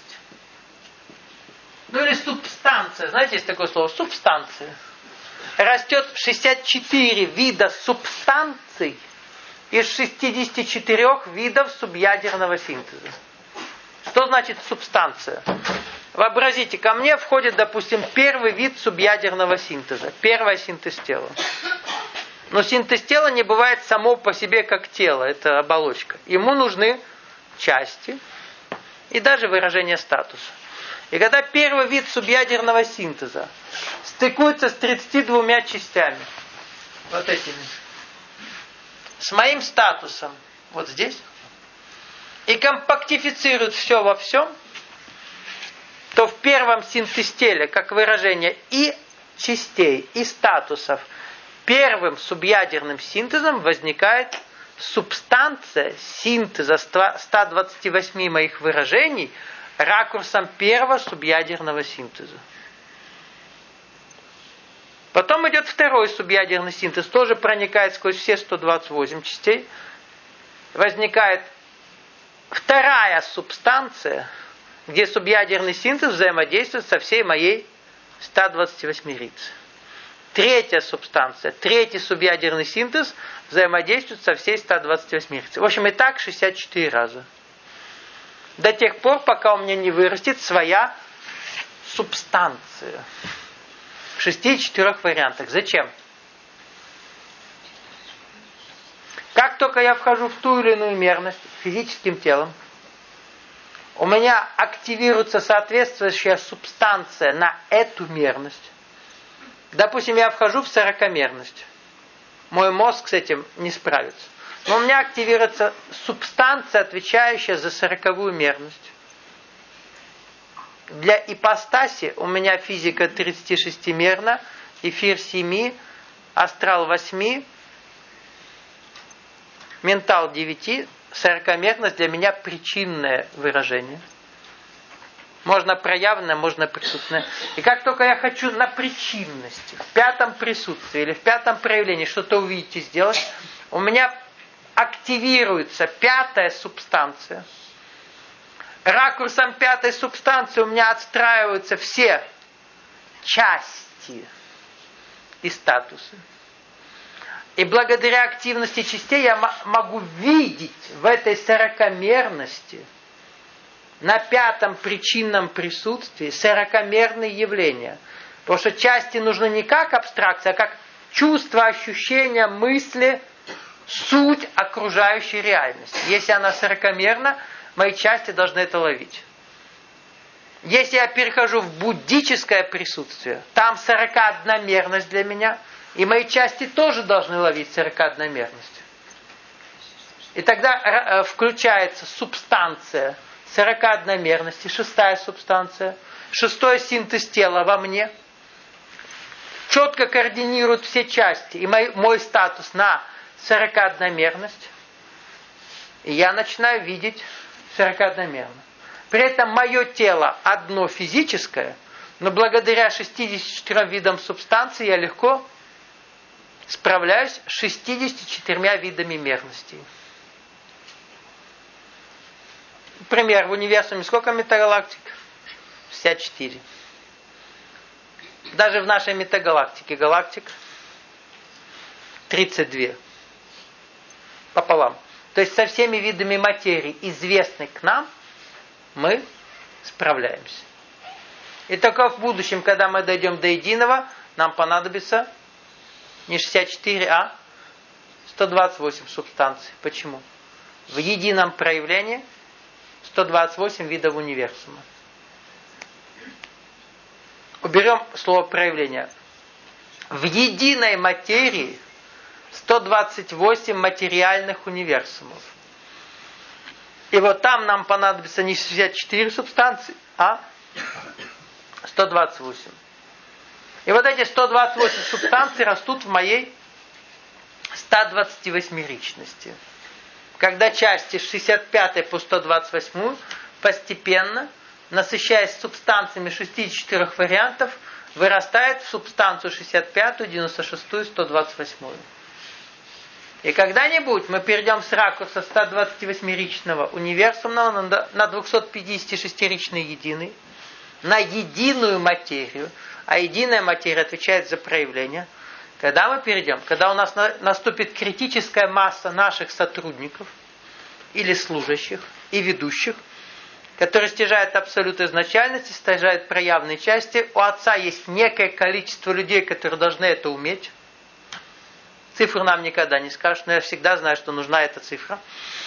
Ну или субстанция. Знаете, есть такое слово? Субстанция. Растет 64 вида субстанций из 64 видов субъядерного синтеза. Что значит субстанция? Вообразите, ко мне входит, допустим, первый вид субъядерного синтеза. Первый синтез тела. Но синтез тела не бывает само по себе как тело. Это оболочка. Ему нужны части и даже выражение статуса. И когда первый вид субъядерного синтеза стыкуется с 32 частями, вот этими, с моим статусом, вот здесь, и компактифицирует все во всем, то в первом синтез-теле, как выражение и частей, и статусов, первым субъядерным синтезом возникает субстанция синтеза 128 моих выражений ракурсом первого субъядерного синтеза. Потом идет второй субъядерный синтез, тоже проникает сквозь все 128 частей. Возникает вторая субстанция, где субъядерный синтез взаимодействует со всей моей 128-рицей. Третья субстанция, третий субъядерный синтез взаимодействует со всей 128-рицей. В общем, и так 64 раза. До тех пор, пока у меня не вырастет своя субстанция. В 64 вариантах. Зачем? Как только я вхожу в ту или иную мерность физическим телом, у меня активируется соответствующая субстанция на эту мерность. Допустим, я вхожу в 40-мерность. Мой мозг с этим не справится. Но у меня активируется субстанция, отвечающая за 40-ю мерность. Для ипостаси у меня физика 36-мерна, эфир 7, астрал 8, ментал 9, 40-мерность для меня причинное выражение. Можно проявленное, можно присутственное. И как только я хочу на причинности, в пятом присутствии или в пятом проявлении что-то увидеть и сделать, у меня активируется пятая субстанция. Ракурсом пятой субстанции у меня отстраиваются все части и статусы. И благодаря активности частей я могу видеть в этой 40-мерности на пятом причинном присутствии 40-мерные явления. Потому что части нужны не как абстракция, а как чувство, ощущение, мысли, суть окружающей реальности. Если она 40-мерна, мои части должны это ловить. Если я перехожу в буддическое присутствие, там 41-мерность для меня, и мои части тоже должны ловить 41-мерность. И тогда включается субстанция 41-мерности, шестая субстанция, шестой синтез тела во мне, четко координирует все части, и мой статус на 41-мерность, и я начинаю видеть 41-мерно. При этом мое тело одно физическое, но благодаря 64 видам субстанции я легко справляюсь с 64 видами мерностей. Например, в универсуме сколько метагалактик? 64. Даже в нашей метагалактике галактик 32. Пополам. То есть со всеми видами материи, известных к нам, мы справляемся. И только в будущем, когда мы дойдем до единого, нам понадобится не 64, а 128 субстанций. Почему? В едином проявлении 128 видов универсума. Уберем слово проявление. в единой материи 128 материальных универсумов. И вот там нам понадобится не 64 субстанции, а 128. И вот эти 128 субстанций растут в моей 128-ричности. Когда части с 65 по 128 постепенно, насыщаясь субстанциями 64 вариантов, вырастает в субстанцию 65, 96, 128. И когда-нибудь мы перейдем с ракурса 128-ричного универсумного на 256-ричный единый, на единую материю, а единая материя отвечает за проявление. Когда мы перейдем, когда у нас наступит критическая масса наших сотрудников или служащих и ведущих, которые стяжают абсолют изначальности, стяжают проявные части, у Отца есть некое количество людей, которые должны это уметь. Цифру нам никогда не скажут, но я всегда знаю, что нужна эта цифра.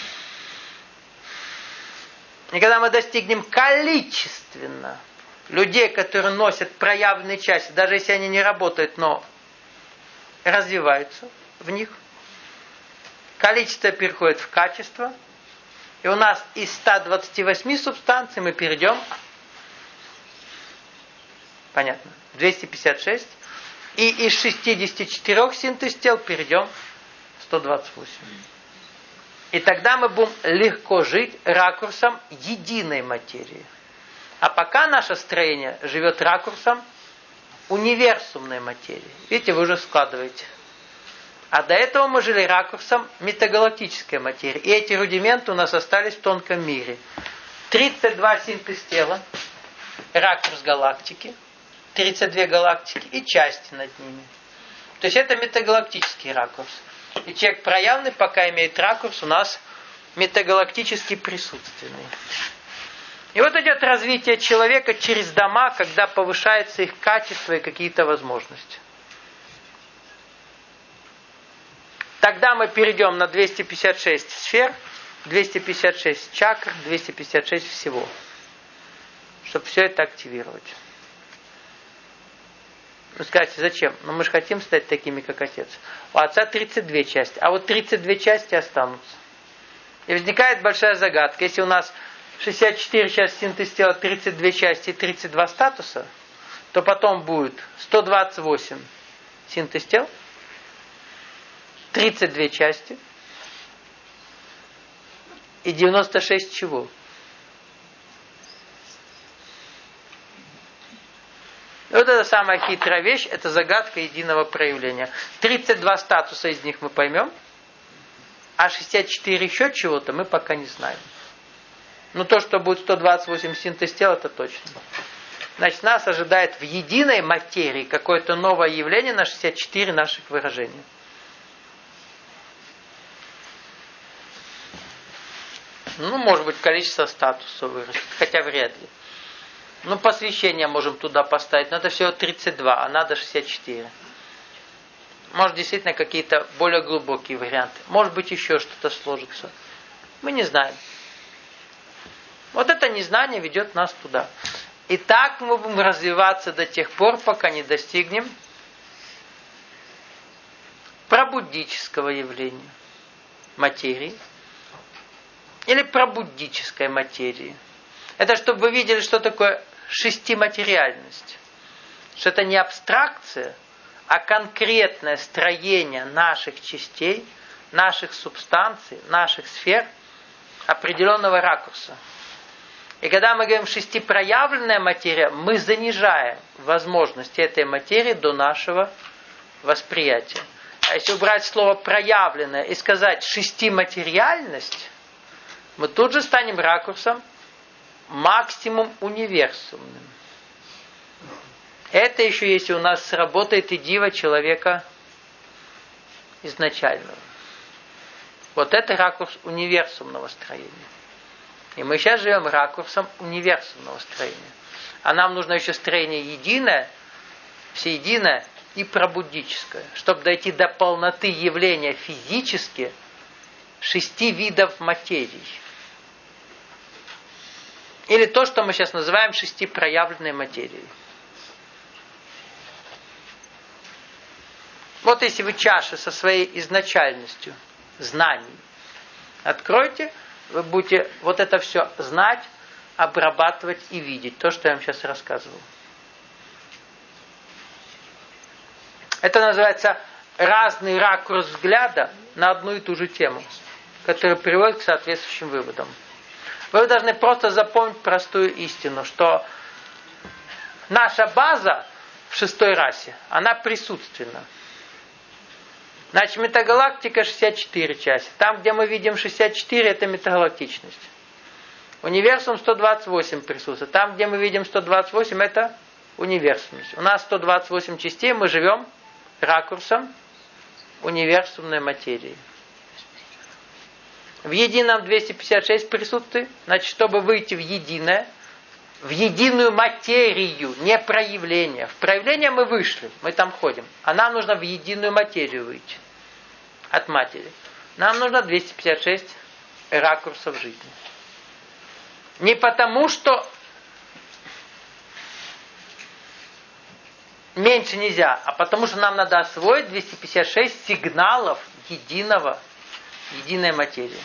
И когда мы достигнем количественно людей, которые носят проявленные части, даже если они не работают, но развиваются в них, количество переходит в качество, и у нас из 128 субстанций мы перейдем, понятно, 256, и из 64 синтез тел перейдем в 128. И тогда мы будем легко жить ракурсом единой материи. А пока наше строение живет ракурсом универсумной материи. Видите, вы уже складываете. А до этого мы жили ракурсом метагалактической материи. И эти рудименты у нас остались в тонком мире. 32 синтез тела, ракурс галактики, 32 галактики и части над ними. То есть это метагалактический ракурс. И человек проявленный пока имеет ракурс у нас метагалактически присутственный. И вот идет развитие человека через дома, когда повышается их качество и какие-то возможности. Тогда мы перейдем на 256 сфер, 256 чакр, 256 всего. Чтобы все это активировать. Вы скажете, зачем? Ну мы же хотим стать такими, как Отец. У Отца 32 части, а вот 32 части останутся. И возникает большая загадка. Если у нас 64 части синтез тела, 32 части и 32 статуса, то потом будет 128 синтез тел, 32 части и 96 чего? И вот это самая хитрая вещь, это загадка единого проявления. 32 статуса из них мы поймем, а 64 еще чего-то мы пока не знаем. Но то, что будет 128 синтез тел, это точно. Значит, нас ожидает в единой материи какое-то новое явление на 64 наших выражения. Ну, может быть, количество статусов вырастет, хотя вряд ли. Ну, посвящение можем туда поставить, но это всего 32, а надо 64. Может, действительно, какие-то более глубокие варианты. Может быть, еще что-то сложится. Мы не знаем. Вот это незнание ведет нас туда. И так мы будем развиваться до тех пор, пока не достигнем пробуддического явления материи или пробуддической материи. Это чтобы вы видели, что такое шестиматериальность. Что это не абстракция, а конкретное строение наших частей, наших субстанций, наших сфер определенного ракурса. И когда мы говорим шестипроявленная материя, мы занижаем возможности этой материи до нашего восприятия. А если убрать слово проявленное и сказать шестиматериальность, мы тут же станем ракурсом максимум универсумным. Это еще если у нас сработает и дива человека изначального. Вот это ракурс универсумного строения. И мы сейчас живем ракурсом универсумного строения. А нам нужно еще строение единое, всеединое и пробуддическое, чтобы дойти до полноты явления физически 6 видов материй. Или то, что мы сейчас называем шестипроявленной материей. Вот если вы чаши со своей изначальностью, знаний, откройте, вы будете вот это все знать, обрабатывать и видеть. То, что я вам сейчас рассказывал. Это называется разный ракурс взгляда на одну и ту же тему, который приводит к соответствующим выводам. Вы должны просто запомнить простую истину, что наша база в шестой расе, она присутственна. Значит, метагалактика 64 части. Там, где мы видим 64, это метагалактичность. Универсум 128 присутствует. Там, где мы видим 128, это универсумность. У нас 128 частей, мы живем ракурсом универсумной материи. В едином 256 присутствует. Значит, чтобы выйти в единое, в единую материю, не проявление. В проявление мы вышли, мы там ходим. А нам нужно в единую материю выйти от матери. Нам нужно 256 ракурсов жизни. Не потому, что меньше нельзя, а потому что нам надо освоить 256 сигналов единой материи.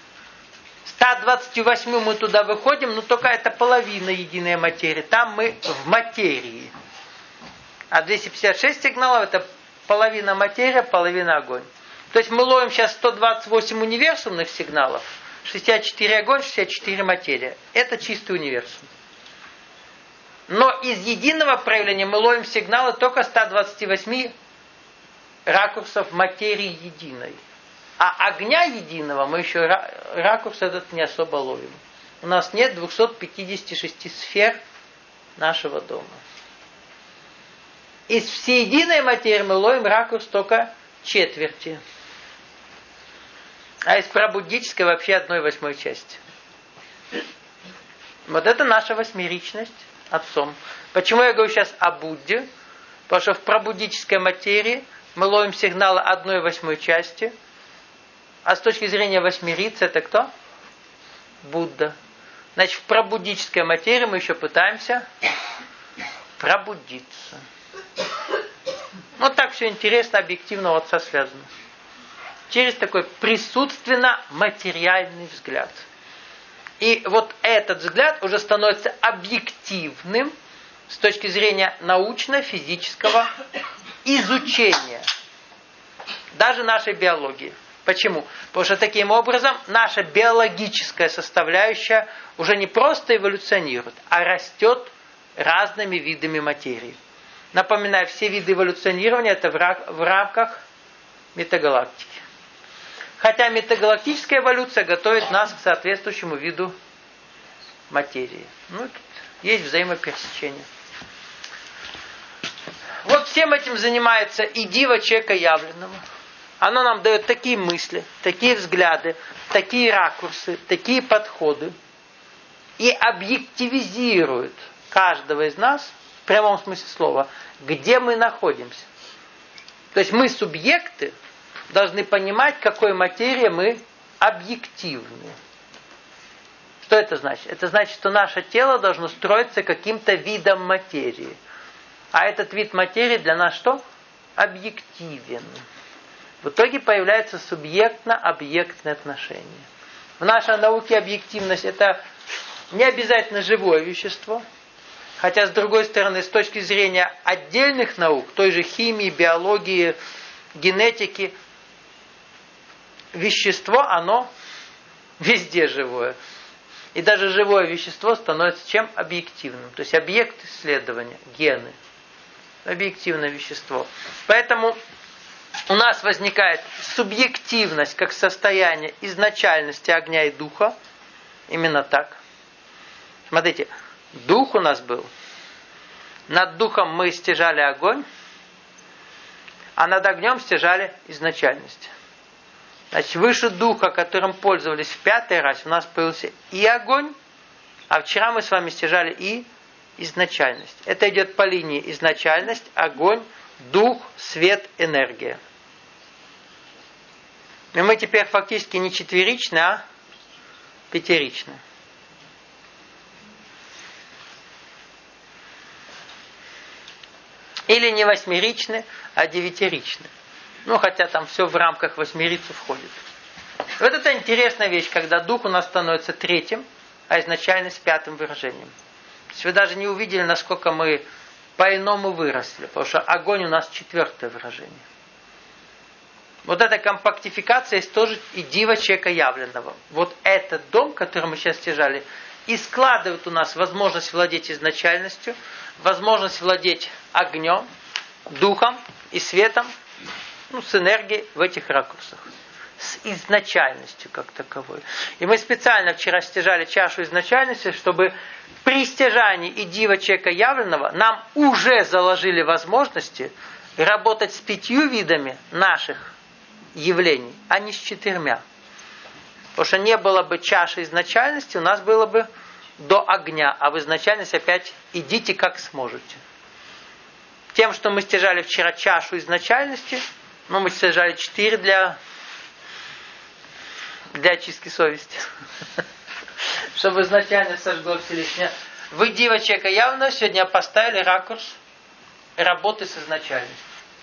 128 мы туда выходим, но только это половина единой материи. Там мы в материи. А 256 сигналов это половина материя, половина огонь. То есть мы ловим сейчас 128 универсумных сигналов, 64 огонь, 64 материя. Это чистый универсум. Но из единого проявления мы ловим сигналы только 128 ракурсов материи единой. А огня единого мы еще ракурс этот не особо ловим. У нас нет 256 сфер нашего дома. Из всеединой материи мы ловим ракурс только четверти. А из пробуддической вообще 1/8 части. Вот это наша восьмеричность отцом. Почему я говорю сейчас о Будде? Потому что в пробуддической материи мы ловим сигналы 1/8 части. А с точки зрения восьмерицы это кто? Будда. Значит, в пробуддической материи мы еще пытаемся пробудиться. Вот так все интересно, объективно у отца связано. Через такой присутственно-материальный взгляд. И вот этот взгляд уже становится объективным с точки зрения научно-физического изучения. Даже нашей биологии. Почему? Потому что таким образом наша биологическая составляющая уже не просто эволюционирует, а растет разными видами материи. Напоминаю, все виды эволюционирования это в рамках метагалактики. Хотя метагалактическая эволюция готовит нас к соответствующему виду материи. Ну, тут есть взаимопересечение. Вот всем этим занимается и дива человека явленного. Оно нам дает такие мысли, такие взгляды, такие ракурсы, такие подходы. И объективизирует каждого из нас, в прямом смысле слова, где мы находимся. То есть мы, субъекты, должны понимать, какой материи мы объективны. Что это значит? Это значит, что наше тело должно строиться каким-то видом материи. А этот вид материи для нас что? Объективен. В итоге появляется субъектно-объектное отношение. В нашей науке объективность это не обязательно живое вещество. Хотя, с другой стороны, с точки зрения отдельных наук, той же химии, биологии, генетики, вещество, оно везде живое. И даже живое вещество становится чем? Объективным. То есть объект исследования, гены. Объективное вещество. Поэтому у нас возникает субъективность как состояние изначальности огня и духа. Именно так. Смотрите, дух у нас был. Над духом мы стяжали огонь, а над огнем стяжали изначальность. Значит, выше духа, которым пользовались в 5-й расе, у нас появился и огонь, а вчера мы с вами стяжали и изначальность. Это идет по линии изначальность, огонь, дух, свет, энергия. И мы теперь фактически не четверичны, а пятеричны. Или не восьмеричны, а девятиричны. Ну, хотя там все в рамках восьмерицу входит. Вот это интересная вещь, когда дух у нас становится третьим, а изначальность пятым выражением. То есть вы даже не увидели, насколько мы по-иному выросли, потому что огонь у нас четвертое выражение. Вот эта компактификация есть тоже и дива человека явленного. Вот этот дом, который мы сейчас стяжали, и складывает у нас возможность владеть изначальностью, возможность владеть огнем, духом и светом, с энергией в этих ракурсах. С изначальностью как таковой. И мы специально вчера стяжали чашу изначальности, чтобы при стяжании и дива человека явленного нам уже заложили возможности работать с 5 видами наших явлений, а не с 4. Потому что не было бы чаши изначальности, у нас было бы до огня, а в изначальность опять идите как сможете. Тем, что мы стяжали вчера чашу изначальности, мы стяжали 4 для очистки совести. Чтобы изначально сожгло Всевышнее. Вы, дива человека явно, сегодня поставили ракурс работы с изначальностью.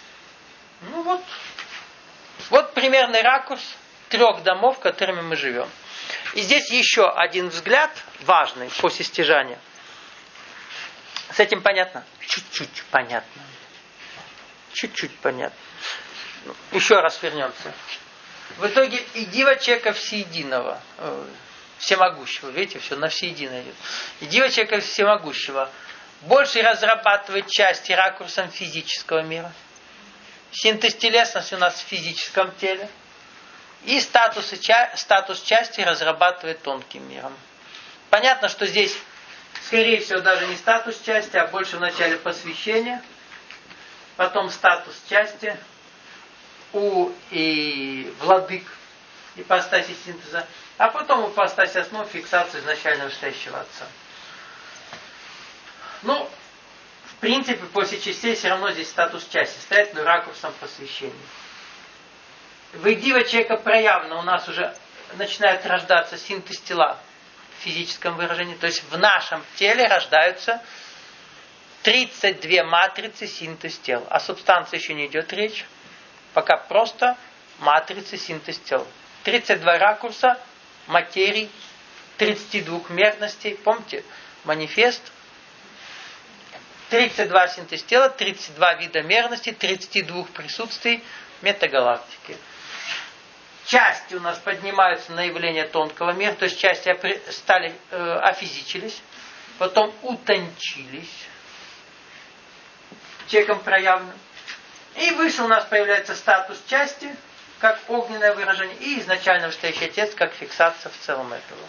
Вот примерный ракурс 3 домов, которыми мы живем. И здесь еще один взгляд важный после стяжания. С этим понятно? Чуть-чуть понятно. Чуть-чуть понятно. Еще раз вернемся. В итоге и дива человека всеединого, всемогущего, видите, все на всеедино идет. И дива человека всемогущего больше разрабатывает части ракурсом физического мира. Синтез телесности у нас в физическом теле. И статус части разрабатывает тонким миром. Понятно, что здесь, скорее всего, даже не статус части, а больше вначале посвящение, потом статус части у и владык ипостаси синтеза, а потом ипостаси основ фиксацию изначально вышестоящего Отца. В принципе, после частей все равно здесь статус части стоит, но ракурсом посвящения. В дива человека проявлено у нас уже начинает рождаться синтез тела в физическом выражении. То есть в нашем теле рождаются 32 матрицы синтез тел. О субстанции еще не идет речь. Пока просто матрицы синтез тел. 32 ракурса материй, 32 мерностей. Помните? Манифест. 32 синтез тела, 32 вида мерности, 32 присутствий метагалактики. Части у нас поднимаются на явление тонкого мира, то есть части офизичились, потом утончились человеком проявленным. И выше у нас появляется статус части, как огненное выражение, и изначально вышестоящий Отец, как фиксация в целом этого.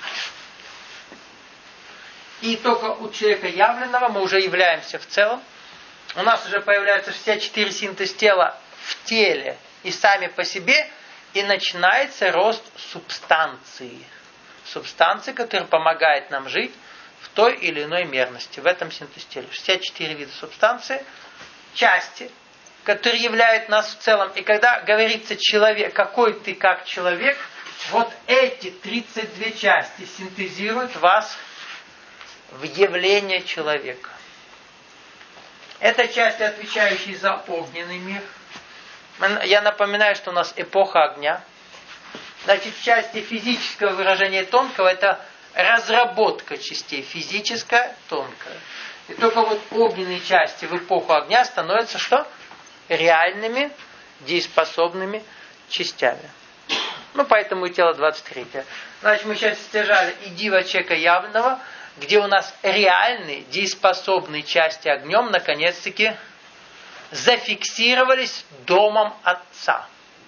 И только у человека явленного мы уже являемся в целом. У нас уже появляются 64 синтез тела в теле и сами по себе, и начинается рост субстанции. Субстанции, которая помогает нам жить в той или иной мерности, в этом синтез теле. 64 вида субстанции, части, которые являют нас в целом. И когда говорится человек, какой ты как человек, вот эти 32 части синтезируют вас в явление человека. Это части, отвечающие за огненный мир. Я напоминаю, что у нас эпоха огня. Значит, части физического выражения тонкого – это разработка частей. Физическая, тонкая. И только вот огненные части в эпоху огня становятся что? Реальными, дееспособными частями. Поэтому и тело 23. Значит, мы сейчас стяжали и дива человека явного, где у нас реальные, дееспособные части огнем, наконец-таки, зафиксировались домом Отца.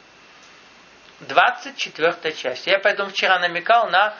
24 часть. Я поэтому вчера намекал на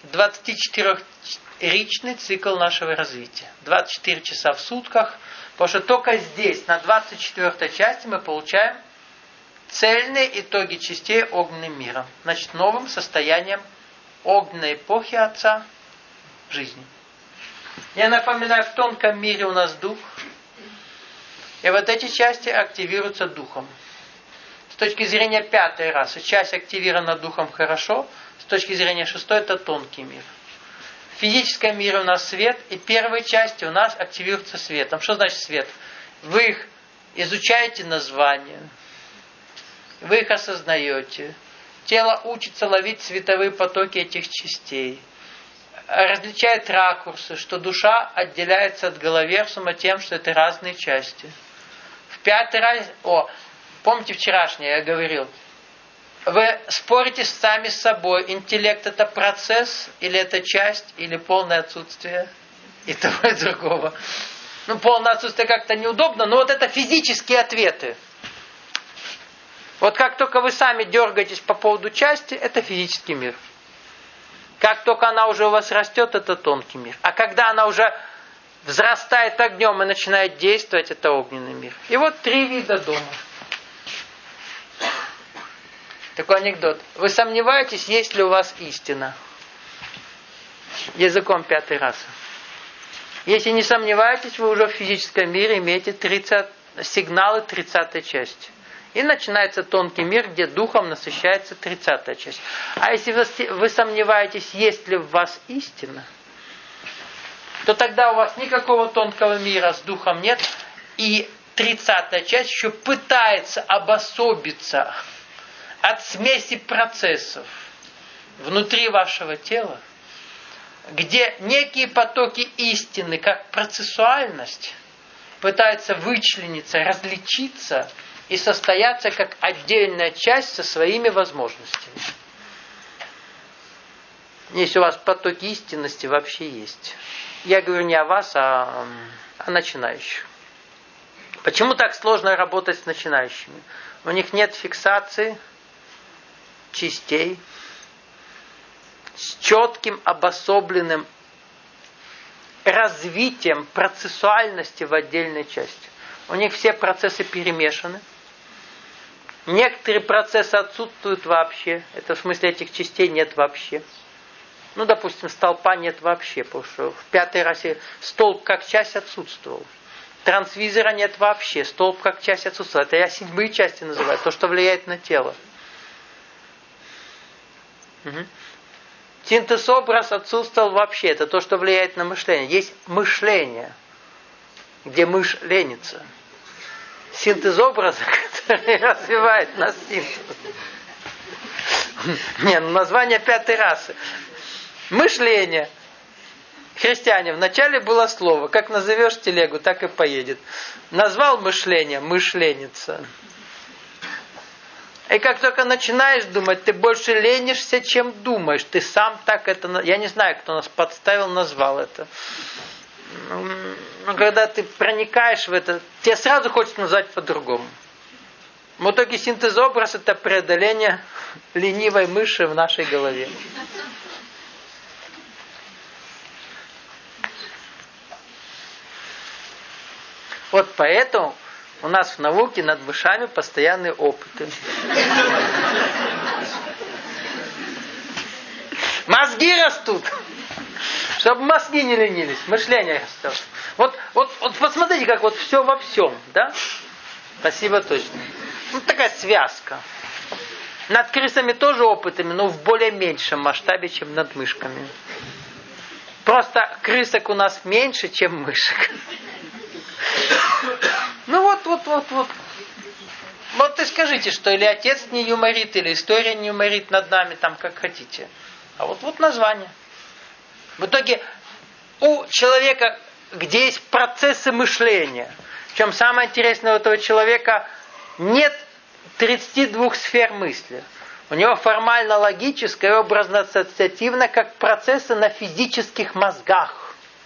24-ричный цикл нашего развития. 24 часа в сутках. Потому что только здесь, на 24 части, мы получаем цельные итоги частей огненным миром. Значит, новым состоянием огненной эпохи Отца жизни. Я напоминаю, в тонком мире у нас дух. И вот эти части активируются духом. С точки зрения 5-й расы, часть активирована духом хорошо. С точки зрения 6-й это тонкий мир. В физическом мире у нас свет. И первые части у нас активируются светом. Что значит свет? Вы их изучаете названия. Вы их осознаете. Тело учится ловить световые потоки этих частей. Различает ракурсы, что душа отделяется от головерсума тем, что это разные части. В 5-й раз... помните вчерашнее я говорил? Вы спорите сами с собой, интеллект это процесс, или это часть, или полное отсутствие и того, и другого. Полное отсутствие как-то неудобно, но вот это физические ответы. Вот как только вы сами дергаетесь по поводу части, это физический мир. Как только она уже у вас растет, это тонкий мир. А когда она уже взрастает огнем и начинает действовать, это огненный мир. И вот 3 вида дома. Такой анекдот. Вы сомневаетесь, есть ли у вас истина? Языком 5-й расы. Если не сомневаетесь, вы уже в физическом мире имеете сигналы 30-й части. И начинается тонкий мир, где духом насыщается 30-я часть. А если вы сомневаетесь, есть ли в вас истина, то тогда у вас никакого тонкого мира с духом нет. И 30-я часть еще пытается обособиться от смеси процессов внутри вашего тела, где некие потоки истины, как процессуальность, пытаются вычлениться, различиться и состояться как отдельная часть со своими возможностями. Если у вас потоки истинности вообще есть. Я говорю не о вас, а о начинающих. Почему так сложно работать с начинающими? У них нет фиксации частей с четким обособленным развитием процессуальности в отдельной части. У них все процессы перемешаны. Некоторые процессы отсутствуют вообще. Это в смысле этих частей нет вообще. Допустим, столпа нет вообще, потому что в 5-й расе столб как часть отсутствовал. Трансвизора нет вообще, столб как часть отсутствовал. Это я 7-ые части называю, то, что влияет на тело. Синтез-образ отсутствовал вообще, это то, что влияет на мышление. Есть мышление, где мышь ленится. Синтез-образа, который развивает нас синтез. Название 5-й расы. Мышление. Христиане, вначале было слово. Как назовешь телегу, так и поедет. Назвал мышление, мышленница. И как только начинаешь думать, ты больше ленишься, чем думаешь. Ты сам так это... Я не знаю, кто нас подставил, назвал это. Но когда ты проникаешь в это, тебе сразу хочется назвать по-другому. В итоге синтез-образ – это преодоление ленивой мыши в нашей голове. Вот поэтому у нас в науке над мышами постоянные опыты. Мозги растут. Чтобы мозги не ленились, мышление растет. Вот посмотрите, как вот все во всем, да? Спасибо, точно. Такая связка. Над крысами тоже опытами, но в более меньшем масштабе, чем над мышками. Просто крысок у нас меньше, чем мышек. Вот и скажите, что или отец не юморит, или история не юморит над нами, там как хотите. А вот название. В итоге у человека, где есть процессы мышления, причем самое интересное, у этого человека нет 32 сфер мысли. У него формально-логическое и образно-ассоциативно, как процессы на физических мозгах.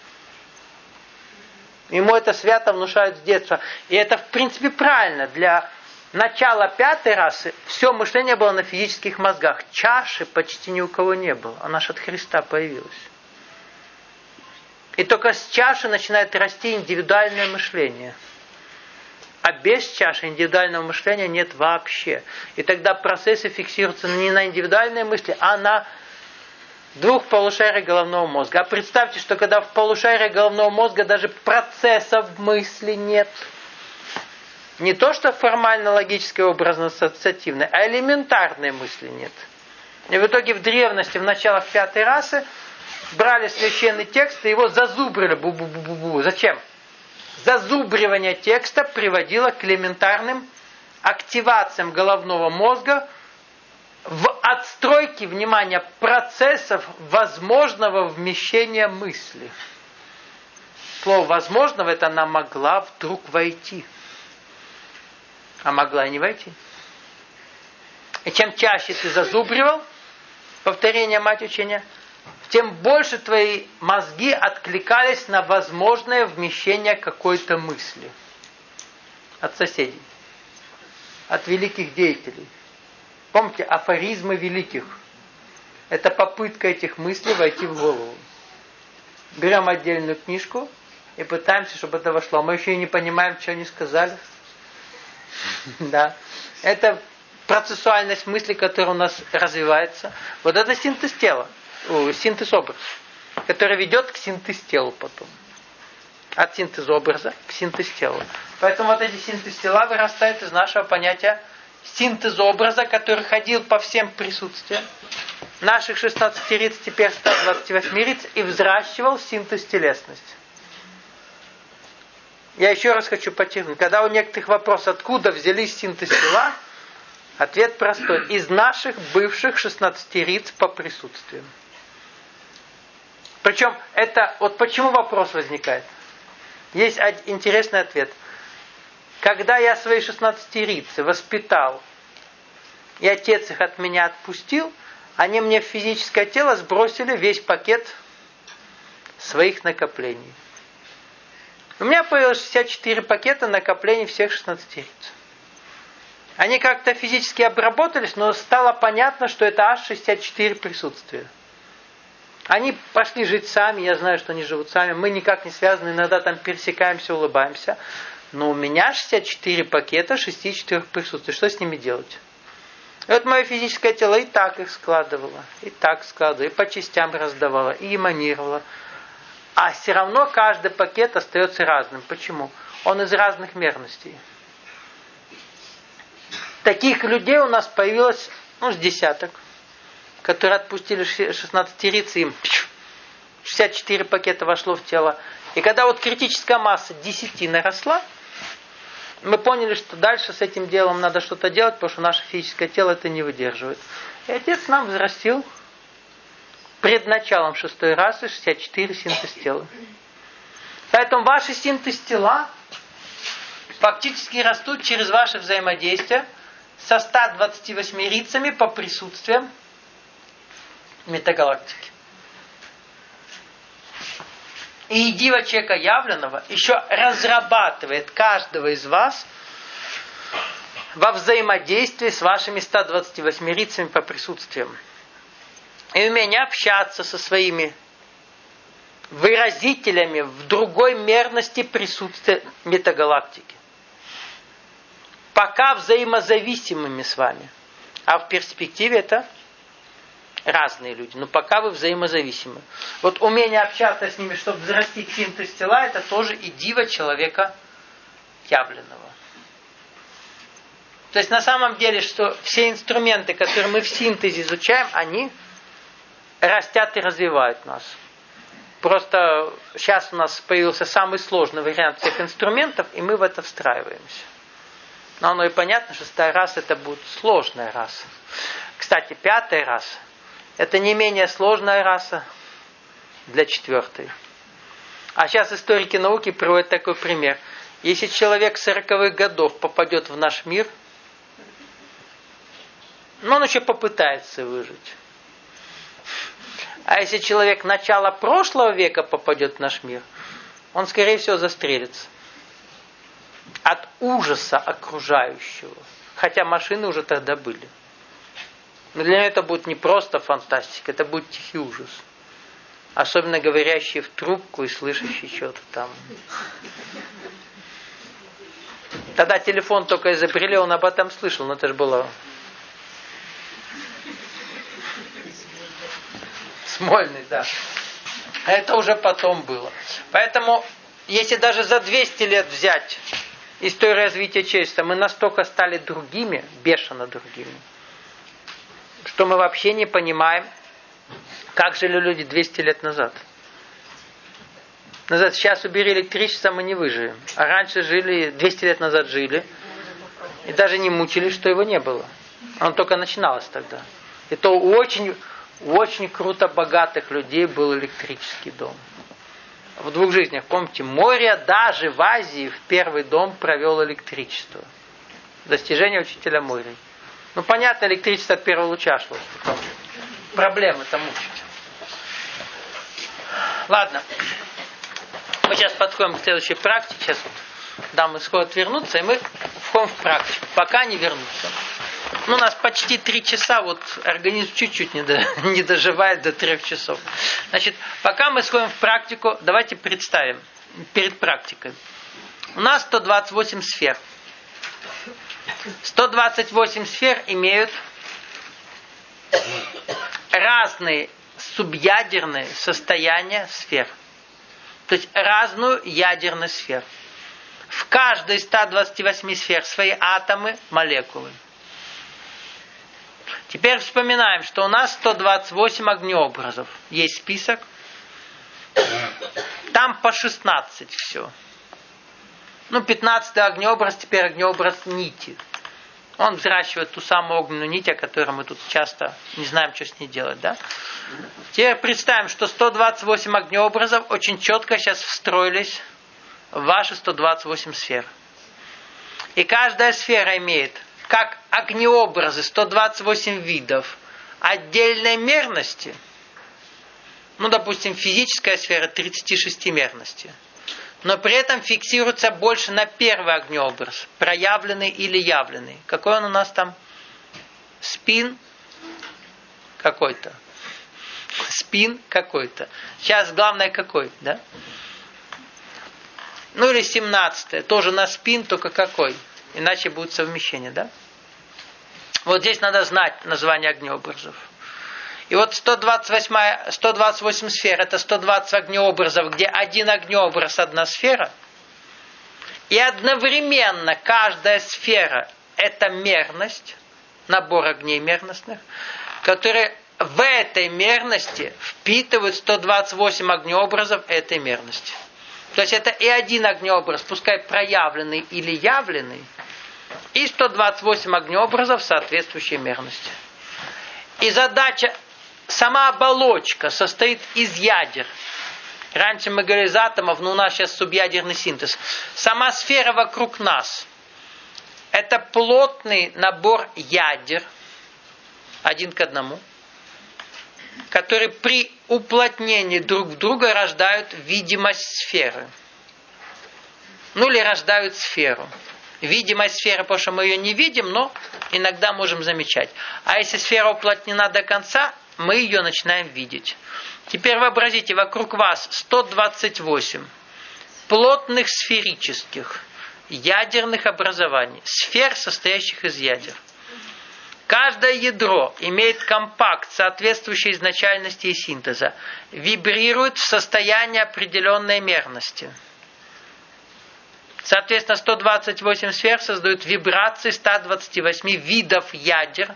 Ему это свято внушают с детства. И это, в принципе, правильно. Для начала 5-й расы все мышление было на физических мозгах. Чаши почти ни у кого не было. Она же от Христа появилась. И только с чаши начинает расти индивидуальное мышление. А без чаши индивидуального мышления нет вообще. И тогда процессы фиксируются не на индивидуальной мысли, а на 2 полушариях головного мозга. А представьте, что когда в полушарии головного мозга даже процессов мысли нет. Не то, что формально-логической, образно-ассоциативной, а элементарной мысли нет. И в итоге в древности, в началах 5-й расы, брали священный текст и его зазубрили. Бу-бу-бу-бу-бу. Зачем? Зазубривание текста приводило к элементарным активациям головного мозга в отстройке, внимание, процессов возможного вмещения мысли. Слово «возможного» это она могла вдруг войти. А могла и не войти. И чем чаще ты зазубривал, повторение мать учения, тем больше твои мозги откликались на возможное вмещение какой-то мысли. От соседей. От великих деятелей. Помните, афоризмы великих. Это попытка этих мыслей войти в голову. Берем отдельную книжку и пытаемся, чтобы это вошло. Мы еще и не понимаем, что они сказали. Да. Это процессуальность мысли, которая у нас развивается. Вот это синтез тела. Синтез образа. Который ведет к синтез телу потом. От синтеза образа к синтез тела. Поэтому вот эти синтез тела вырастают из нашего понятия синтез образа, который ходил по всем присутствиям наших 16 риц, теперь 128 риц, и взращивал синтез телесности. Я еще раз хочу подчеркнуть, когда у некоторых вопрос, откуда взялись синтез тела, ответ простой. Из наших бывших 16 риц по присутствиям. Причем это, вот почему вопрос возникает. Есть интересный ответ. Когда я свои 16 рицы воспитал, и отец их от меня отпустил, они мне в физическое тело сбросили весь пакет своих накоплений. У меня появилось 64 пакета накоплений всех 16 риц. Они как-то физически обработались, но стало понятно, что это аж 64 присутствия. Они пошли жить сами, я знаю, что они живут сами, мы никак не связаны, иногда там пересекаемся, улыбаемся. Но у меня 64 пакета 64 присутствий. Что с ними делать? И вот мое физическое тело и так их складывало, и так складывало, и по частям раздавало, и эманировало. А все равно каждый пакет остается разным. Почему? Он из разных мерностей. Таких людей у нас появилось, с десяток, которые отпустили 16 риц, и им 64 пакета вошло в тело. И когда вот критическая масса 10 наросла, мы поняли, что дальше с этим делом надо что-то делать, потому что наше физическое тело это не выдерживает. И отец нам взрастил пред началом 6-й расы 64 синтез тела. Поэтому ваши синтез тела фактически растут через ваше взаимодействие со 128 рицами по присутствиям метагалактики. И дива человека явленного еще разрабатывает каждого из вас во взаимодействии с вашими 128 рицами по присутствиям. И умение общаться со своими выразителями в другой мерности присутствия метагалактики. Пока взаимозависимыми с вами. А в перспективе это разные люди, но пока вы взаимозависимы. Вот умение общаться с ними, чтобы взрастить синтез тела, это тоже и дива человека явленного. То есть на самом деле, что все инструменты, которые мы в синтезе изучаем, они растят и развивают нас. Просто сейчас у нас появился самый сложный вариант всех инструментов, и мы в это встраиваемся. Но оно и понятно, что 6-я раса это будет сложная раса. Кстати, 5-я раса это не менее сложная раса для 4-й. А сейчас историки науки приводят такой пример. Если человек 40-х годов попадет в наш мир, он еще попытается выжить. А если человек начала прошлого века попадет в наш мир, он, скорее всего, застрелится. От ужаса окружающего. Хотя машины уже тогда были. Но для него это будет не просто фантастика, это будет тихий ужас. Особенно говорящие в трубку и слышащие что-то там. Тогда телефон только изобрели, он об этом слышал, но это же было Смольный, да. А это уже потом было. Поэтому, если даже за 200 лет взять историю развития человечества, мы настолько стали другими, бешено другими, что мы вообще не понимаем, как жили люди 200 лет назад. Сейчас убери электричество, мы не выживем. А раньше жили, 200 лет назад жили. И даже не мучились, что его не было. Он только начиналось тогда. И то очень, очень круто богатых людей был электрический дом. В 2 жизнях, помните, море даже в Азии в первый дом провел электричество. Достижение учителя Мори. Ну, понятно, электричество от первого луча шло. Проблемы-то мучить. Ладно. Мы сейчас подходим к следующей практике. Сейчас дам исход вернуться, и мы входим в практику. Пока не вернутся. Ну, у нас почти 3 часа, вот организм чуть-чуть не доживает до 3 часов. Значит, пока мы сходим в практику, давайте представим перед практикой. У нас 128 сфер. 128 сфер имеют разные субъядерные состояния сфер. То есть разную ядерность сфер. В каждой из 128 сфер свои атомы, молекулы. Теперь вспоминаем, что у нас 128 огнеобразов. Есть список. Там по 16 все. 15-й огнеобраз, теперь огнеобраз нити. Он взращивает ту самую огненную нить, о которой мы тут часто не знаем, что с ней делать, да? Теперь представим, что 128 огнеобразов очень четко сейчас встроились в ваши 128 сфер. И каждая сфера имеет, как огнеобразы, 128 видов отдельной мерности. Допустим, физическая сфера 36 мерности. Но при этом фиксируется больше на первый огнеобраз, проявленный или явленный. Какой он у нас там? Спин какой-то. Спин какой-то. Сейчас главное какой, да? Или 17-е. Тоже на спин, только какой. Иначе будет совмещение, да? Вот здесь надо знать название огнеобразов. И вот 128 сфер, это 120 огнеобразов, где один огнеобраз, одна сфера. И одновременно каждая сфера – это мерность, набор огней мерностных, которые в этой мерности впитывают 128 огнеобразов этой мерности. То есть это и один огнеобраз, пускай проявленный или явленный, и 128 огнеобразов соответствующей мерности. И задача, сама оболочка состоит из ядер. Раньше мы говорили из атомов, но у нас сейчас субъядерный синтез. Сама сфера вокруг нас – это плотный набор ядер, 1 к 1, которые при уплотнении друг в друга рождают видимость сферы. Или рождают сферу. Видимость сферы, потому что мы ее не видим, но иногда можем замечать. А если сфера уплотнена до конца, мы ее начинаем видеть. Теперь вообразите, вокруг вас 128 плотных сферических ядерных образований, сфер, состоящих из ядер. Каждое ядро имеет компакт, соответствующий изначальности и синтеза, вибрирует в состоянии определенной мерности. Соответственно, 128 сфер создают вибрации 128 видов ядер.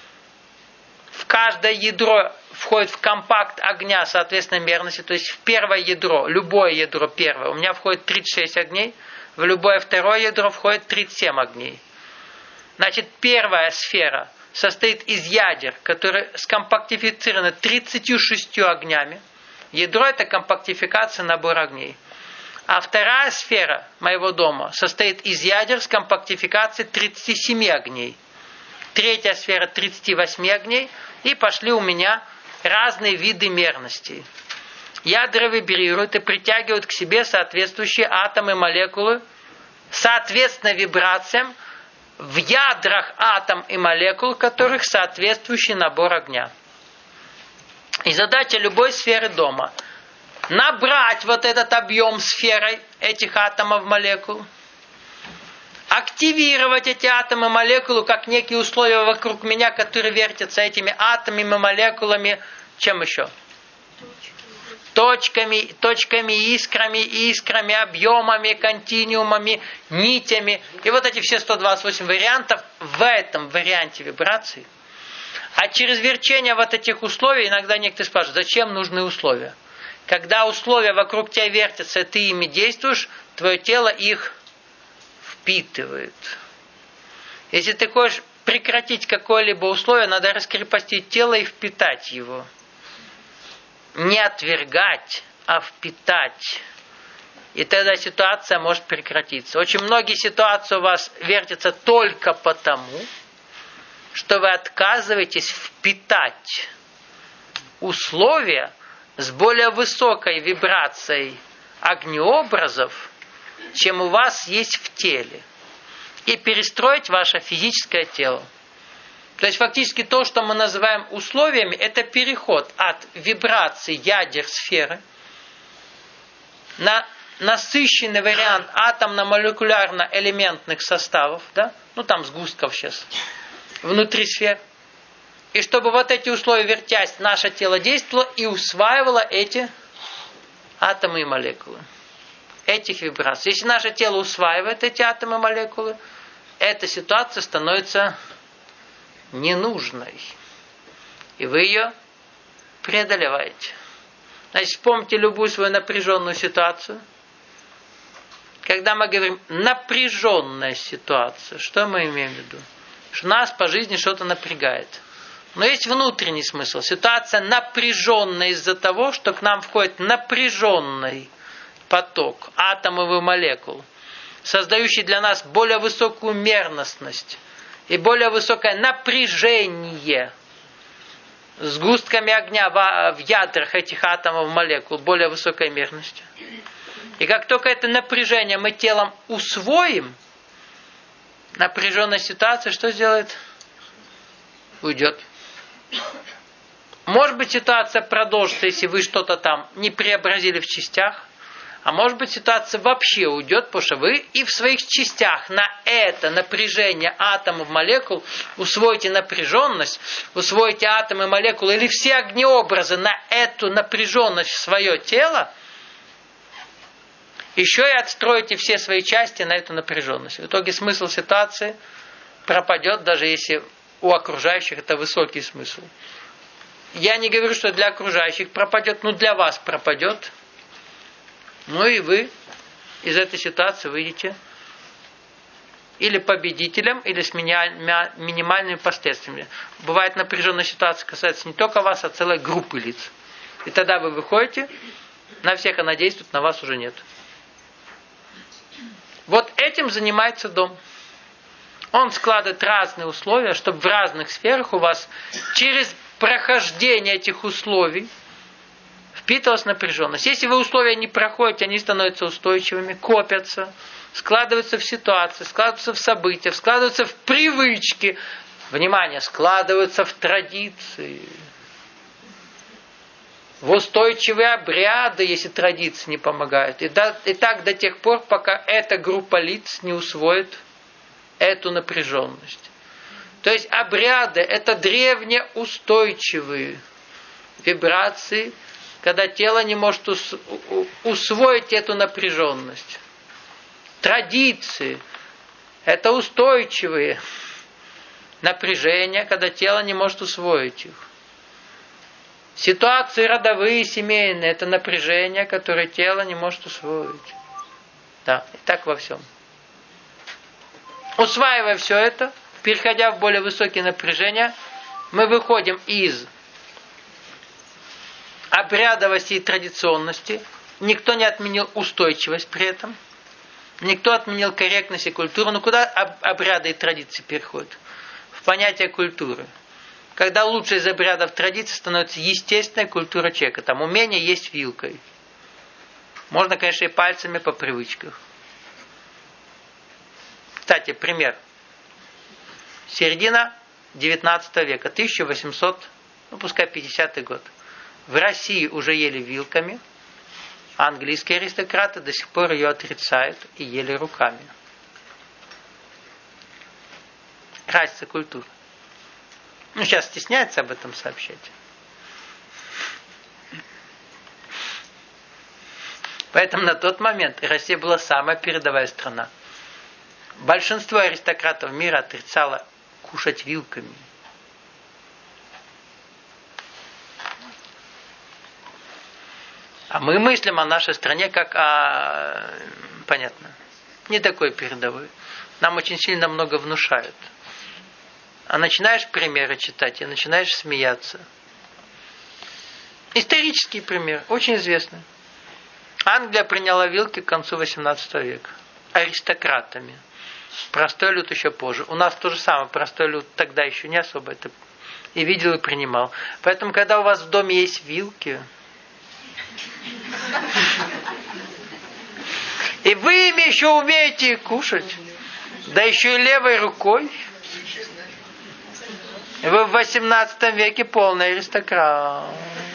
В каждое ядро входит в компакт огня соответственной мерности, то есть в первое ядро, любое ядро первое, у меня входит 36 огней, в любое второе ядро входит 37 огней. Значит, первая сфера состоит из ядер, которые скомпактифицированы 36 огнями. Ядро – это компактификация набора огней. А вторая сфера моего дома состоит из ядер с компактификацией 37 огней. Третья сфера 38 огней. И пошли у меня разные виды мерностей. Ядра вибрируют и притягивают к себе соответствующие атомы, молекулы, соответственно вибрациям, в ядрах атом и молекул, которых соответствующий набор огня. И задача любой сферы дома – набрать вот этот объем сферой этих атомов, молекул, активировать эти атомы, молекулы, как некие условия вокруг меня, которые вертятся этими атомами, молекулами, чем еще? Точками, искрами, объемами, континуумами, нитями. И вот эти все 128 вариантов в этом варианте вибрации. А через верчение вот этих условий иногда некоторые спрашивают, зачем нужны условия? Когда условия вокруг тебя вертятся, ты ими действуешь, твое тело их впитывает. Если ты хочешь прекратить какое-либо условие, надо раскрепостить тело и впитать его. Не отвергать, а впитать. И тогда ситуация может прекратиться. Очень многие ситуации у вас вертятся только потому, что вы отказываетесь впитать условия с более высокой вибрацией огнеобразов, чем у вас есть в теле. И перестроить ваше физическое тело. То есть фактически то, что мы называем условиями, это переход от вибраций ядер сферы на насыщенный вариант атомно-молекулярно-элементных составов, да? Ну там сгустков сейчас, внутри сфер. И чтобы вот эти условия, вертясь, наше тело действовало и усваивало эти атомы и молекулы. Этих вибраций. Если наше тело усваивает эти атомы и молекулы, эта ситуация становится ненужной. И вы ее преодолеваете. Значит, вспомните любую свою напряженную ситуацию. Когда мы говорим напряженная ситуация, что мы имеем в виду? Что нас по жизни что-то напрягает. Но есть внутренний смысл. Ситуация напряженная из-за того, что к нам входит напряженный поток атомов и молекул, создающий для нас более высокую мерностность и более высокое напряжение с густками огня в ядрах этих атомов и молекул более высокой мерностью. И как только это напряжение мы телом усвоим, напряженная ситуация что сделает? Уйдет. Может быть, ситуация продолжится, если вы что-то там не преобразили в частях. А может быть, ситуация вообще уйдет, потому что вы и в своих частях на это напряжение атомов, молекул усвоите напряженность, усвоите атомы, молекулы или все огнеобразы на эту напряженность в свое тело, еще и отстроите все свои части на эту напряженность. В итоге смысл ситуации пропадет, даже если у окружающих это высокий смысл. Я не говорю, что для окружающих пропадет, но для вас пропадет. Ну и вы из этой ситуации выйдете или победителем, или с минимальными последствиями. Бывает напряженная ситуация, касается не только вас, а целой группы лиц. И тогда вы выходите, на всех она действует, на вас уже нет. Вот этим занимается дом. Он складывает разные условия, чтобы в разных сферах у вас через прохождение этих условий впитывалась напряженность. Если вы условия не проходите, они становятся устойчивыми, копятся, складываются в ситуации, складываются в события, складываются в привычки. Внимание, складываются в традиции. В устойчивые обряды, если традиции не помогают. И так до тех пор, пока эта группа лиц не усвоит эту напряженность. То есть обряды – это древнеустойчивые вибрации, когда тело не может усвоить эту напряженность. Традиции – это устойчивые напряжения, когда тело не может усвоить их. Ситуации родовые, семейные – это напряжение, которое тело не может усвоить. Да, и так во всем. Усваивая все это, переходя в более высокие напряжения, мы выходим из обрядовости и традиционности. Никто не отменил устойчивость при этом. Никто отменил корректность и культуру. Но куда обряды и традиции переходят? В понятие культуры. Когда лучшей из обрядов традиции становится естественная культура человека. Там умение есть вилкой. Можно, конечно, и пальцами по привычкам. Кстати, пример. Середина 19 века, 1800, пускай 50-й год. В России уже ели вилками, а английские аристократы до сих пор ее отрицают и ели руками. Разница культуры. Сейчас стесняется об этом сообщать. Поэтому на тот момент Россия была самая передовая страна. Большинство аристократов мира отрицало кушать вилками. А мы мыслим о нашей стране как о... Понятно. Не такой передовой. Нам очень сильно много внушают. А начинаешь примеры читать и начинаешь смеяться. Исторический пример, очень известный. Англия приняла вилки к концу 18 века. Аристократами. Простой люд еще позже. У нас то же самое. Простой люд тогда еще не особо это и видел, и принимал. Поэтому, когда у вас в доме есть вилки, и вы ими еще умеете кушать, да еще и левой рукой, вы в 18 веке полный аристократ.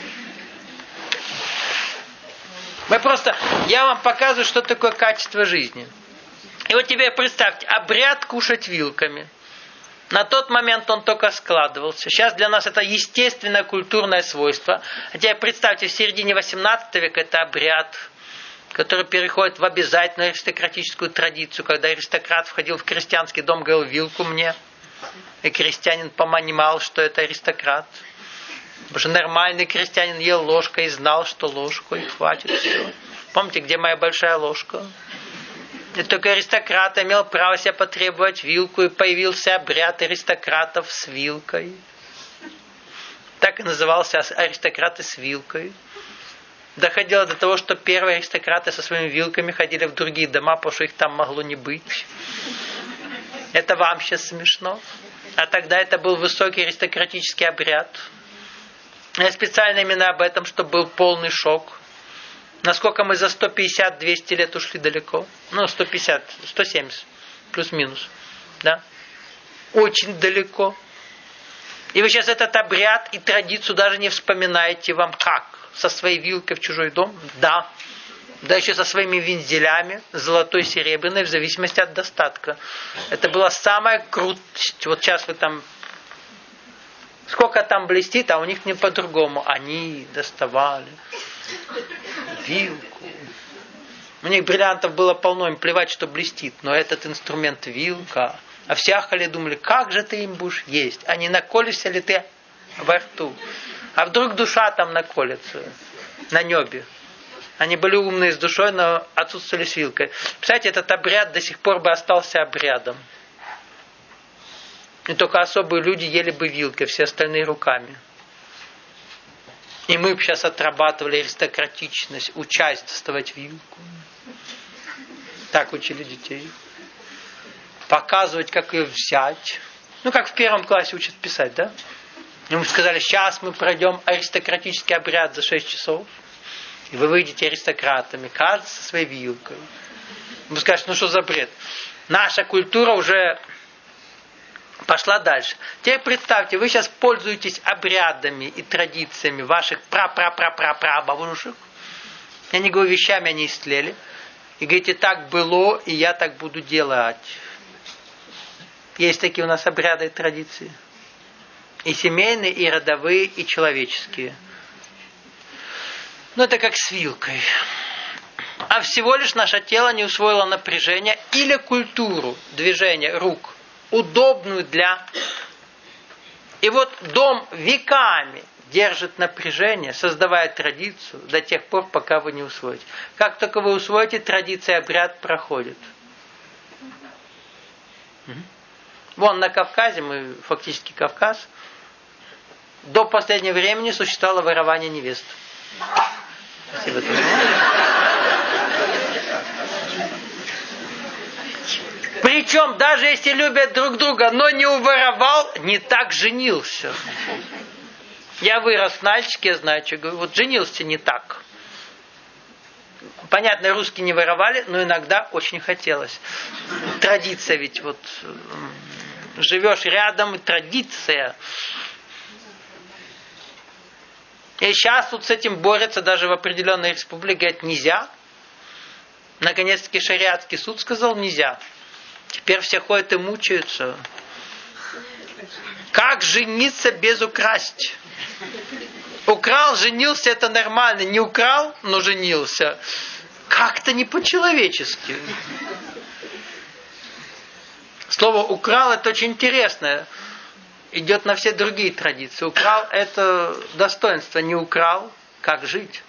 Я вам показываю, что такое качество жизни. И вот теперь представьте, обряд кушать вилками. На тот момент он только складывался. Сейчас для нас это естественное культурное свойство. А теперь представьте, в середине 18 века это обряд, который переходит в обязательную аристократическую традицию, когда аристократ входил в крестьянский дом, говорил: вилку мне. И крестьянин понимал, что это аристократ. Потому что нормальный крестьянин ел ложкой и знал, что ложку и хватит. Все. Помните, где моя большая ложка? И только аристократ имел право себе потребовать вилку, и появился обряд аристократов с вилкой. Так и назывался аристократы с вилкой. Доходило до того, что первые аристократы со своими вилками ходили в другие дома, потому что их там могло не быть. Это вам сейчас смешно. А тогда это был высокий аристократический обряд. Я специально именно об этом, чтобы был полный шок. Насколько мы за 150-200 лет ушли далеко? 150, 170, плюс-минус. Да? Очень далеко. И вы сейчас этот обряд и традицию даже не вспоминаете. Вам как? Со своей вилкой в чужой дом? Да. Да еще со своими вензелями, золотой, серебряной, в зависимости от достатка. Это была самая крутость. Вот сейчас вы там... Сколько там блестит, а у них не по-другому. Они доставали вилку. У них бриллиантов было полно, им плевать, что блестит. Но этот инструмент вилка. А все ахали, думали: как же ты им будешь есть? А не наколешься ли ты во рту? А вдруг душа там наколется на небе? Они были умные с душой, но отсутствовали с вилкой. Представляете, этот обряд до сих пор бы остался обрядом. И только особые люди ели бы вилкой, все остальные руками. И мы бы сейчас отрабатывали аристократичность, учась доставать вилку. Так учили детей. Показывать, как ее взять. Как в 1 классе учат писать, да? И мы сказали: сейчас мы пройдем аристократический обряд за 6 часов. И вы выйдете аристократами, каждый со своей вилкой. Вы скажете: что за бред? Наша культура уже пошла дальше. Теперь представьте, вы сейчас пользуетесь обрядами и традициями ваших бабушек. Я не говорю вещами, они истлели. И говорите: так было, и я так буду делать. Есть такие у нас обряды и традиции. И семейные, и родовые, и человеческие. Это как с вилкой. А всего лишь наше тело не усвоило напряжение или культуру движения рук, удобную для... И вот дом веками держит напряжение, создавая традицию до тех пор, пока вы не усвоите. Как только вы усвоите, традиция, обряд проходит. Вон на Кавказе, мы фактически Кавказ, до последнего времени существовало ворование невест. Спасибо. Причем, даже если любят друг друга, но не уворовал, не так женился. Я вырос в Нальчике, я знаю, что говорю. Вот женился не так. Понятно, русские не воровали, но иногда очень хотелось. Традиция ведь вот... Живешь рядом, и традиция. И сейчас тут с этим борются даже в определенной республике. Говорят, нельзя. Наконец-таки шариатский суд сказал, нельзя. Теперь все ходят и мучаются. Как жениться без украсть? Украл, женился, это нормально. Не украл, но женился. Как-то не по-человечески. Слово «украл» это очень интересное. Идет на все другие традиции. Украл это достоинство. Не украл, как жить?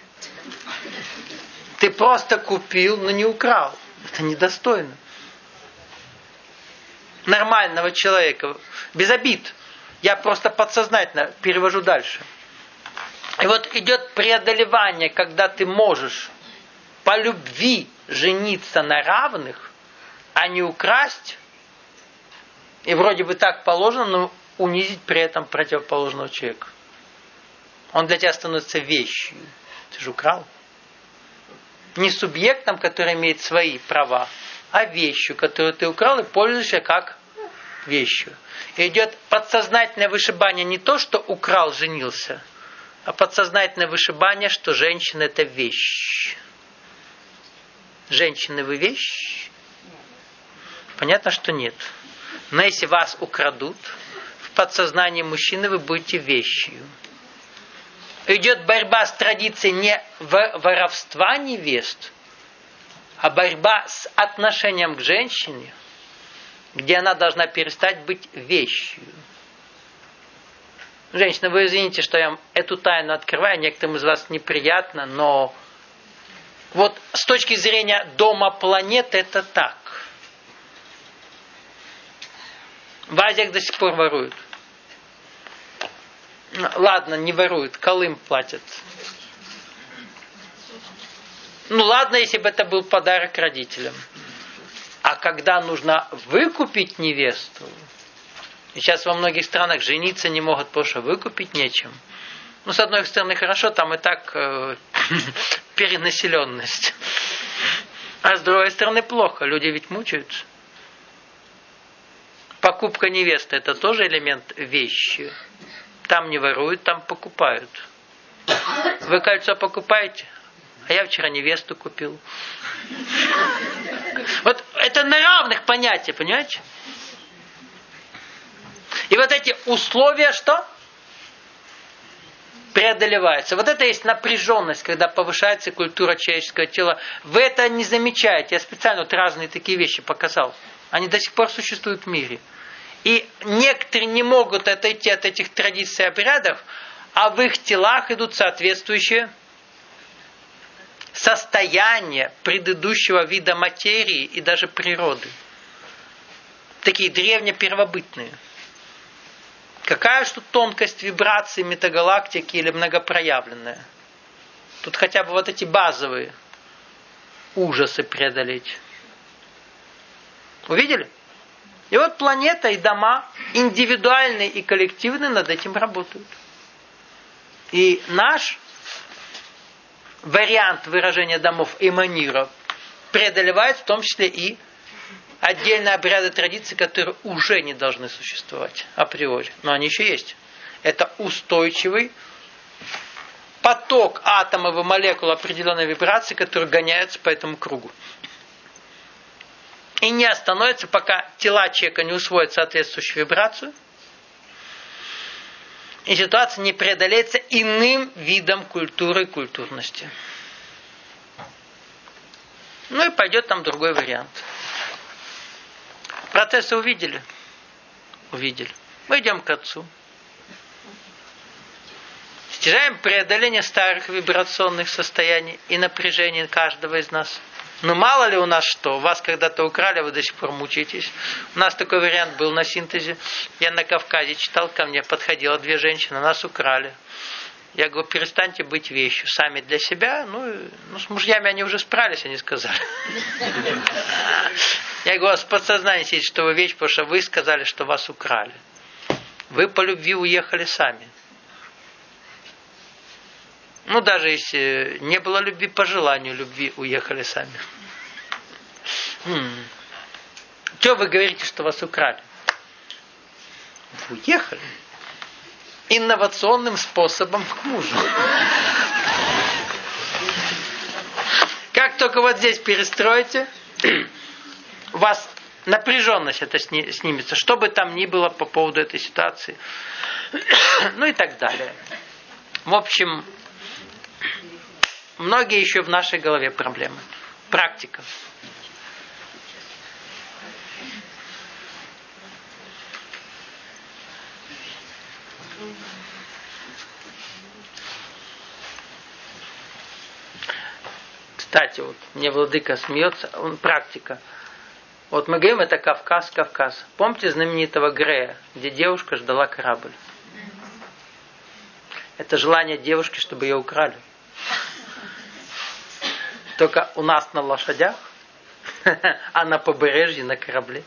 Ты просто купил, но не украл. Это недостойно. Нормального человека, без обид. Я просто подсознательно перевожу дальше. И вот идет преодолевание, когда ты можешь по любви жениться на равных, а не украсть, и вроде бы так положено, но унизить при этом противоположного человека. Он для тебя становится вещью. Ты же украл. Не субъектом, который имеет свои права, а вещью, которую ты украл и пользуешься как вещью. И идет подсознательное вышибание не то, что украл, женился, а подсознательное вышибание, что женщина это вещь. Женщины вы вещь? Понятно, что нет. Но если вас украдут, в подсознании мужчины вы будете вещью. Идет борьба с традицией не воровства невест, а борьба с отношением к женщине, где она должна перестать быть вещью. Женщина, вы извините, что я вам эту тайну открываю, некоторым из вас неприятно, но вот с точки зрения дома планеты это так. В Азиях до сих пор воруют. Ладно, не воруют, Колым платят. Ну ладно, если бы это был подарок родителям. А когда нужно выкупить невесту, и сейчас во многих странах жениться не могут, потому что выкупить нечем. Ну, с одной стороны, хорошо, там и так перенаселенность. А с другой стороны, плохо, люди ведь мучаются. Покупка невесты – это тоже элемент вещи. Там не воруют, там покупают. Вы кольцо покупаете? А я вчера невесту купил. Вот это на равных понятия, понимаете? И вот эти условия что? Преодолеваются. Вот это есть напряженность, когда повышается культура человеческого тела. Вы это не замечаете. Я специально вот разные такие вещи показал. Они до сих пор существуют в мире. И некоторые не могут отойти от этих традиций и обрядов, а в их телах идут соответствующие состояния предыдущего вида материи и даже природы. Такие древне-первобытные. Какая же тут тонкость вибрации метагалактики или многопроявленная? Тут хотя бы вот эти базовые ужасы преодолеть. Увидели? И вот планета и дома, индивидуальные и коллективные, над этим работают. И наш вариант выражения домов эманира преодолевает в том числе и отдельные обряды традиции, которые уже не должны существовать априори. Но они еще есть. Это устойчивый поток атомов и молекул определенной вибрации, которые гоняются по этому кругу. И не остановится, пока тела человека не усвоят соответствующую вибрацию. И ситуация не преодолеется иным видом культуры и культурности. Ну и пойдет там другой вариант. Процессы увидели? Увидели. Мы идем к Отцу. Стяжаем преодоление старых вибрационных состояний и напряжений каждого из нас. Ну мало ли у нас что, вас когда-то украли, вы до сих пор мучаетесь. У нас такой вариант был на синтезе. Я на Кавказе читал, ко мне подходило две женщины, нас украли. Я говорю, перестаньте быть вещью, сами для себя. Ну с мужьями они уже справились, они сказали. Я говорю, у вас в подсознании сидит, что вы вещь, потому что вы сказали, что вас украли. Вы по любви уехали сами. Ну, даже если не было любви, по желанию любви уехали сами. Что вы говорите, что вас украли? Уехали. Инновационным способом к мужу. Как только вот здесь перестроите, у вас напряженность это снимется, что бы там ни было по поводу этой ситуации. Ну и так далее. В общем, многие еще в нашей голове проблемы. Практика. Кстати, вот мне владыка смеется, он практика. Вот мы говорим, это Кавказ, Кавказ. Помните знаменитого Грея, где девушка ждала корабль? Это желание девушки, чтобы ее украли. Только у нас на лошадях, а на побережье на корабле.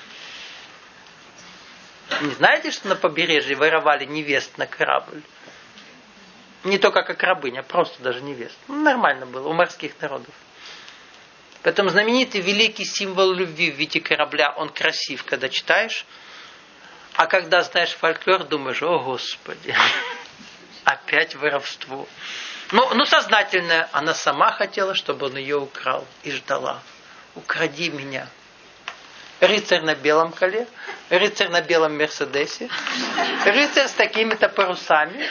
Не знаете, что на побережье воровали невест на корабль? Не только как рабыня, просто даже невест. Нормально было у морских народов. Поэтому знаменитый великий символ любви в виде корабля, он красив, когда читаешь. А когда знаешь фольклор, думаешь, о Господи, опять воровство. Ну, сознательно, она сама хотела, чтобы он ее украл. И ждала. Укради меня. Рыцарь на белом коле, рыцарь на белом Мерседесе, рыцарь с такими-то парусами.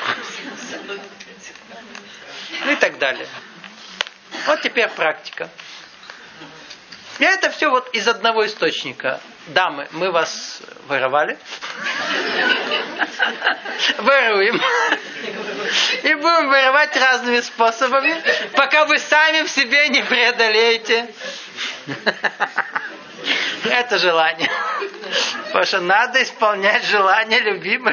Ну и так далее. Вот теперь практика. И это все вот из одного источника. Дамы, мы вас воровали. Воруем. И будем воровать разными способами, пока вы сами в себе не преодолеете это желание. Потому что надо исполнять желания любимых.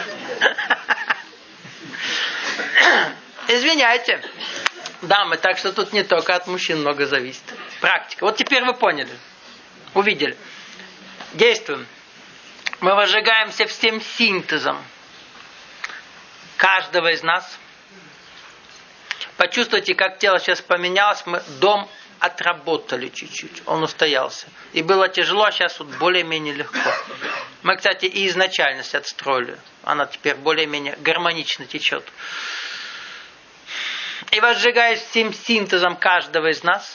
Извиняйте. Дамы, так что тут не только от мужчин много зависит. Практика. Вот теперь вы поняли. Увидели. Действуем. Мы возжигаемся всем синтезом каждого из нас. Почувствуйте, как тело сейчас поменялось. Мы дом отработали чуть-чуть. Он устоялся. И было тяжело, а сейчас вот более-менее легко. Мы, кстати, и изначальность отстроили. Она теперь более-менее гармонично течет. И возжигаясь всем синтезом каждого из нас,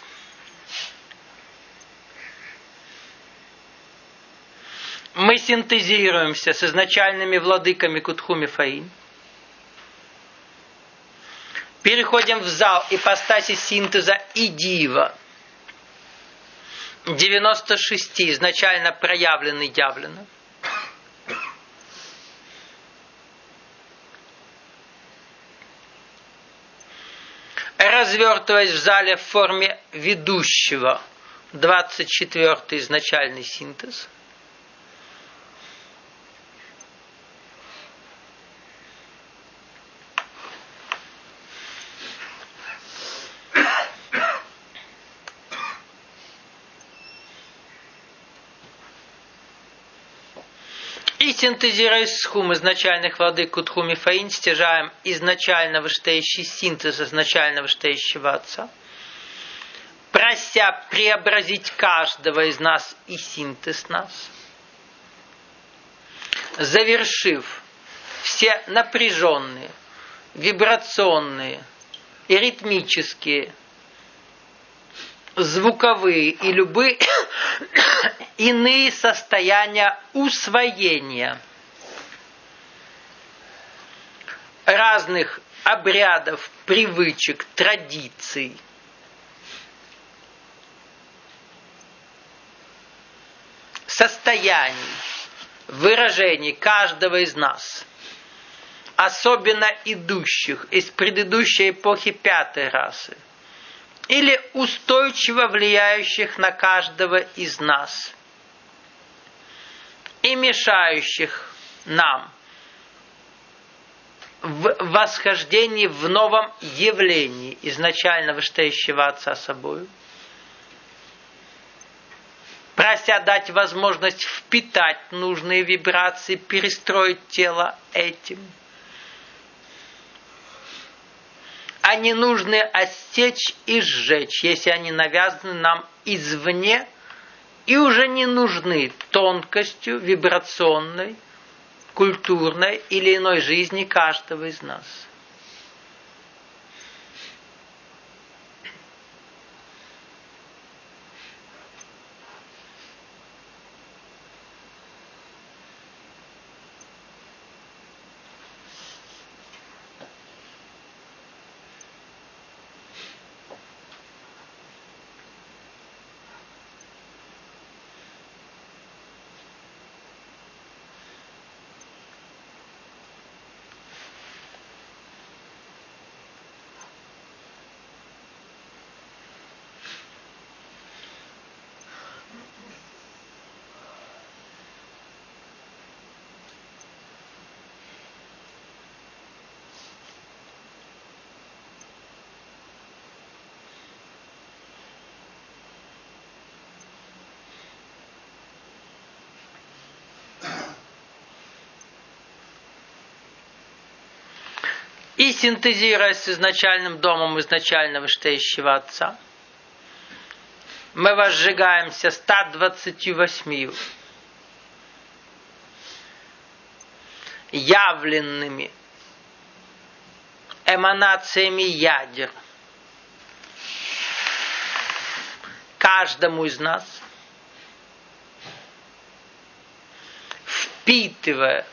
мы синтезируемся с изначальными владыками Кутхуми Фаин. Переходим в зал ипостаси синтеза и дива. 96 изначально проявленный явлено. Развертываясь в зале в форме ведущего. 24 изначальный синтез. И синтезируясь с хум изначальных владык Кутхуми Фаин, стяжаем изначально вышестоящий синтез изначально вышестоящего Отца, прося преобразить каждого из нас и синтез нас, завершив все напряженные, вибрационные и ритмические, звуковые и любые иные состояния усвоения разных обрядов, привычек, традиций, состояний, выражений каждого из нас, особенно идущих из предыдущей эпохи пятой расы, или устойчиво влияющих на каждого из нас и мешающих нам в восхождении в новом явлении изначально вышестоящего Отца собою, прося дать возможность впитать нужные вибрации, перестроить тело этим, а ненужные отсечь и сжечь, если они навязаны нам извне и уже не нужны тонкостью вибрационной, культурной или иной жизни каждого из нас. И синтезируясь с изначальным домом изначально вышестоящего Отца, мы возжигаемся 128 явленными эманациями ядер каждому из нас, впитывая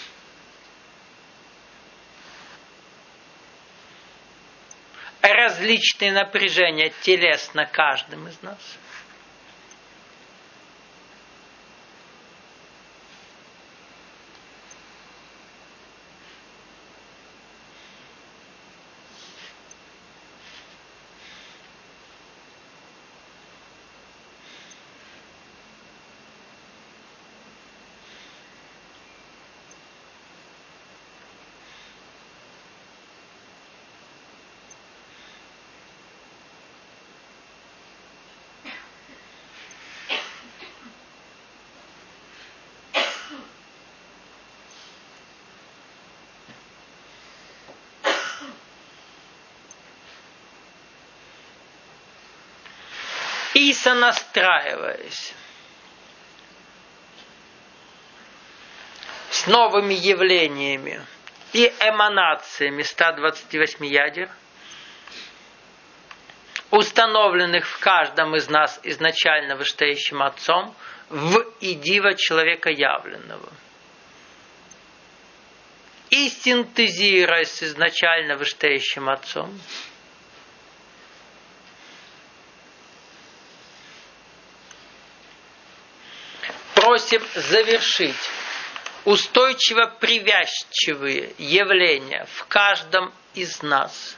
различные напряжения телесно каждым из нас. И сонастраиваясь с новыми явлениями и эманациями 128 ядер, установленных в каждом из нас изначально вышестоящим Отцом, в идиво человека явленного. И синтезируясь с изначально вышестоящим Отцом, просим завершить устойчиво привязчивые явления в каждом из нас.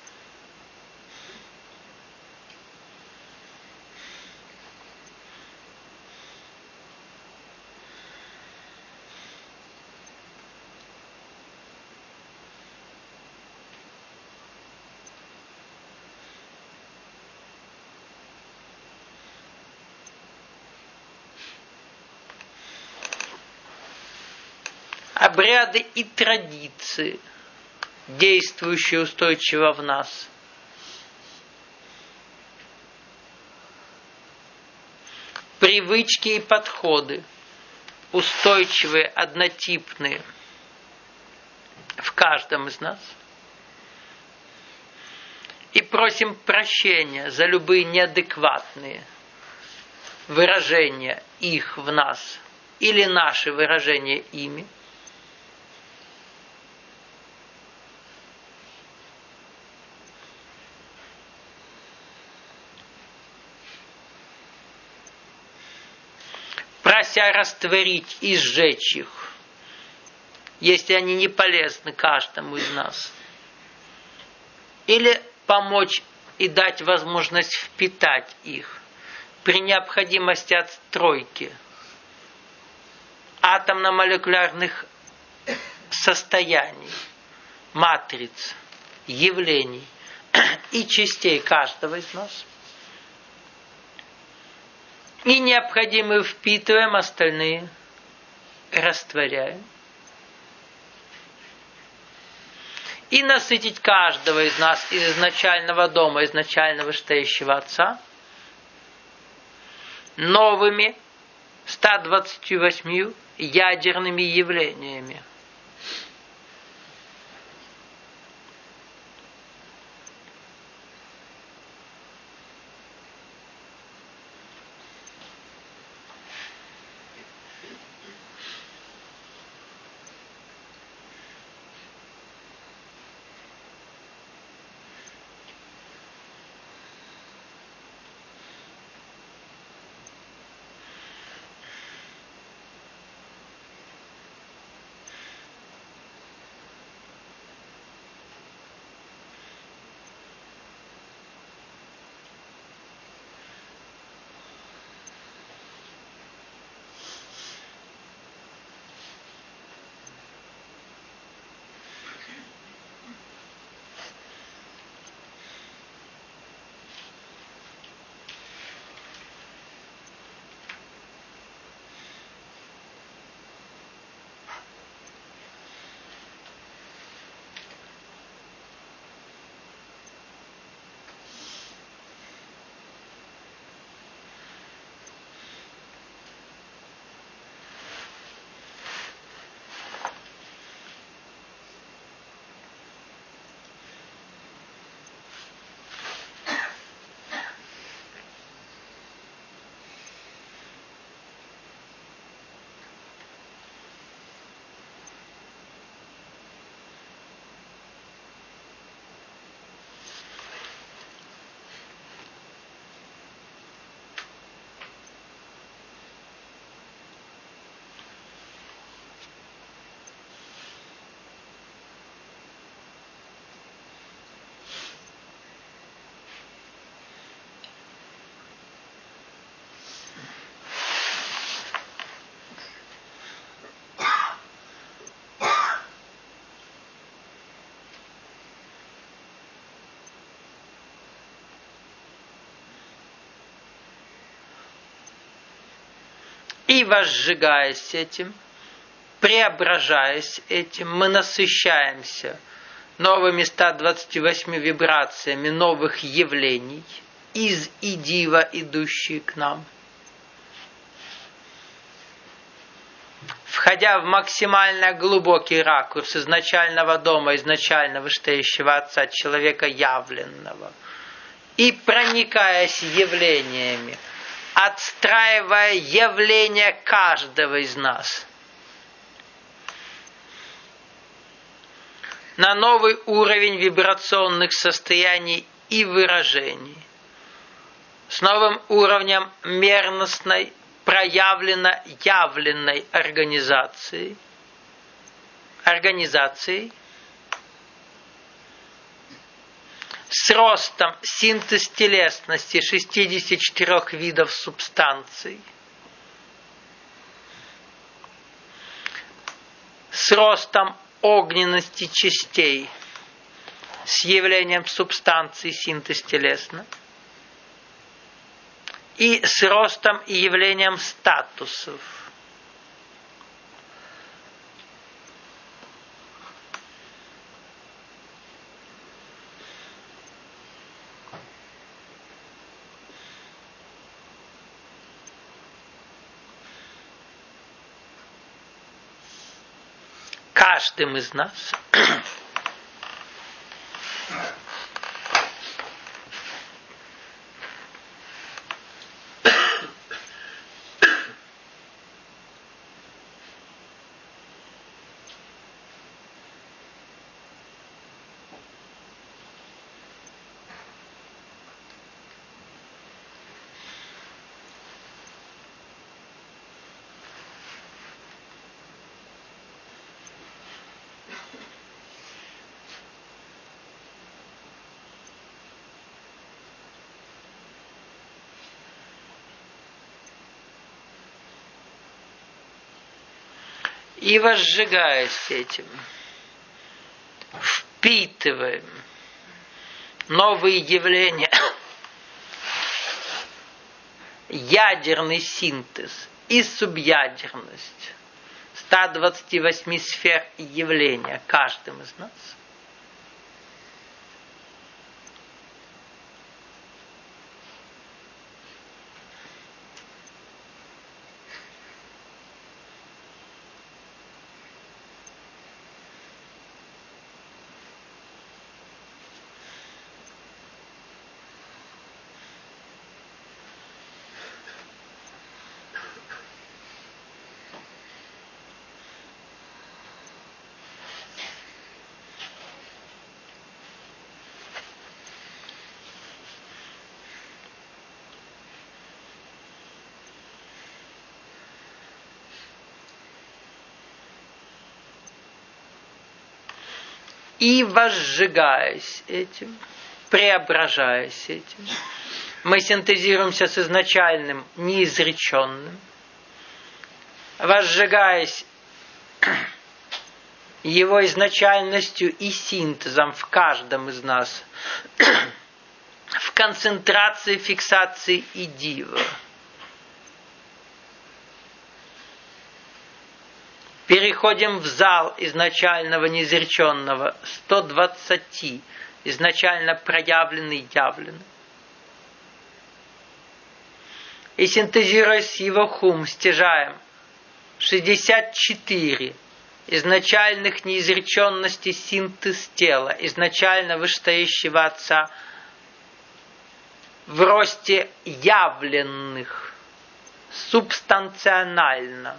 Обряды и традиции, действующие устойчиво в нас, привычки и подходы, устойчивые, однотипные в каждом из нас. И просим прощения за любые неадекватные выражения их в нас или наши выражения ими. Прося растворить и сжечь их, если они не полезны каждому из нас. Или помочь и дать возможность впитать их при необходимости отстройки атомно-молекулярных состояний, матриц, явлений и частей каждого из нас. И необходимые впитываем, остальные растворяем. И насытить каждого из нас из изначального дома, изначально вышестоящего Отца, новыми 128 ядерными явлениями. И возжигаясь этим, преображаясь этим, мы насыщаемся новыми 128 вибрациями новых явлений из идива, идущие к нам. Входя в максимально глубокий ракурс изначального дома, изначально вышестоящего Отца, человека явленного, и проникаясь явлениями, отстраивая явление каждого из нас на новый уровень вибрационных состояний и выражений, с новым уровнем мерностной, проявленно-явленной организации, с ростом синтез телесности 64 видов субстанций, с ростом огненности частей, с явлением субстанции синтез телесно, и с ростом и явлением статусов. Каждым из нас и возжигаясь этим, впитываем новые явления, ядерный синтез и субъядерность 128 сфер явления каждым из нас. И возжигаясь этим, преображаясь этим, мы синтезируемся с изначальным, неизреченным. Возжигаясь его изначальностью и синтезом в каждом из нас, в концентрации, фиксации и дива. Переходим в зал изначального неизреченного 120, изначально проявленный, явленный. И синтезируясь его хум, стяжаем 64 изначальных неизреченностей синтез тела, изначально вышестоящего Отца, в росте явленных, субстанционально,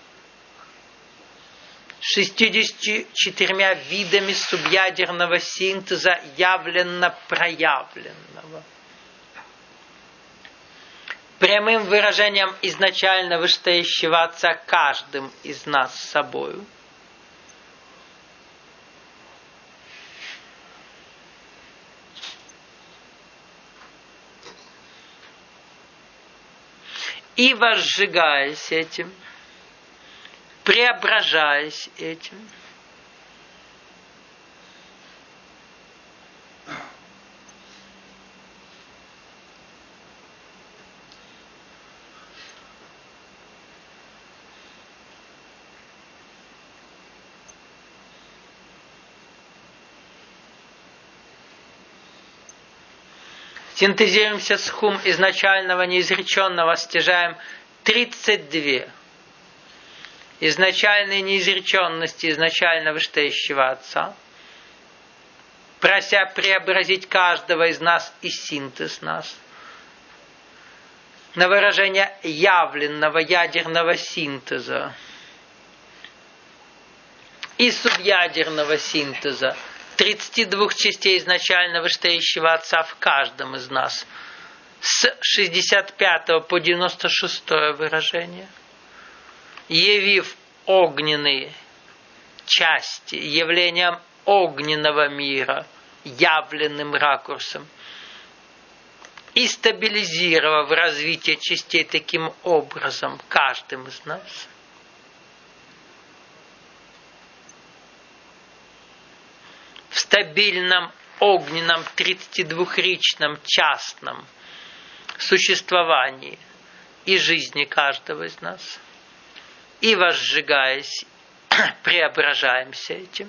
64 видами субъядерного синтеза явленно-проявленного. Прямым выражением изначально вышестоящего Отца каждым из нас собою. И возжигаясь этим, преображаясь этим, Синтезируемся с хум изначального неизреченного, стяжаем 32 изначальной неизреченности изначально вышестоящего Отца, прося преобразить каждого из нас и синтез нас на выражение явленного ядерного синтеза и субъядерного синтеза 32 частей изначально вышестоящего Отца в каждом из нас с 65 по 96 выражение, явив огненные части явлением огненного мира, явленным ракурсом, и стабилизировав развитие частей таким образом каждым из нас. В стабильном огненном 32-ричном частном существовании и жизни каждого из нас. И возжигаясь, преображаемся этим.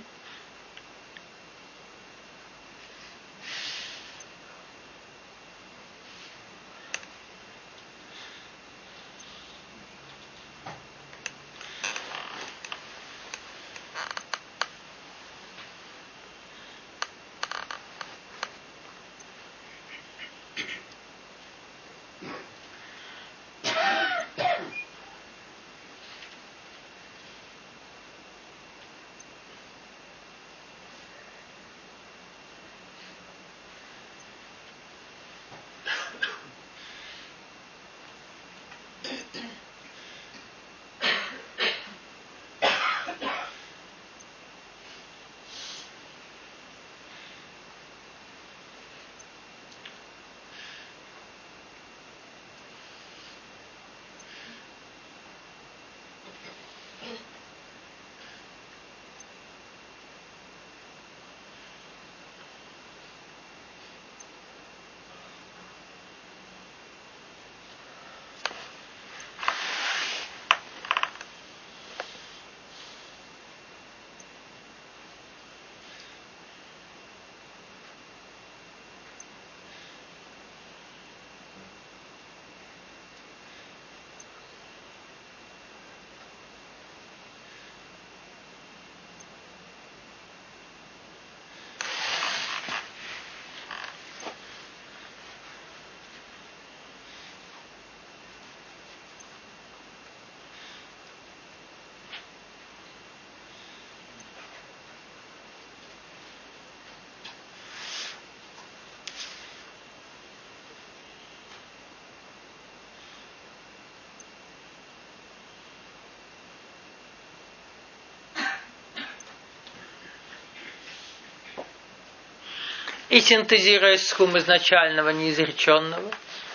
И синтезируя схум изначального неизреченного,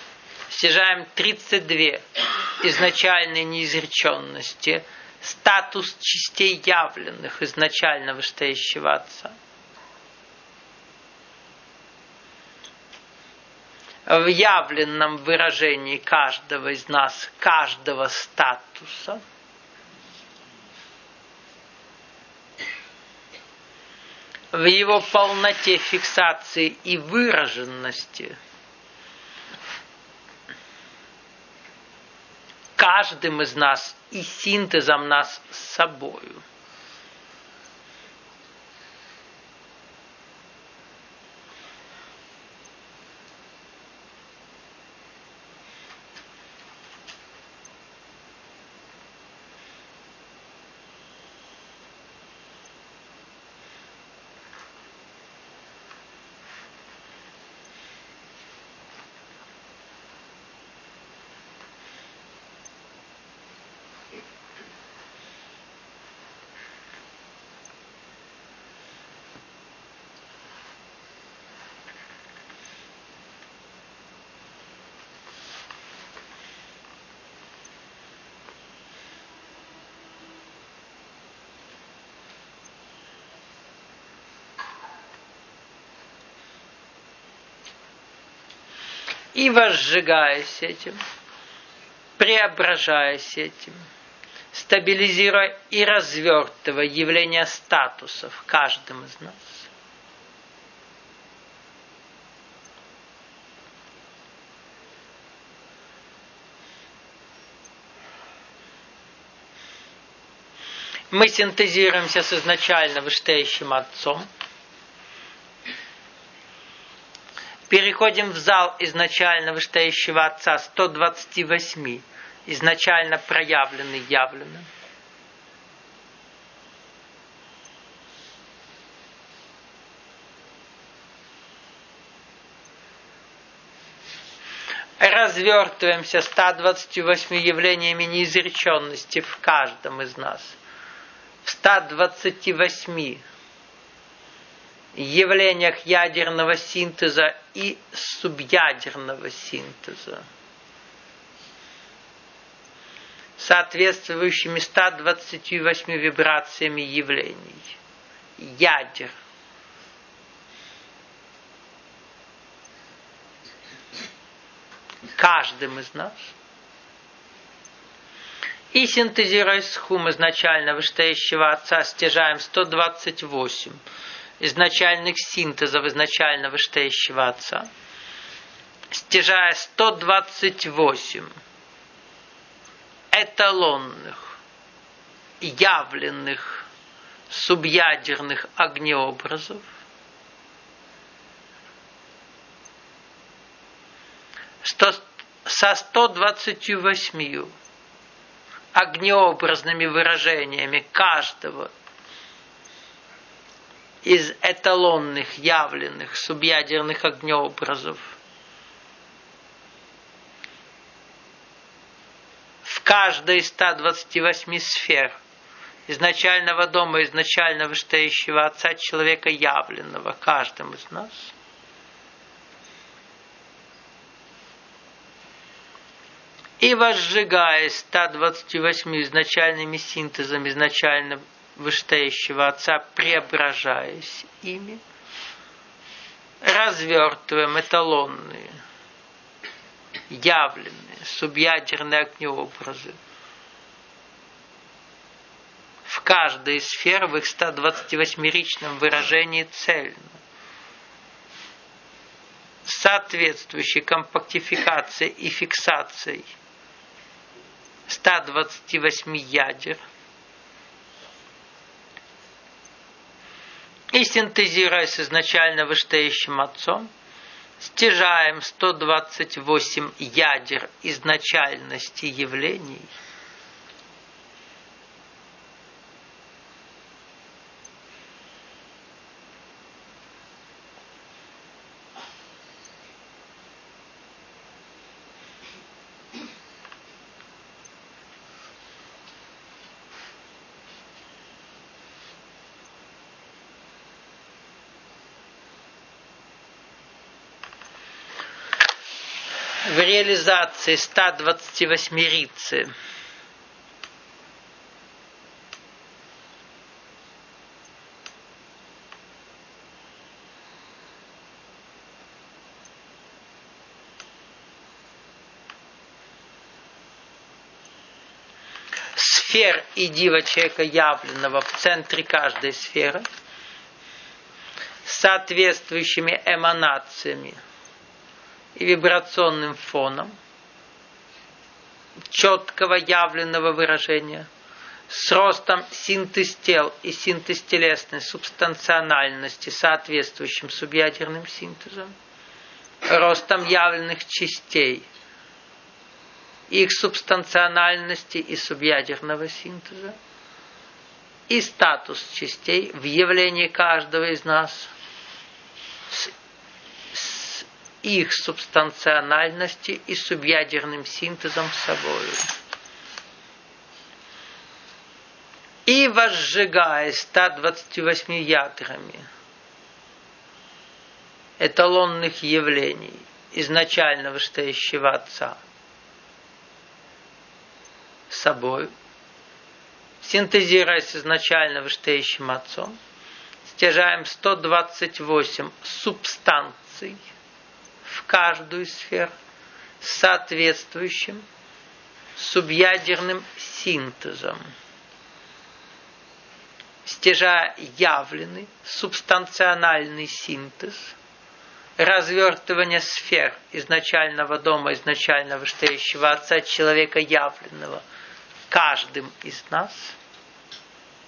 стяжаем 32 изначальной неизреченности, статус частей явленных изначально вышестоящего Отца. В явленном выражении каждого из нас, каждого статуса, в его полноте фиксации и выраженности, каждым из нас и синтезом нас с собою. И возжигаясь этим, преображаясь этим, стабилизируя и развертывая явление статусов каждым из нас. Мы синтезируемся с изначально вышестоящим Отцом. Переходим в зал изначально вышестоящего Отца 128, изначально проявленный явленным. Развертываемся 128 явлениями неизреченности в каждом из нас. В 128 явлениях ядерного синтеза и субъядерного синтеза, соответствующими 128 вибрациями явлений, ядер. Каждым из нас. И синтезируя схум изначально вышестоящего Отца, стяжаем 128 изначальных синтезов изначально вышестоящего Отца, стяжая 128 эталонных, явленных, субъядерных огнеобразов, со 128 огнеобразными выражениями каждого из эталонных, явленных, субъядерных огнеобразов в каждой из 128 сфер изначального дома, изначально вышестоящего Отца человека явленного, каждым из нас. И возжигаясь 128 изначальными синтезами изначально вышестоящего Отца, преображаясь ими, развертываем эталонные, явленные, субъядерные огнеобразы в каждой из сфер в их 128-ричном выражении цельно, с соответствующей компактификацией и фиксацией 128 ядер, и синтезируя с изначально вышестоящим Отцом, стяжаем 128 ядер изначальности явлений в реализации 128-рицы сфер и дива человека явленного в центре каждой сферы с соответствующими эманациями и вибрационным фоном четкого явленного выражения, с ростом синтез тел и синтез телесной субстанциональности, соответствующим субъядерным синтезом, ростом явленных частей, их субстанциональности и субъядерного синтеза, и статус частей в явлении каждого из нас с их субстанциональности и субъядерным синтезом с собой. И возжигаясь 128 ядрами эталонных явлений изначально вышестоящего Отца собой, синтезируясь изначально вышестоящим Отцом, стяжаем 128 субстанций в каждую из сфер с соответствующим субъядерным синтезом, стяжая явленный субстанциональный синтез, развертывание сфер изначального дома, изначально вышестоящего Отца человека явленного каждым из нас,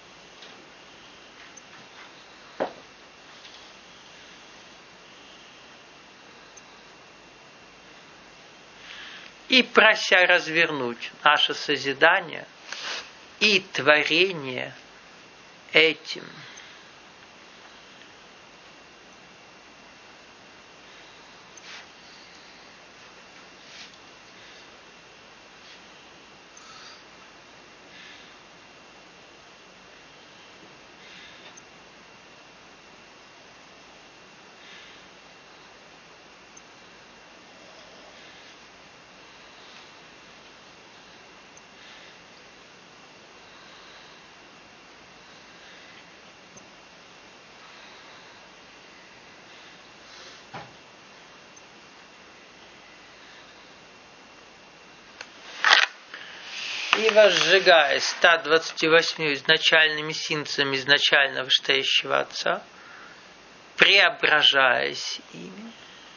и прося развернуть наше созидание и творение этим. И возжигаясь 128 изначальными синцами изначально вышестоящего Отца, преображаясь ими,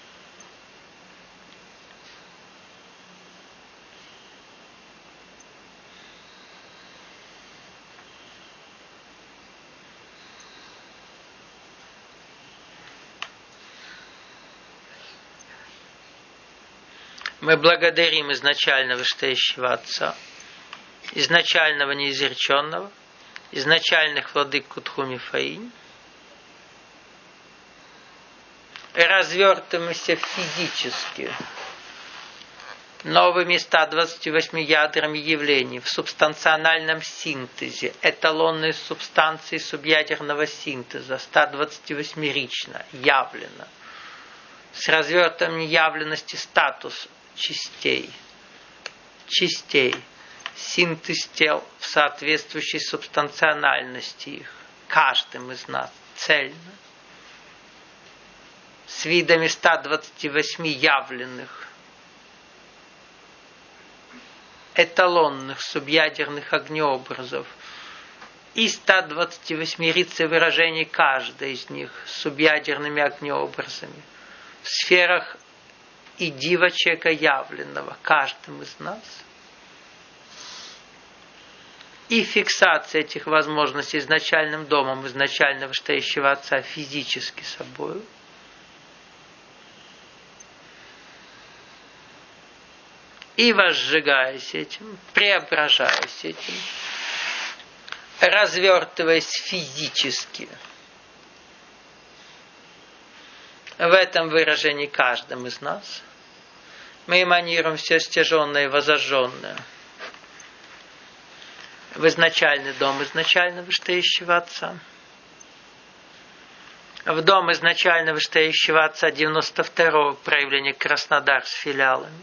мы благодарим изначально вышестоящего Отца, изначального неизреченного, изначальных владык Кутхуми Фаинь, развертываемся физически новыми 128 ядрами явлений в субстанциональном синтезе, эталонной субстанции субъядерного синтеза, 128-рично, явлено, с развертыванием явленности статус частей, синтез тел в соответствующей субстанциональности их, каждым из нас цельно, с видами 128 явленных, эталонных субъядерных огнеобразов и 128 риц выражений каждой из них с субъядерными огнеобразами в сферах и дива-чека явленного каждым из нас, и фиксация этих возможностей изначальным домом изначально вышестоящего Отца физически собою, и возжигаясь этим, преображаясь этим, развертываясь физически в этом выражении каждым из нас, мы эманируем все стяженное и возожженное в изначальный дом изначально вышестоящего Отца, в дом изначально вышестоящего Отца 92-го проявления Краснодар с филиалами,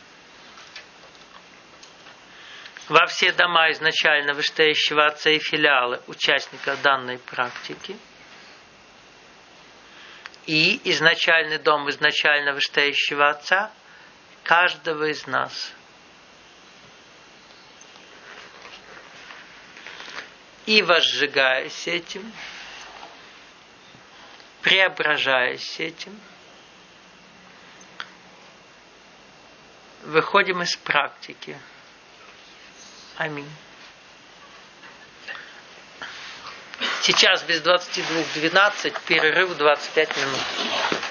во все дома изначально вышестоящего Отца и филиалы участников данной практики, и изначальный дом изначально вышестоящего Отца каждого из нас. И возжигаясь этим, преображаясь этим, выходим из практики. Аминь. Сейчас без 22:12, перерыв 25 минут.